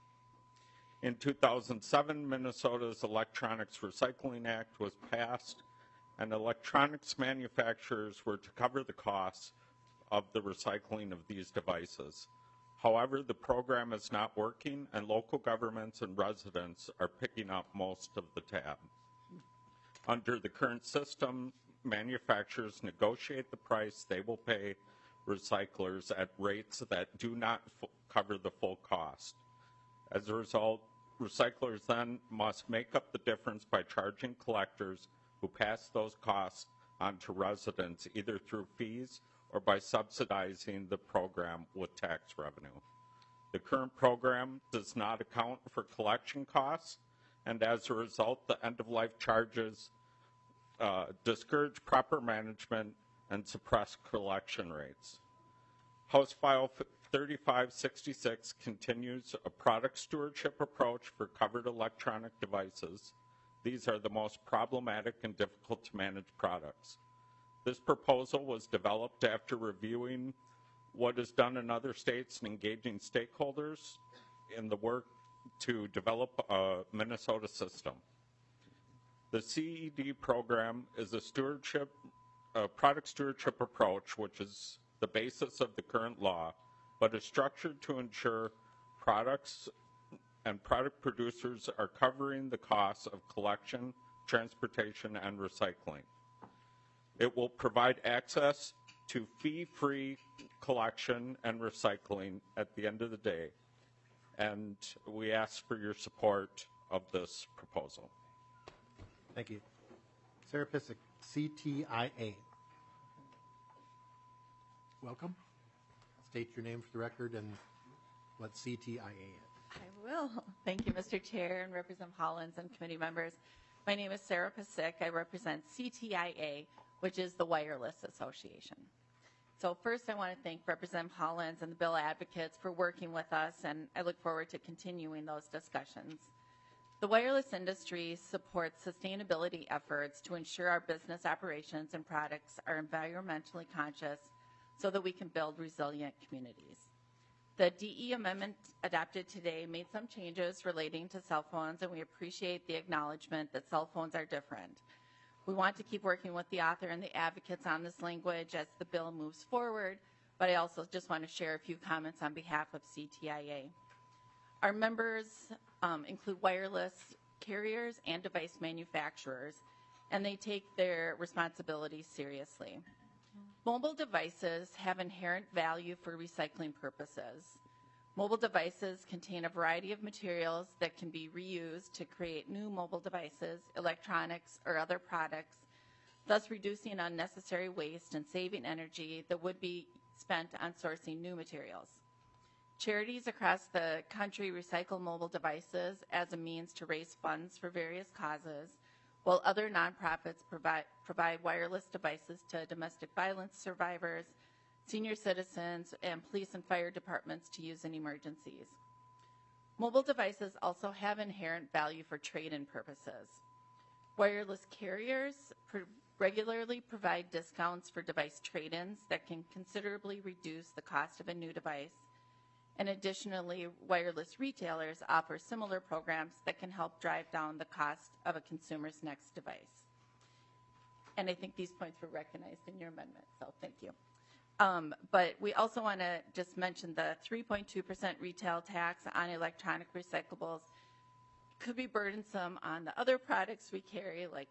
In 2007, Minnesota's Electronics Recycling Act was passed, and electronics manufacturers were to cover the costs of the recycling of these devices. However, the program is not working, and local governments and residents are picking up most of the tab. Under the current system, manufacturers negotiate the price they will pay recyclers at rates that do not cover the full cost. As a result, recyclers then must make up the difference by charging collectors who pass those costs on to residents, either through fees or by subsidizing the program with tax revenue. The current program does not account for collection costs, and as a result, the end-of-life charges discourage proper management and suppress collection rates. House File 3566 continues a product stewardship approach for covered electronic devices. These are the most problematic and difficult to manage products. This proposal was developed after reviewing what is done in other states and engaging stakeholders in the work to develop a Minnesota system. The CED program is a product stewardship approach, which is the basis of the current law, but is structured to ensure products and product producers are covering the costs of collection, transportation, and recycling. It will provide access to fee-free collection and recycling at the end of the day, and we ask for your support of this proposal. Thank you. Sarah Pissick, CTIA. Welcome. State your name for the record and what CTIA is. I will. Thank you, Mr. Chair and Representative Hollins and committee members. My name is Sarah Pissick. I represent CTIA, which is the Wireless Association. So first, I want to thank Representative Hollins and the bill advocates for working with us, and I look forward to continuing those discussions. The wireless industry supports sustainability efforts to ensure our business operations and products are environmentally conscious so that we can build resilient communities. The DE amendment adopted today made some changes relating to cell phones, and we appreciate the acknowledgement that cell phones are different. We want to keep working with the author and the advocates on this language as the bill moves forward, but I also just want to share a few comments on behalf of CTIA. Our members include wireless carriers and device manufacturers, and they take their responsibilities seriously. Mobile devices have inherent value for recycling purposes. Mobile devices contain a variety of materials that can be reused to create new mobile devices, electronics, or other products, thus reducing unnecessary waste and saving energy that would be spent on sourcing new materials. Charities across the country recycle mobile devices as a means to raise funds for various causes, while other nonprofits provide wireless devices to domestic violence survivors, senior citizens, and police and fire departments to use in emergencies. Mobile devices also have inherent value for trade-in purposes. Wireless carriers regularly provide discounts for device trade-ins that can considerably reduce the cost of a new device. And additionally, wireless retailers offer similar programs that can help drive down the cost of a consumer's next device. And I think these points were recognized in your amendment, so thank you. But we also want to just mention the 3.2% retail tax on electronic recyclables could be burdensome on the other products we carry, like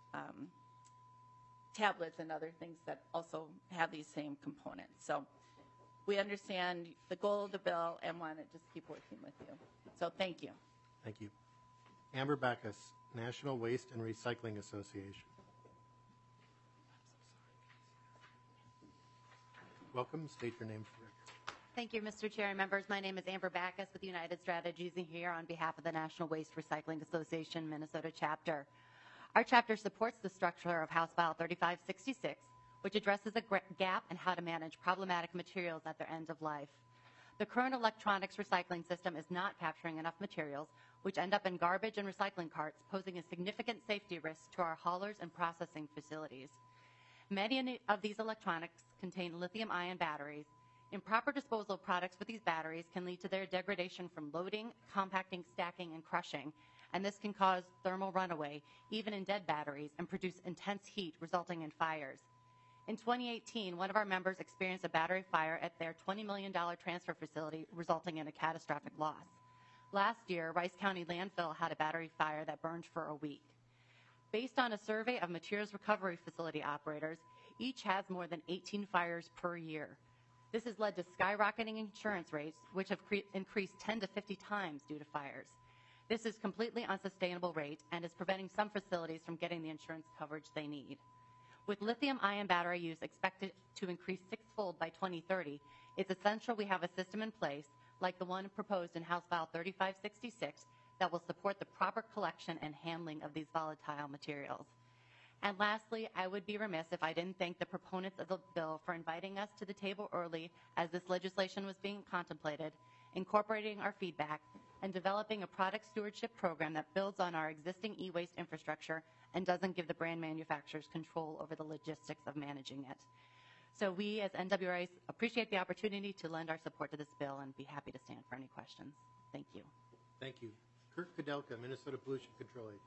tablets and other things that also have these same components. So we understand the goal of the bill and want to just keep working with you. So thank you. Thank you. Amber Backus, National Waste and Recycling Association. Welcome. State your name for the record. Thank you, Mr. Chair and members. My name is Amber Backus with United Strategies, and here on behalf of the National Waste Recycling Association Minnesota chapter. Our chapter supports the structure of House File 3566, which addresses a gap in how to manage problematic materials at their end of life. The current electronics recycling system is not capturing enough materials, which end up in garbage and recycling carts, posing a significant safety risk to our haulers and processing facilities. Many of these electronics contain lithium-ion batteries. Improper disposal of products with these batteries can lead to their degradation from loading, compacting, stacking, and crushing, and this can cause thermal runaway, even in dead batteries, and produce intense heat, resulting in fires. In 2018, one of our members experienced a battery fire at their $20 million transfer facility, resulting in a catastrophic loss. Last year, Rice County Landfill had a battery fire that burned for a week. Based on a survey of materials recovery facility operators, each has more than 18 fires per year. This has led to skyrocketing insurance rates, which have increased 10 to 50 times due to fires. This is completely unsustainable rate and is preventing some facilities from getting the insurance coverage they need. With lithium-ion battery use expected to increase sixfold by 2030, it's essential we have a system in place, like the one proposed in House File 3566, that will support the proper collection and handling of these volatile materials. And lastly, I would be remiss if I didn't thank the proponents of the bill for inviting us to the table early as this legislation was being contemplated, incorporating our feedback, and developing a product stewardship program that builds on our existing e-waste infrastructure and doesn't give the brand manufacturers control over the logistics of managing it. So we as NWRA appreciate the opportunity to lend our support to this bill and be happy to stand for any questions. Thank you. Thank you. Kirk Kudelka, Minnesota Pollution Control Agency.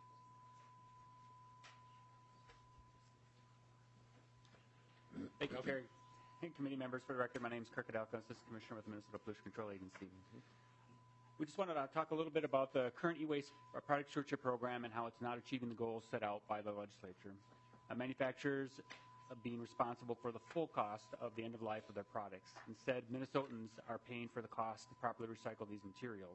Thank you, Chair. Committee members, for the record, my name is Kirk Kudelka, Assistant Commissioner with the Minnesota Pollution Control Agency. We just wanted to talk a little bit about the current e-waste product stewardship program and how it's not achieving the goals set out by the legislature. Manufacturers being responsible for the full cost of the end of life of their products. Instead, Minnesotans are paying for the cost to properly recycle these materials.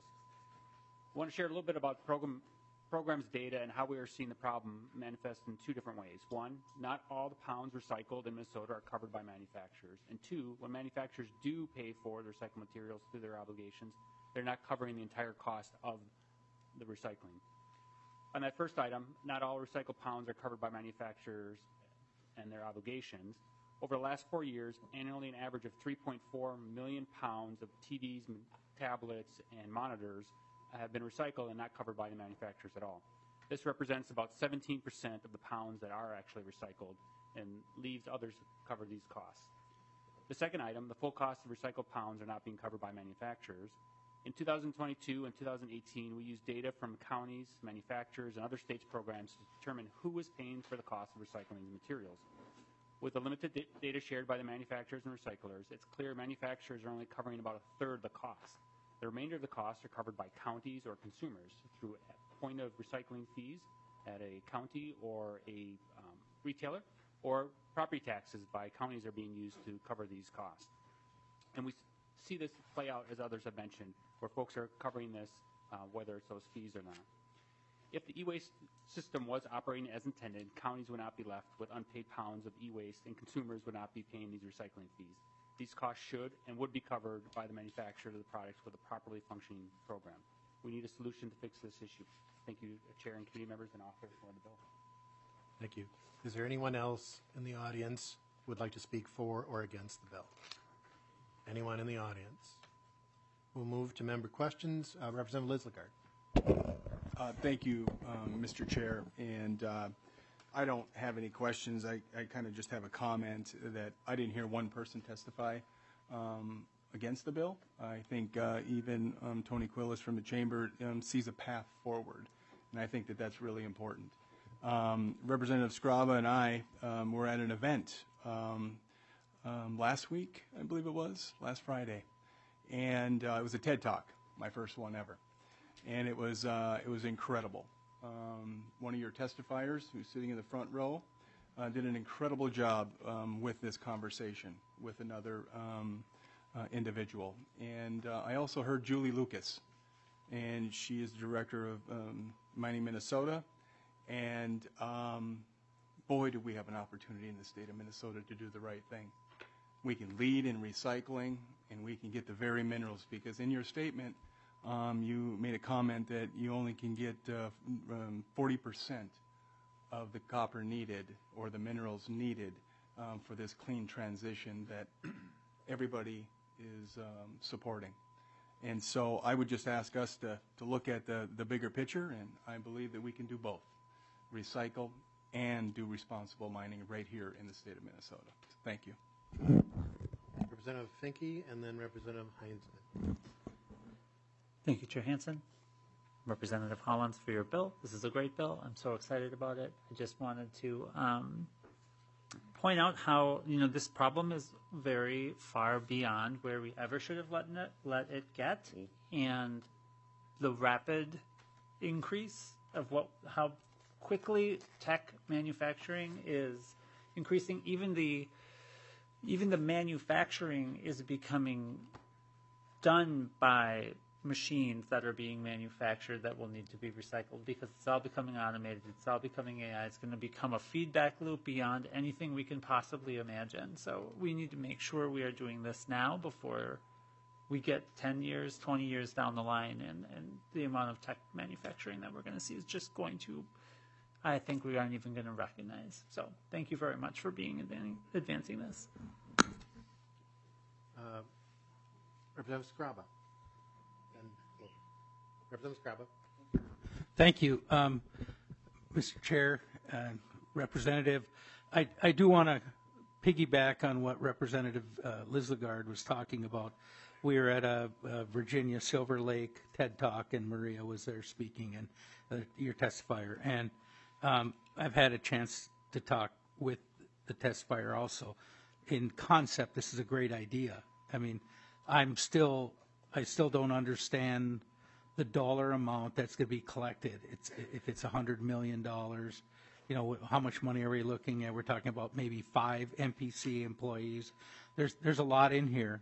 I want to share a little bit about the program's data and how we are seeing the problem manifest in two different ways. One, not all the pounds recycled in Minnesota are covered by manufacturers. And two, when manufacturers do pay for the recycled materials through their obligations, they're not covering the entire cost of the recycling. On that first item, not all recycled pounds are covered by manufacturers and their obligations. Over the last 4 years, annually an average of 3.4 million pounds of TVs, tablets, and monitors have been recycled and not covered by the manufacturers at all. This represents about 17% of the pounds that are actually recycled and leaves others to cover these costs. The second item, the full cost of recycled pounds are not being covered by manufacturers. In 2022 and 2018, we used data from counties, manufacturers, and other states' programs to determine who was paying for the cost of recycling these materials. With the limited data shared by the manufacturers and recyclers, it's clear manufacturers are only covering about a third of the cost. The remainder of the costs are covered by counties or consumers through point of recycling fees at a county or a retailer, or property taxes by counties are being used to cover these costs. And we see this play out, as others have mentioned, where folks are covering this, whether it's those fees or not. If the e-waste system was operating as intended, counties would not be left with unpaid pounds of e-waste, and consumers would not be paying these recycling fees. These costs should and would be covered by the manufacturer of the products with a properly functioning program. We need a solution to fix this issue. Thank you, Chair and committee members and authors for the bill. Thank you. Is there anyone else in the audience who would like to speak for or against the bill? Anyone in the audience? We'll move to member questions. Representative Lislegard. Thank you, Mr. Chair. And I don't have any questions. I kind of just have a comment that I didn't hear one person testify against the bill. I think even Tony Quillis from the Chamber sees a path forward, and I think that that's really important. Representative Scraba and I were at an event last week, I believe it was, last Friday. And it was a TED Talk, my first one ever. And it was incredible. One of your testifiers, who's sitting in the front row, did an incredible job with this conversation with another individual. And I also heard Julie Lucas, and she is the director of Mining Minnesota. And boy, do we have an opportunity in the state of Minnesota to do the right thing. We can lead in recycling, and we can get the very minerals, because in your statement, you made a comment that you only can get 40% of the copper needed or the minerals needed for this clean transition that everybody is supporting. And so I would just ask us to look at the bigger picture, and I believe that we can do both, recycle and do responsible mining right here in the state of Minnesota. Thank you. Representative Finke and then Representative Heinzman. Thank you, Chair Hansen. Representative Hollins, for your bill. This is a great bill. I'm so excited about it. I just wanted to point out how, this problem is very far beyond where we ever should have let it get, and the rapid increase of how quickly tech manufacturing is increasing. Even the manufacturing is becoming done by machines that are being manufactured that will need to be recycled, because it's all becoming automated, it's all becoming AI, it's going to become a feedback loop beyond anything we can possibly imagine. So we need to make sure we are doing this now before we get 10 years, 20 years down the line, and the amount of tech manufacturing that we're going to see is just going to, I think we aren't even going to recognize. So thank you very much for advancing this. Representative Scraba. Representative Scraba. Thank you, Mr. Chair, Representative. I do want to piggyback on what Representative Lislegard was talking about. We were at a Virginia Silver Lake TED Talk, and Maria was there speaking, and your testifier. And I've had a chance to talk with the testifier also. In concept, this is a great idea. I mean, I still don't understand the dollar amount that's going to be collected. If it's $100 million, how much money are we looking at? We're talking about maybe 5 MPC employees. There's a lot in here.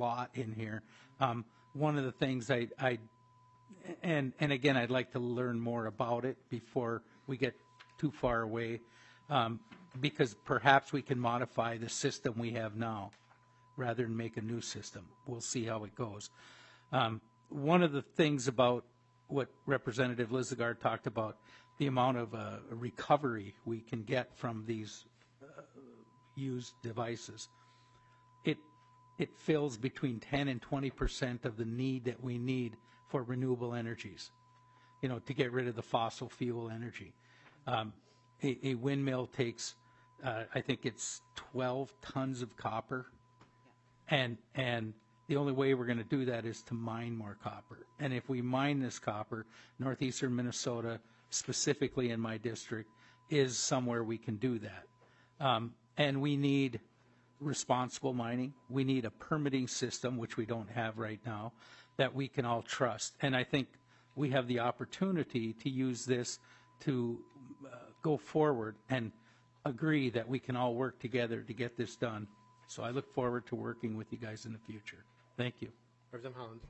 One of the things and again, I'd like to learn more about it before we get too far away, because perhaps we can modify the system we have now rather than make a new system. We'll see how it goes. One of the things about what Representative Lislegard talked about, the amount of recovery we can get from these used devices, it fills between 10 and 20% of the need that we need for renewable energies, to get rid of the fossil fuel energy. A windmill takes, I think it's 12 tons of copper, and the only way we're going to do that is to mine more copper. And if we mine this copper, northeastern Minnesota, specifically in my district, is somewhere we can do that. And we need responsible mining. We need a permitting system, which we don't have right now, that we can all trust. And I think we have the opportunity to use this to go forward and agree that we can all work together to get this done. So I look forward to working with you guys in the future. Thank you. Representative Hollins.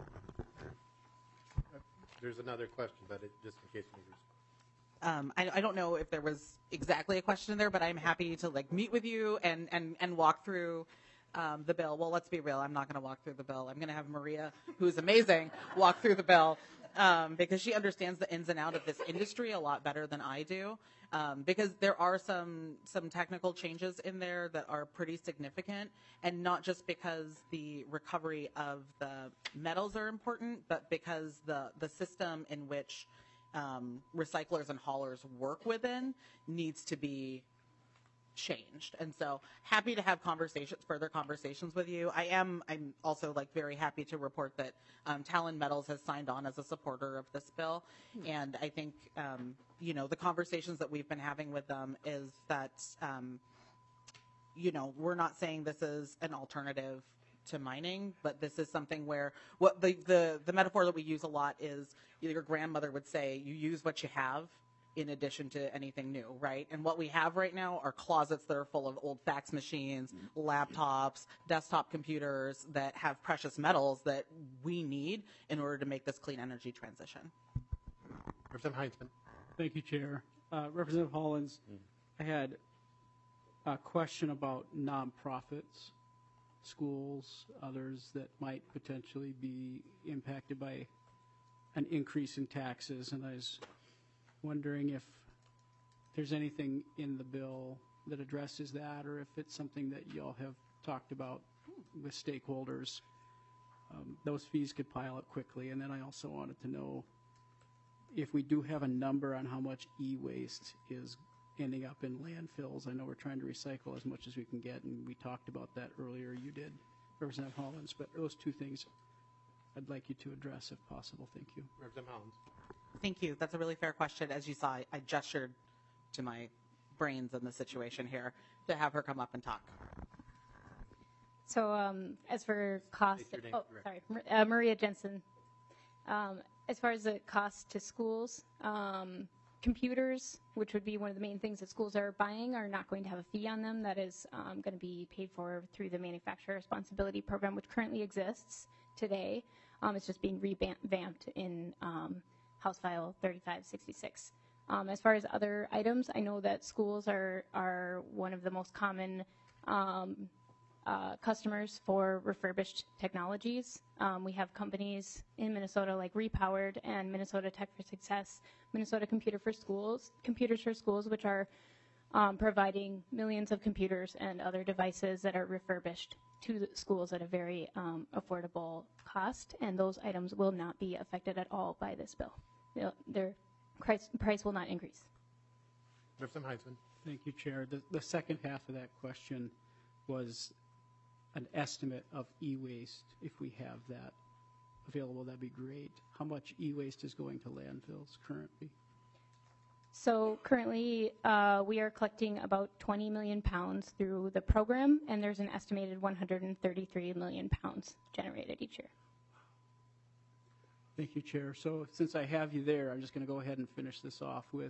There's another question, but just in case you respond. I don't know if there was exactly a question there, but I'm happy to meet with you and walk through the bill. Well, let's be real. I'm not going to walk through the bill. I'm going to have Maria, who's amazing, walk through the bill because she understands the ins and outs of this industry a lot better than I do. Because there are some technical changes in there that are pretty significant, and not just because the recovery of the metals are important, but because the system in which recyclers and haulers work within needs to be changed. And so happy to have further conversations with you. I'm also very happy to report that Talon Metals has signed on as a supporter of this bill. And I think, the conversations that we've been having with them is that we're not saying this is an alternative to mining, but this is something where what the metaphor that we use a lot is your grandmother would say, you use what you have in addition to anything new, right? And what we have right now are closets that are full of old fax machines, laptops, desktop computers that have precious metals that we need in order to make this clean energy transition. Representative Heinzman. Thank you, Chair. Representative Hollins, I had a question about nonprofits, schools, others that might potentially be impacted by an increase in taxes, and I was wondering if there's anything in the bill that addresses that, or if it's something that y'all have talked about with stakeholders. Those fees could pile up quickly, and then I also wanted to know if we do have a number on how much e-waste is ending up in landfills. I know we're trying to recycle as much as we can get, and we talked about that earlier. You did, Representative Hollins, but those two things I'd like you to address if possible. Thank you. Representative Hollins. Thank you. That's a really fair question. As you saw, I gestured to my brains in the situation here to have her come up and talk. So as for cost, Maria Jensen. As far as the cost to schools, computers, which would be one of the main things that schools are buying, are not going to have a fee on them. That is going to be paid for through the Manufacturer Responsibility Program, which currently exists today. It's just being revamped in House File 3566. As far as other items, I know that schools are one of the most common customers for refurbished technologies. We have companies in Minnesota like Repowered and Minnesota Tech for Success, Minnesota Computers for Schools, which are providing millions of computers and other devices that are refurbished to the schools at a very affordable cost, and those items will not be affected at all by this bill. Their price will not increase. Representative Heinzman. Thank you, Chair. The second half of that question was an estimate of e-waste. If we have that available, that'd be great. How much e-waste is going to landfills currently? So currently, we are collecting about 20 million pounds through the program, and there's an estimated 133 million pounds generated each year. Thank you, Chair. So since I have you there, I'm just going to go ahead and finish this off with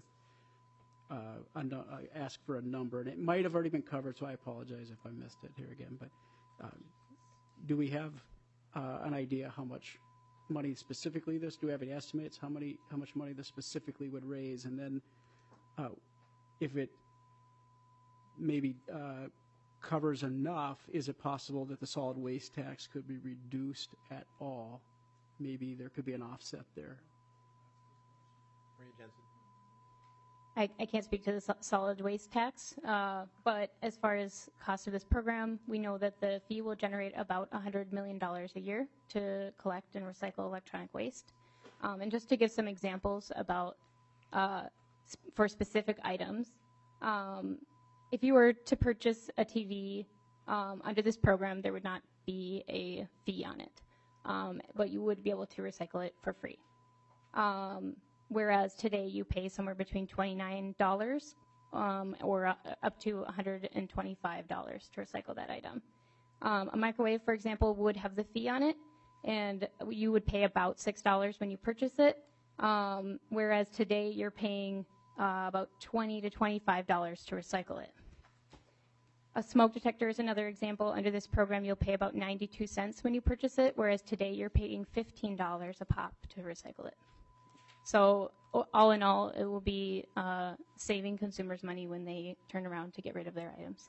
ask for a number. And it might have already been covered, so I apologize if I missed it here again. But do we have an idea how much money specifically this? Do we have any estimates how much money this specifically would raise? And then if it maybe covers enough, is it possible that the solid waste tax could be reduced at all? Maybe there could be an offset there. Maria Jensen. I can't speak to the solid waste tax, but as far as cost of this program, we know that the fee will generate about $100 million a year to collect and recycle electronic waste. And just to give some examples about for specific items, if you were to purchase a TV under this program, there would not be a fee on it, but you would be able to recycle it for free. Whereas today you pay somewhere between $29 or up to $125 to recycle that item. A microwave, for example, would have the fee on it, and you would pay about $6 when you purchase it, whereas today you're paying about $20 to $25 to recycle it. A smoke detector is another example. Under this program, you'll pay about 92 cents when you purchase it, whereas today you're paying $15 a pop to recycle it. So all in all, it will be saving consumers money when they turn around to get rid of their items.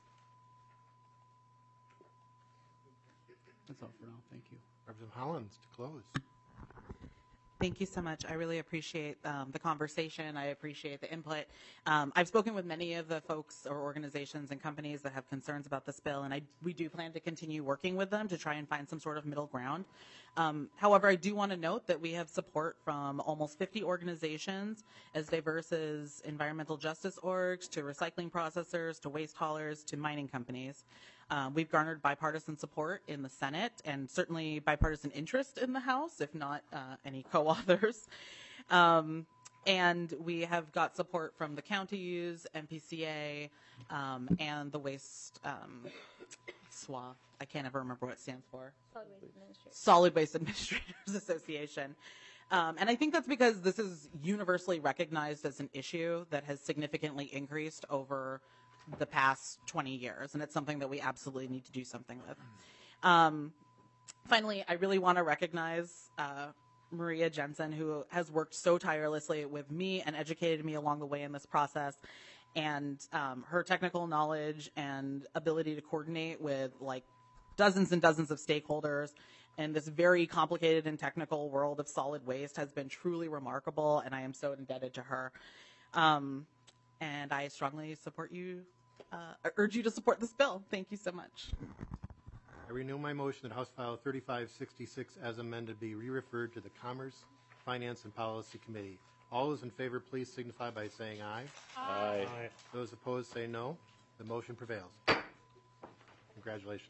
That's all for now. Thank you. Representative Hollins to close. Thank you so much. I really appreciate the conversation. I appreciate the input. I've spoken with many of the folks or organizations and companies that have concerns about this bill, and we do plan to continue working with them to try and find some sort of middle ground. However, I do want to note that we have support from almost 50 organizations as diverse as environmental justice orgs to recycling processors to waste haulers to mining companies. We've garnered bipartisan support in the Senate and certainly bipartisan interest in the House, if not any co-authors. And we have got support from the counties, MPCA, and the Waste SWA. I can't ever remember what it stands for. Solid Waste Administrators Association. And I think that's because this is universally recognized as an issue that has significantly increased over the past 20 years, and it's something that we absolutely need to do something with. Finally, I really want to recognize Maria Jensen, who has worked so tirelessly with me and educated me along the way in this process, and her technical knowledge and ability to coordinate with like dozens and dozens of stakeholders in this very complicated and technical world of solid waste has been truly remarkable, and I am so indebted to her. And I strongly support you, urge you to support this bill. Thank you so much. I renew my motion that House File 3566 as amended be re-referred to the Commerce, Finance, and Policy Committee. All those in favor, please signify by saying aye. Aye. Those opposed say no. The motion prevails. Congratulations.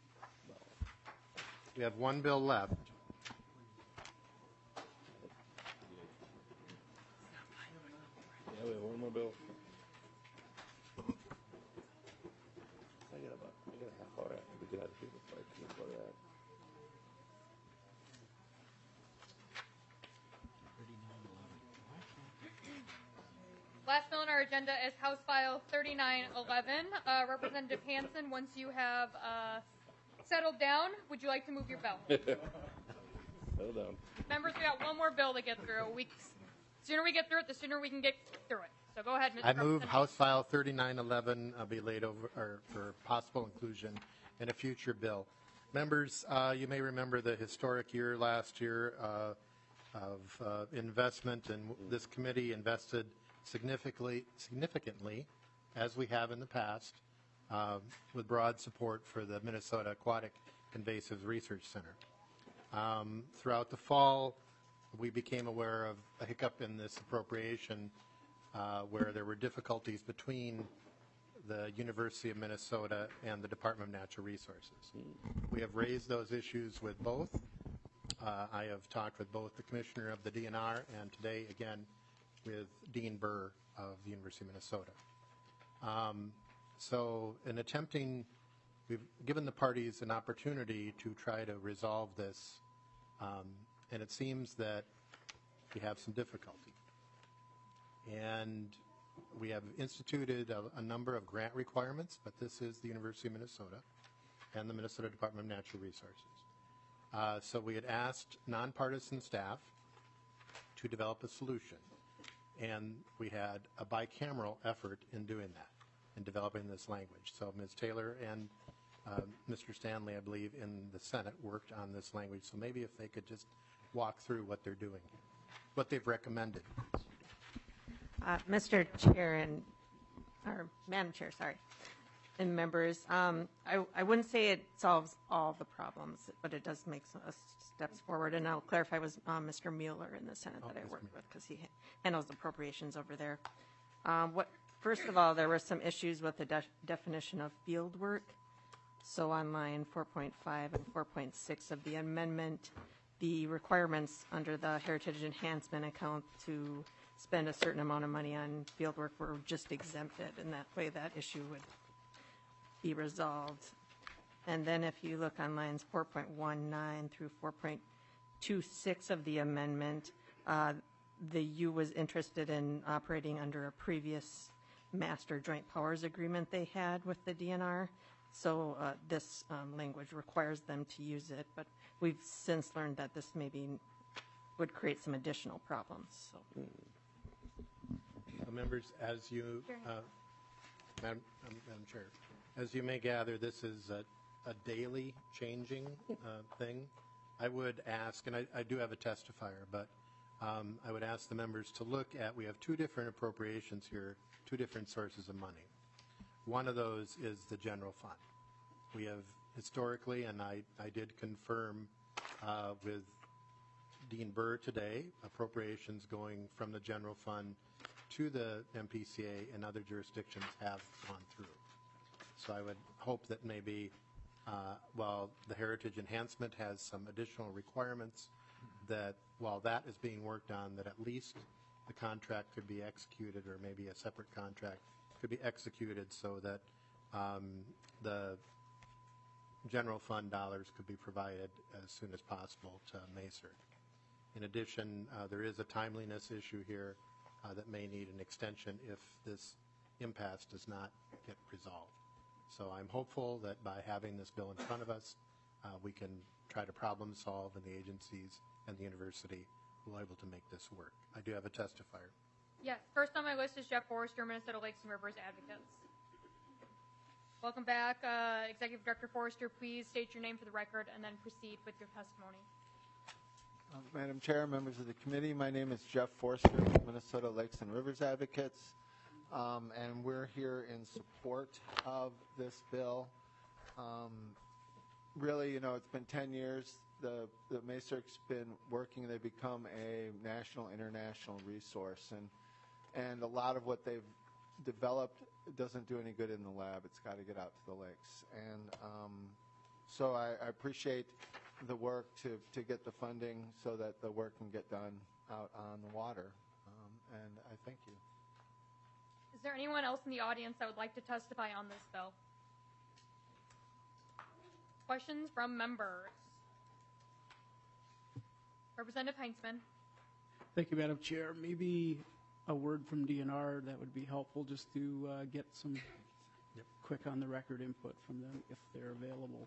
We have one bill left. Yeah, we have one more bill. I got a half hour after we get out of here before I can go to that. Last bill on our agenda is House File 3911. Representative Hansen, once you have settled down, would you like to move your bill? Settle down. Members, we got one more bill to get through. Sooner we get through it, the sooner we can get through it. So go ahead, Mr. I move Representative. House File 3911 be laid over or for possible inclusion in a future bill. Members, you may remember the historic year last year of investment, and this committee invested significantly, as we have in the past, with broad support for the Minnesota Aquatic Invasives Research Center. Throughout the fall, we became aware of a hiccup in this appropriation where there were difficulties between the University of Minnesota and the Department of Natural Resources. We have raised those issues with both. I have talked with both the commissioner of the DNR and today again with Dean Burr of the University of Minnesota. So in attempting, we've given the parties an opportunity to try to resolve this, and it seems that we have some difficulty. And we have instituted a number of grant requirements, but this is the University of Minnesota and the Minnesota Department of Natural Resources. So we had asked nonpartisan staff to develop a solution, and we had a bicameral effort in doing that, in developing this language. So Ms. Taylor and Mr. Stanley, I believe, in the Senate worked on this language. So maybe if they could just walk through what they're doing, what they've recommended. Mr. Chair or Madam Chair, sorry, and members, I wouldn't say it solves all the problems, but it does make some steps forward. And I'll clarify with Mr. Mueller in the Senate that I work with, because he handles appropriations over there. First of all, there were some issues with the definition of field work. So on line 4.5 and 4.6 of the amendment, the requirements under the Heritage Enhancement account to spend a certain amount of money on field work were just exempted, and that way that issue would be resolved. And then if you look on lines 4.19 through 4.26 of the amendment, the U was interested in operating under a previous master joint powers agreement they had with the DNR. So this language requires them to use it, but we've since learned that this maybe would create some additional problems. So. Members, as you, Madam Chair, as you may gather, this is a daily changing thing. I would ask, and I do have a testifier, but I would ask the members to look at, we have two different appropriations here, two different sources of money. One of those is the general fund. We have historically, and I did confirm with Dean Burr today, appropriations going from the general fund to the MPCA and other jurisdictions have gone through. So I would hope that maybe while the Heritage Enhancement has some additional requirements, that while that is being worked on, that at least the contract could be executed, or maybe a separate contract could be executed so that the general fund dollars could be provided as soon as possible to MACER. In addition, there is a timeliness issue here that may need an extension if this impasse does not get resolved. So I'm hopeful that by having this bill in front of us, we can try to problem solve, and the agencies and the university will be able to make this work. I do have a testifier. Yes, first on my list is Jeff Forrester, Minnesota Lakes and Rivers Advocates. Welcome back. Executive Director Forrester, please state your name for the record and then proceed with your testimony. Madam Chair, members of the committee, my name is Jeff Forster with Minnesota Lakes and Rivers Advocates, and we're here in support of this bill. Really, you know, it's been 10 years. The MACERC's been working. They've become a national, international resource, and a lot of what they've developed doesn't do any good in the lab. It's got to get out to the lakes, and so I appreciate the work to get the funding so that the work can get done out on the water, and I thank you. Is there anyone else in the audience that would like to testify on this bill? Questions from members? Representative Heinzman. Thank you, Madam Chair. Maybe a word from DNR that would be helpful, just to get some quick on the record input from them if they're available.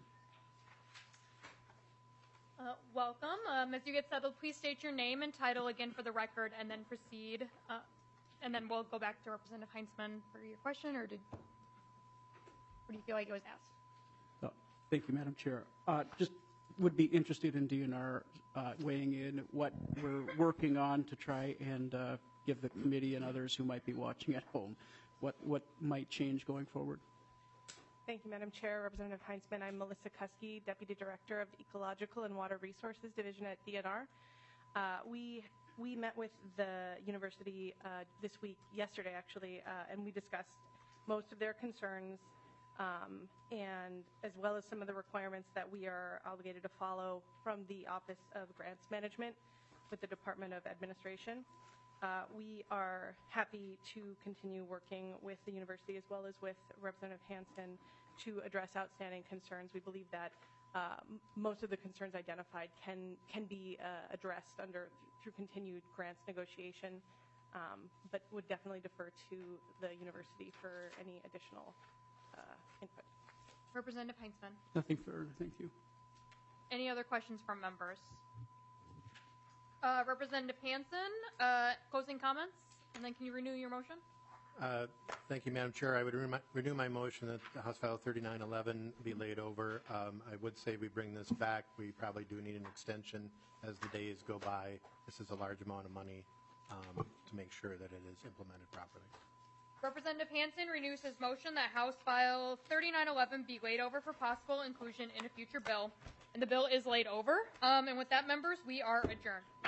Welcome. As you get settled, please state your name and title again for the record, and then proceed. And then we'll go back to Representative Heinzman for your question, or do you feel like it was asked? Thank you, Madam Chair. Just would be interested in DNR weighing in what we're working on to try and give the committee and others who might be watching at home what might change going forward. Thank you, Madam Chair. Representative Heinzman, I'm Melissa Kuski, Deputy Director of the Ecological and Water Resources Division at DNR. We met with the university yesterday actually, and we discussed most of their concerns, and as well as some of the requirements that we are obligated to follow from the Office of Grants Management with the Department of Administration. We are happy to continue working with the university as well as with Representative Hansen to address outstanding concerns. We believe that most of the concerns identified can be addressed through continued grants negotiation, but would definitely defer to the university for any additional input. Representative Heinzman. Nothing further. Thank you. Any other questions from members? Representative Hansen, closing comments, and then can you renew your motion? Thank you, Madam Chair. I would renew my motion that House File 3911 be laid over. I would say we bring this back. We probably do need an extension as the days go by. This is a large amount of money to make sure that it is implemented properly. Representative Hansen renews his motion that House File 3911 be laid over for possible inclusion in a future bill, and the bill is laid over. And with that, members, we are adjourned.